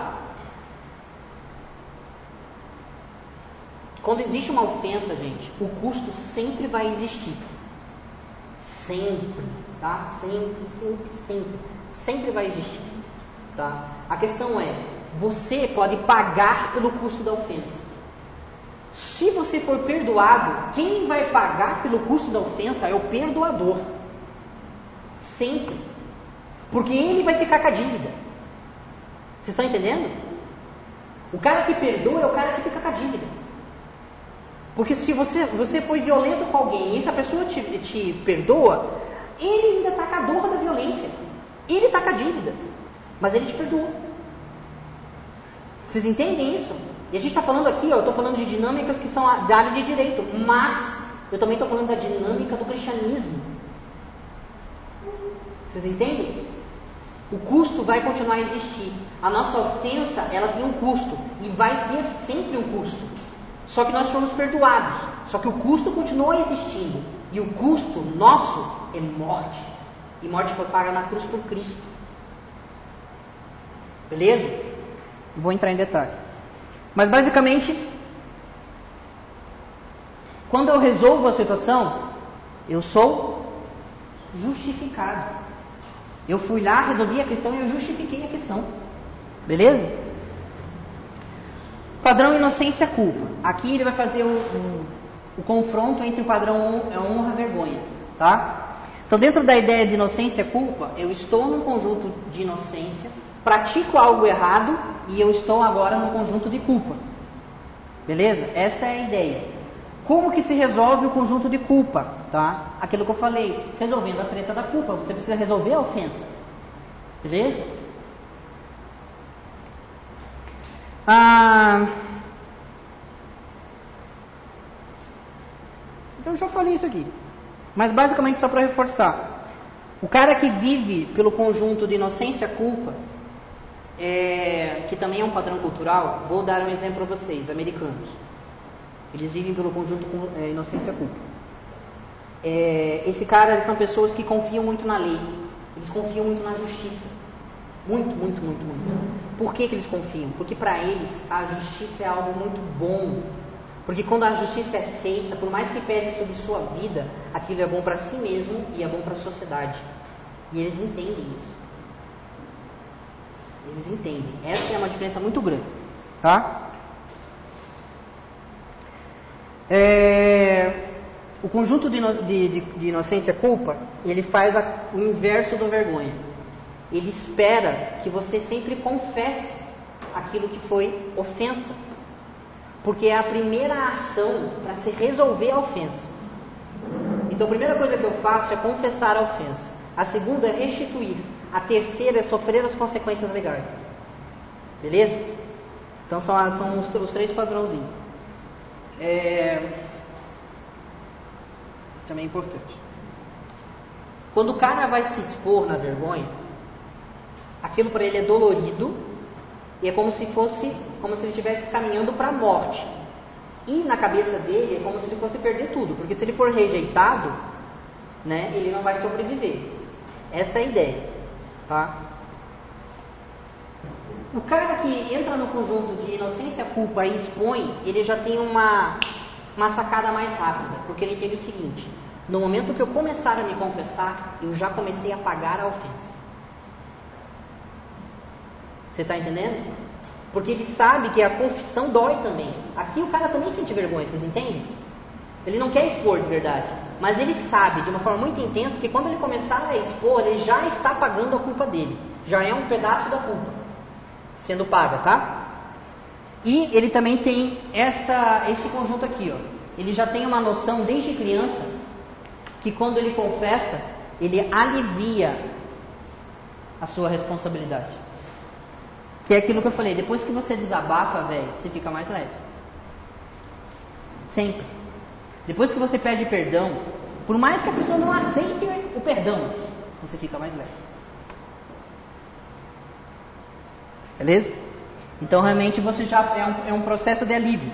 Quando existe uma ofensa, gente, o custo sempre vai existir. Sempre, tá? Sempre, sempre, sempre. Sempre vai existir, tá? A questão é, você pode pagar pelo custo da ofensa. Se você for perdoado, quem vai pagar pelo custo da ofensa é o perdoador. Sempre. Porque ele vai ficar com a dívida. Vocês estão entendendo? O cara que perdoa é o cara que fica com a dívida. Porque se você, você foi violento com alguém e essa pessoa te, te perdoa, ele ainda está com a dor da violência. Ele está com a dívida. Mas ele te perdoou. Vocês entendem isso? E a gente está falando aqui, ó, eu estou falando de dinâmicas que são da área de direito, mas eu também estou falando da dinâmica do cristianismo. Vocês entendem? O custo vai continuar a existir. A nossa ofensa, ela tem um custo e vai ter sempre um custo. Só que nós fomos perdoados. Só que o custo continua existindo. E o custo nosso é morte. E morte foi paga na cruz por Cristo. Beleza? Vou entrar em detalhes. Mas basicamente, quando eu resolvo a situação, eu sou justificado. Eu fui lá, resolvi a questão e eu justifiquei a questão. Beleza? Padrão inocência-culpa. Aqui ele vai fazer o, o, o confronto entre o padrão honra-vergonha. Tá? Então, dentro da ideia de inocência-culpa, eu estou num conjunto de inocência, pratico algo errado e eu estou agora no conjunto de culpa. Beleza? Essa é a ideia. Como que se resolve o conjunto de culpa? Tá? Aquilo que eu falei, resolvendo a treta da culpa, você precisa resolver a ofensa. Beleza? Ah, então eu já falei isso aqui. Mas basicamente só para reforçar. O cara que vive pelo conjunto de inocência-culpa, É, que também é um padrão cultural, vou dar um exemplo para vocês, americanos. Eles vivem pelo conjunto com é, inocência culpa. É, esse cara, eles são pessoas que confiam muito na lei, eles confiam muito na justiça. Muito, muito, muito, muito. Por que que eles confiam? Porque para eles a justiça é algo muito bom. Porque quando a justiça é feita, por mais que pese sobre sua vida, aquilo é bom para si mesmo e é bom para a sociedade. E eles entendem isso. Eles entendem. Essa é uma diferença muito grande. Tá? É, o conjunto de, de, de, de inocência-culpa, ele faz a, o inverso da vergonha. Ele espera que você sempre confesse aquilo que foi ofensa. Porque é a primeira ação para se resolver a ofensa. Então a primeira coisa que eu faço é confessar a ofensa. A segunda é restituir. A terceira é sofrer as consequências legais. Beleza? Então são, são os, os três padrãozinhos. É... Também é importante. Quando o cara vai se expor na vergonha, aquilo para ele é dolorido e é como se fosse, como se ele estivesse caminhando para a morte. E na cabeça dele é como se ele fosse perder tudo, porque se ele for rejeitado, né, ele não vai sobreviver. Essa é a ideia. Tá? O cara que entra no conjunto de inocência, culpa e expõe, ele já tem uma, uma sacada mais rápida, porque ele entende o seguinte: no momento que eu começar a me confessar, eu já comecei a pagar a ofensa. Você está entendendo? Porque ele sabe que a confissão dói também. Aqui o cara também sente vergonha, vocês entendem? Ele não quer expor de verdade, mas ele sabe de uma forma muito intensa que quando ele começar a expor, ele já está pagando a culpa dele. Já é um pedaço da culpa sendo paga, tá? E ele também tem essa, esse conjunto aqui, ó. Ele já tem uma noção desde criança que quando ele confessa, ele alivia a sua responsabilidade. Que é aquilo que eu falei, depois que você desabafa, velho, você fica mais leve. Sempre. Depois que você pede perdão, por mais que a pessoa não aceite o perdão, você fica mais leve. Beleza? Então realmente você já é um, é um processo de alívio.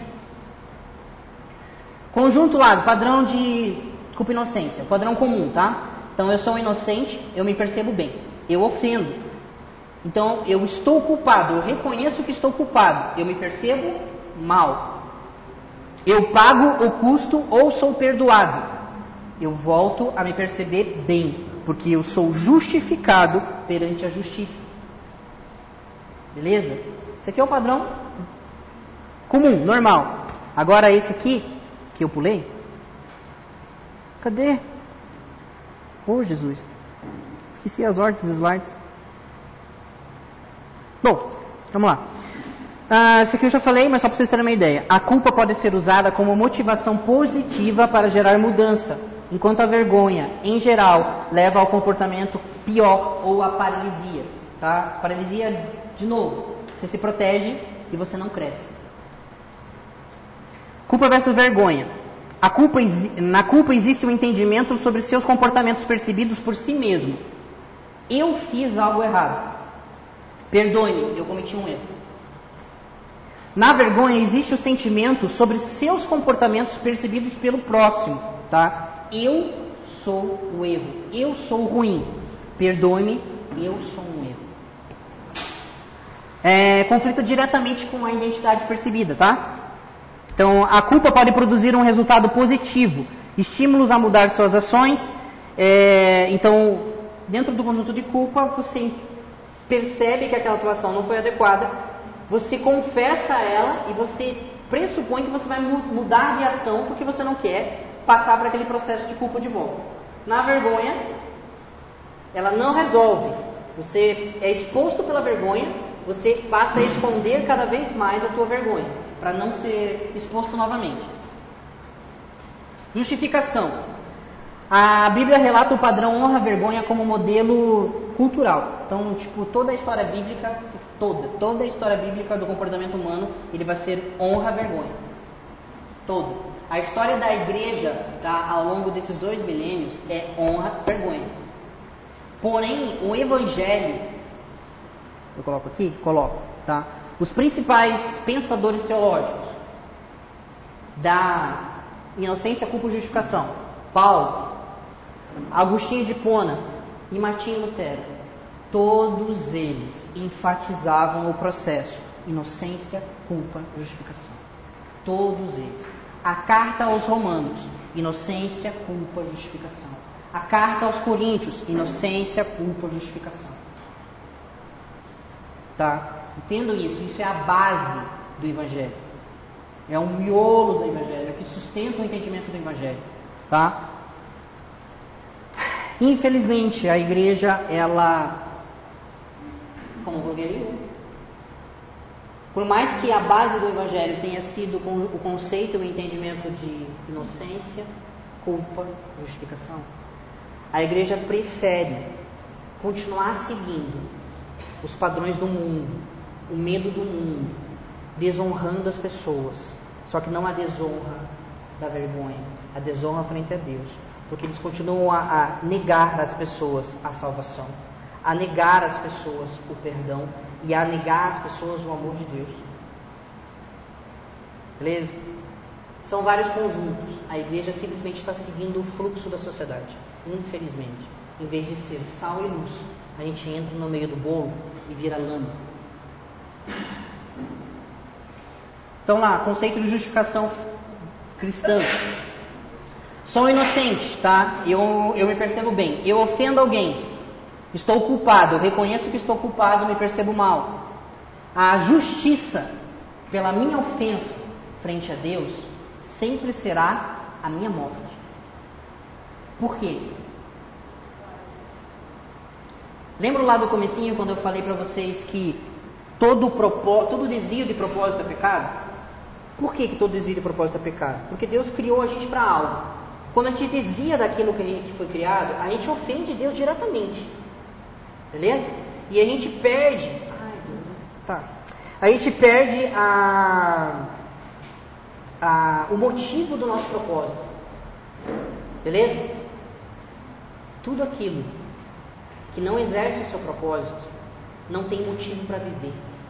Conjunto lá, padrão de culpa e inocência, padrão comum, tá? Então eu sou inocente, eu me percebo bem. Eu ofendo. Então eu estou culpado, eu reconheço que estou culpado, eu me percebo mal. Eu pago o custo ou sou perdoado. Eu volto a me perceber bem, porque eu sou justificado perante a justiça. Beleza? Esse aqui é o padrão comum, normal. Agora esse aqui, que eu pulei. Cadê? Oh, Jesus. Esqueci as ordens dos slides. Bom, vamos lá. Ah, esse aqui eu já falei, mas só para vocês terem uma ideia. A culpa pode ser usada como motivação positiva para gerar mudança, enquanto a vergonha, em geral, leva ao comportamento pior ou à paralisia. Tá? Paralisia, de novo, você se protege e você não cresce. Culpa versus vergonha. A culpa, na culpa existe um entendimento sobre seus comportamentos percebidos por si mesmo. Eu fiz algo errado. Perdoe-me, eu cometi um erro. Na vergonha existe o sentimento sobre seus comportamentos percebidos pelo próximo, tá? Eu sou o erro, eu sou o ruim. Perdoe-me, eu sou um erro. É, conflita diretamente com a identidade percebida, tá? Então, a culpa pode produzir um resultado positivo, estímulos a mudar suas ações. É, então, dentro do conjunto de culpa, você percebe que aquela atuação não foi adequada, você confessa ela e você pressupõe que você vai mudar de ação porque você não quer passar por aquele processo de culpa de volta. Na vergonha, ela não resolve. Você é exposto pela vergonha, você passa a esconder cada vez mais a tua vergonha, para não ser exposto novamente. Justificação. A Bíblia relata o padrão honra-vergonha como modelo cultural. Então, tipo, toda a história bíblica, toda, toda a história bíblica do comportamento humano, ele vai ser honra-vergonha. Todo. A história da igreja, tá, ao longo desses dois milênios, é honra-vergonha. Porém, o evangelho, eu coloco aqui? Coloco, tá? Os principais pensadores teológicos da inocência, culpa e justificação, Paulo, Agostinho de Hipona e Martinho Lutero, todos eles enfatizavam o processo inocência, culpa e justificação. Todos eles. A carta aos Romanos, inocência, culpa e justificação. A carta aos Coríntios, inocência, culpa e justificação. Tá? Entendam isso, isso é a base do Evangelho. É o miolo do Evangelho, é o que sustenta o entendimento do Evangelho. Tá? Infelizmente, a igreja, ela, como blogueirinho, por mais que a base do Evangelho tenha sido o conceito e o entendimento de inocência, culpa, justificação, a igreja prefere continuar seguindo os padrões do mundo, o medo do mundo, desonrando as pessoas. Só que não a desonra da vergonha, a desonra frente a Deus. Porque eles continuam a, a negar às pessoas a salvação, a negar às pessoas o perdão e a negar às pessoas o amor de Deus. Beleza? São vários conjuntos. A igreja simplesmente está seguindo o fluxo da sociedade, infelizmente. Em vez de ser sal e luz, a gente entra no meio do bolo e vira lama. Então lá, conceito de justificação cristã. Sou inocente, tá? Eu, eu me percebo bem. Eu ofendo alguém. Estou culpado. Eu reconheço que estou culpado, me percebo mal. A justiça pela minha ofensa frente a Deus sempre será a minha morte. Por quê? Lembra lá do comecinho quando eu falei para vocês que todo, propó- todo desvio de propósito é pecado? Por que, que todo desvio de propósito é pecado? Porque Deus criou a gente para algo. Quando a gente desvia daquilo que a gente foi criado, a gente ofende Deus diretamente. Beleza? E a gente perde... Ai, Deus. Tá. A gente perde a, a, o motivo do nosso propósito. Beleza? Tudo aquilo que não exerce o seu propósito não tem motivo para viver.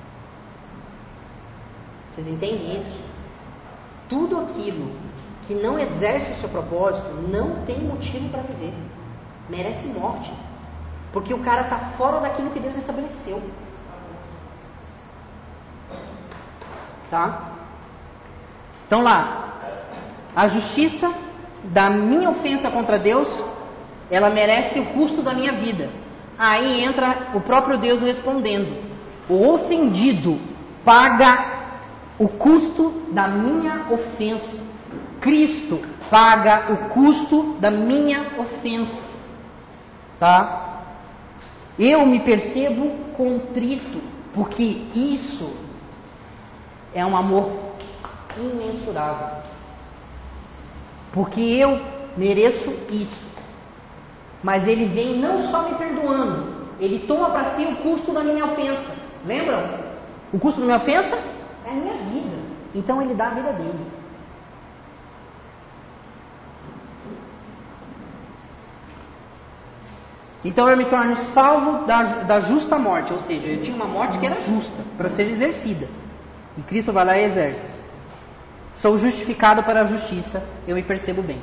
Vocês entendem isso? Tudo aquilo que não exerce o seu propósito não tem motivo para viver. Merece morte. Porque o cara está fora daquilo que Deus estabeleceu. Tá? Então lá, a justiça da minha ofensa contra Deus, ela merece o custo da minha vida. Aí entra o próprio Deus respondendo: o ofendido paga o custo da minha ofensa. Cristo paga o custo da minha ofensa. Tá? Eu me percebo contrito, porque isso é um amor imensurável. Porque eu mereço isso. Mas Ele vem não só me perdoando, Ele toma para si o custo da minha ofensa. Lembram? O custo da minha ofensa é a minha vida. Então Ele dá a vida dele. Então eu me torno salvo da, da justa morte. Ou seja, eu tinha uma morte que era justa para ser exercida. E Cristo vai lá e exerce. Sou justificado para a justiça, eu me percebo bem.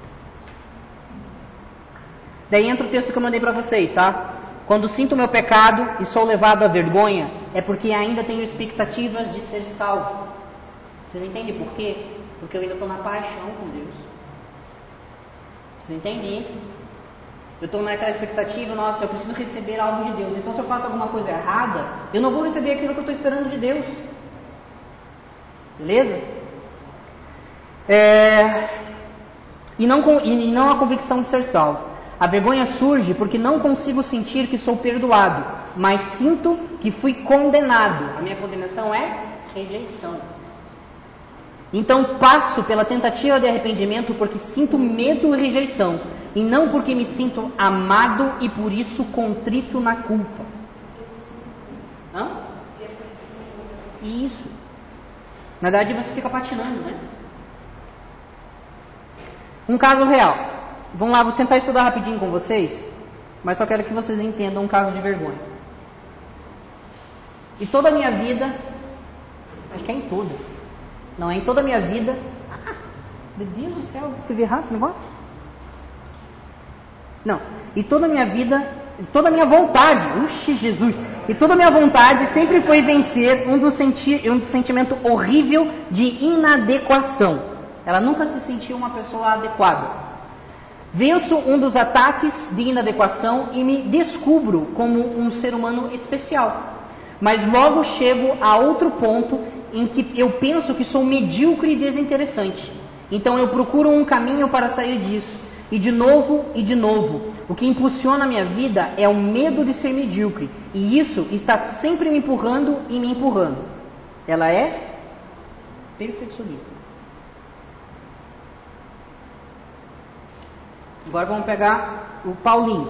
Daí entra o texto que eu mandei para vocês, tá? Quando sinto meu pecado e sou levado à vergonha, é porque ainda tenho expectativas de ser salvo. Vocês entendem por quê? Porque eu ainda estou na paixão com Deus. Vocês entendem isso? Eu estou naquela expectativa, nossa, eu preciso receber algo de Deus. Então se eu faço alguma coisa errada, eu não vou receber aquilo que eu estou esperando de Deus. Beleza? É... E, não, e não a convicção de ser salvo. A vergonha surge porque não consigo sentir que sou perdoado, mas sinto que fui condenado. A minha condenação é rejeição. Então passo pela tentativa de arrependimento porque sinto medo e rejeição, e não porque me sinto amado e por isso contrito na culpa. Hã? Isso. Na verdade você fica patinando, né? Um caso real. Vamos lá, vou tentar estudar rapidinho com vocês, mas só quero que vocês entendam um caso de vergonha. E toda a minha vida, acho que é em toda, não é em toda a minha vida. Ah, meu Deus do céu, escrevi errado esse negócio? Não, e toda a minha vida, toda a minha vontade, uxi Jesus, e toda a minha vontade sempre foi vencer um dos, senti- um dos sentimentos horrível de inadequação. Ela nunca se sentiu uma pessoa adequada. Venço um dos ataques de inadequação e me descubro como um ser humano especial. Mas logo chego a outro ponto em que eu penso que sou medíocre e desinteressante. Então eu procuro um caminho para sair disso. E de novo e de novo. O que impulsiona a minha vida é o medo de ser medíocre. E isso está sempre me empurrando e me empurrando. Ela é perfeccionista. Agora vamos pegar o Paulinho.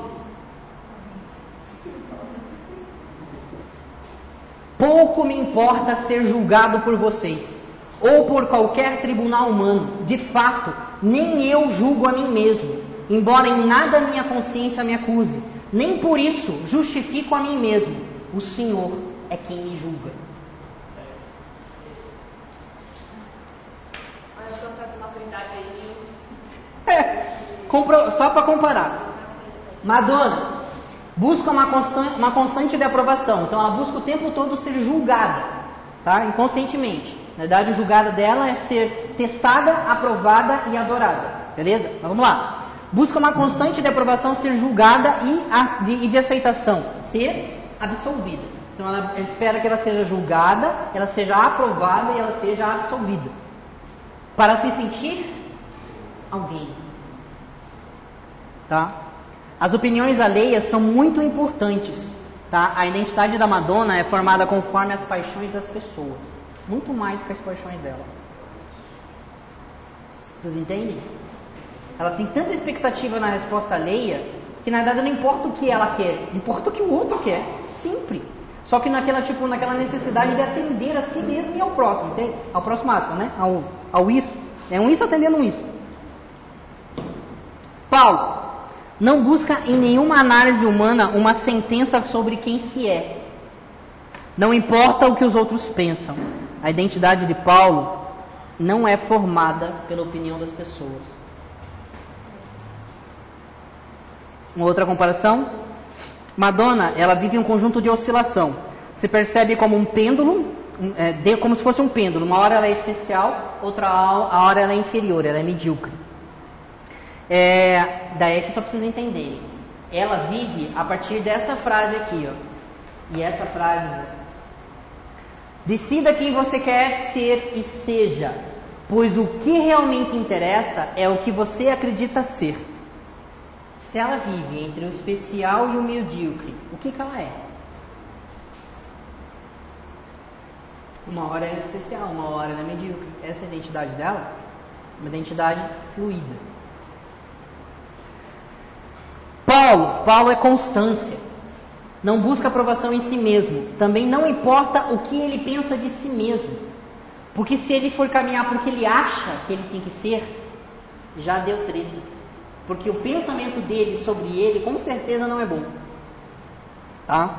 Pouco me importa ser julgado por vocês, ou por qualquer tribunal humano. De fato, nem eu julgo a mim mesmo, embora em nada minha consciência me acuse. Nem por isso justifico a mim mesmo. O Senhor é quem me julga. Olha, eu trouxe essa maturidade aí de... É. Compro, só para comparar. Madonna, Busca uma constante, uma constante de aprovação. Então ela busca o tempo todo ser julgada, tá? Inconscientemente. Na verdade, o julgada dela é ser testada, aprovada e adorada. Beleza? Mas vamos lá. Busca uma constante de aprovação, ser julgada e de, e de aceitação. Ser absolvida. Então ela espera que ela seja julgada, ela seja aprovada e ela seja absolvida. Para se sentir alguém. Tá? As opiniões alheias são muito importantes. Tá? A identidade da Madonna é formada conforme as paixões das pessoas. Muito mais que as paixões dela. Vocês entendem? Ela tem tanta expectativa na resposta alheia que na verdade não importa o que ela quer, importa o que o outro quer. Sempre. Só que naquela, tipo, naquela necessidade de atender a si mesmo e ao próximo, entende? Ao próximo ato, né? Ao, ao isso. É um isso atendendo um isso. Paulo não busca em nenhuma análise humana uma sentença sobre quem se é. Não importa o que os outros pensam. A identidade de Paulo não é formada pela opinião das pessoas. Uma outra comparação? Madonna, ela vive um conjunto de oscilação. Se percebe como um pêndulo, é, de, como se fosse um pêndulo. Uma hora ela é especial, outra a hora ela é inferior, ela é medíocre. É, daí é que só precisa entender. Ela vive a partir dessa frase aqui, ó. E essa frase: decida quem você quer ser e seja, pois o que realmente interessa é o que você acredita ser. Se ela vive entre o especial e o medíocre, o que, que ela é? Uma hora ela é especial, uma hora ela é medíocre. Essa é a identidade dela? Uma identidade fluida. Paulo, Paulo é constância. Não busca aprovação em si mesmo. Também não importa o que ele pensa de si mesmo. Porque se ele for caminhar porque ele acha que ele tem que ser, já deu treta. Porque o pensamento dele sobre ele, com certeza, não é bom. Tá?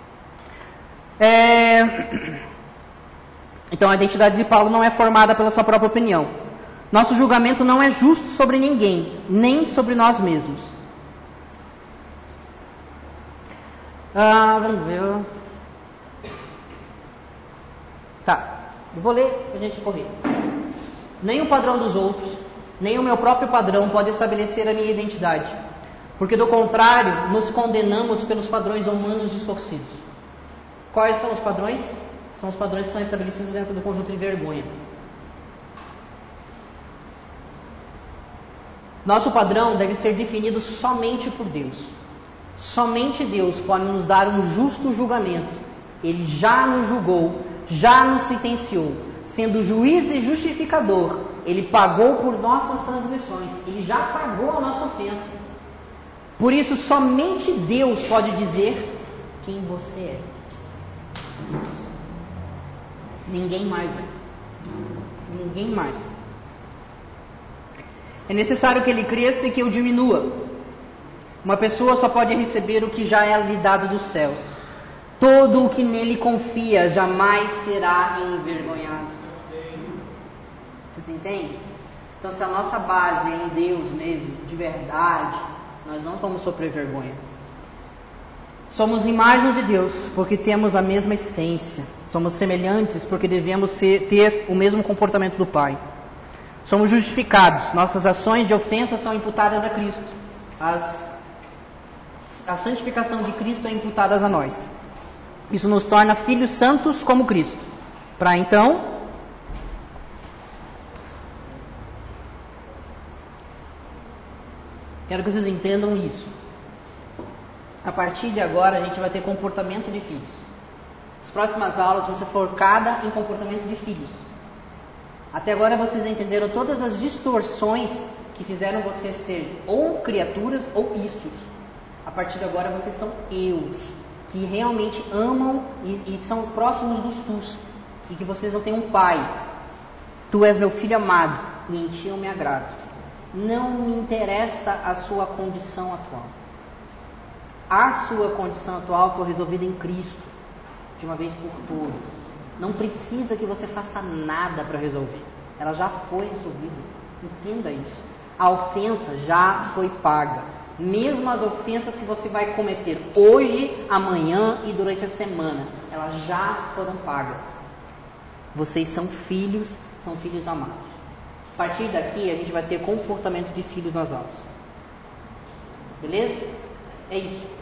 É... Então, a identidade de Paulo não é formada pela sua própria opinião. Nosso julgamento não é justo sobre ninguém, nem sobre nós mesmos. Ah, vamos ver. Tá, eu vou ler para a gente correr. Nem o padrão dos outros, nem o meu próprio padrão pode estabelecer a minha identidade, porque do contrário, nos condenamos pelos padrões humanos distorcidos. Quais são os padrões? São os padrões que são estabelecidos dentro do conjunto de vergonha. Nosso padrão deve ser definido somente por Deus. Somente Deus pode nos dar um justo julgamento. Ele já nos julgou, já nos sentenciou, sendo juiz e justificador. Ele pagou por nossas transgressões, ele já pagou a nossa ofensa. Por isso, somente Deus pode dizer quem você é. Ninguém mais, né? Ninguém mais. É necessário que ele cresça e que eu diminua. Uma pessoa só pode receber o que já é lhe dado dos céus. Todo o que nele confia jamais será envergonhado. Vocês entendem? Então, se a nossa base é em Deus mesmo, de verdade, nós não vamos sofrer vergonha. Somos imagem de Deus, porque temos a mesma essência. Somos semelhantes, porque devemos ser, ter o mesmo comportamento do Pai. Somos justificados. Nossas ações de ofensa são imputadas a Cristo. As, a santificação de Cristo é imputada a nós. Isso nos torna filhos santos como Cristo. Para então... Quero que vocês entendam isso. A partir de agora, a gente vai ter comportamento de filhos. As próximas aulas vão ser focadas em comportamento de filhos. Até agora vocês entenderam todas as distorções que fizeram vocês ser ou criaturas ou issos. A partir de agora vocês são eus, que realmente amam e, e são próximos dos tus. E que vocês não têm um pai. Tu és meu filho amado, e em ti eu me agrado. Não me interessa a sua condição atual. A sua condição atual foi resolvida em Cristo, de uma vez por todas. Não precisa que você faça nada para resolver. Ela já foi resolvida. Entenda isso. A ofensa já foi paga. Mesmo as ofensas que você vai cometer hoje, amanhã e durante a semana, elas já foram pagas. Vocês são filhos, são filhos amados. A partir daqui a gente vai ter comportamento de filhos nas aulas. Beleza? É isso.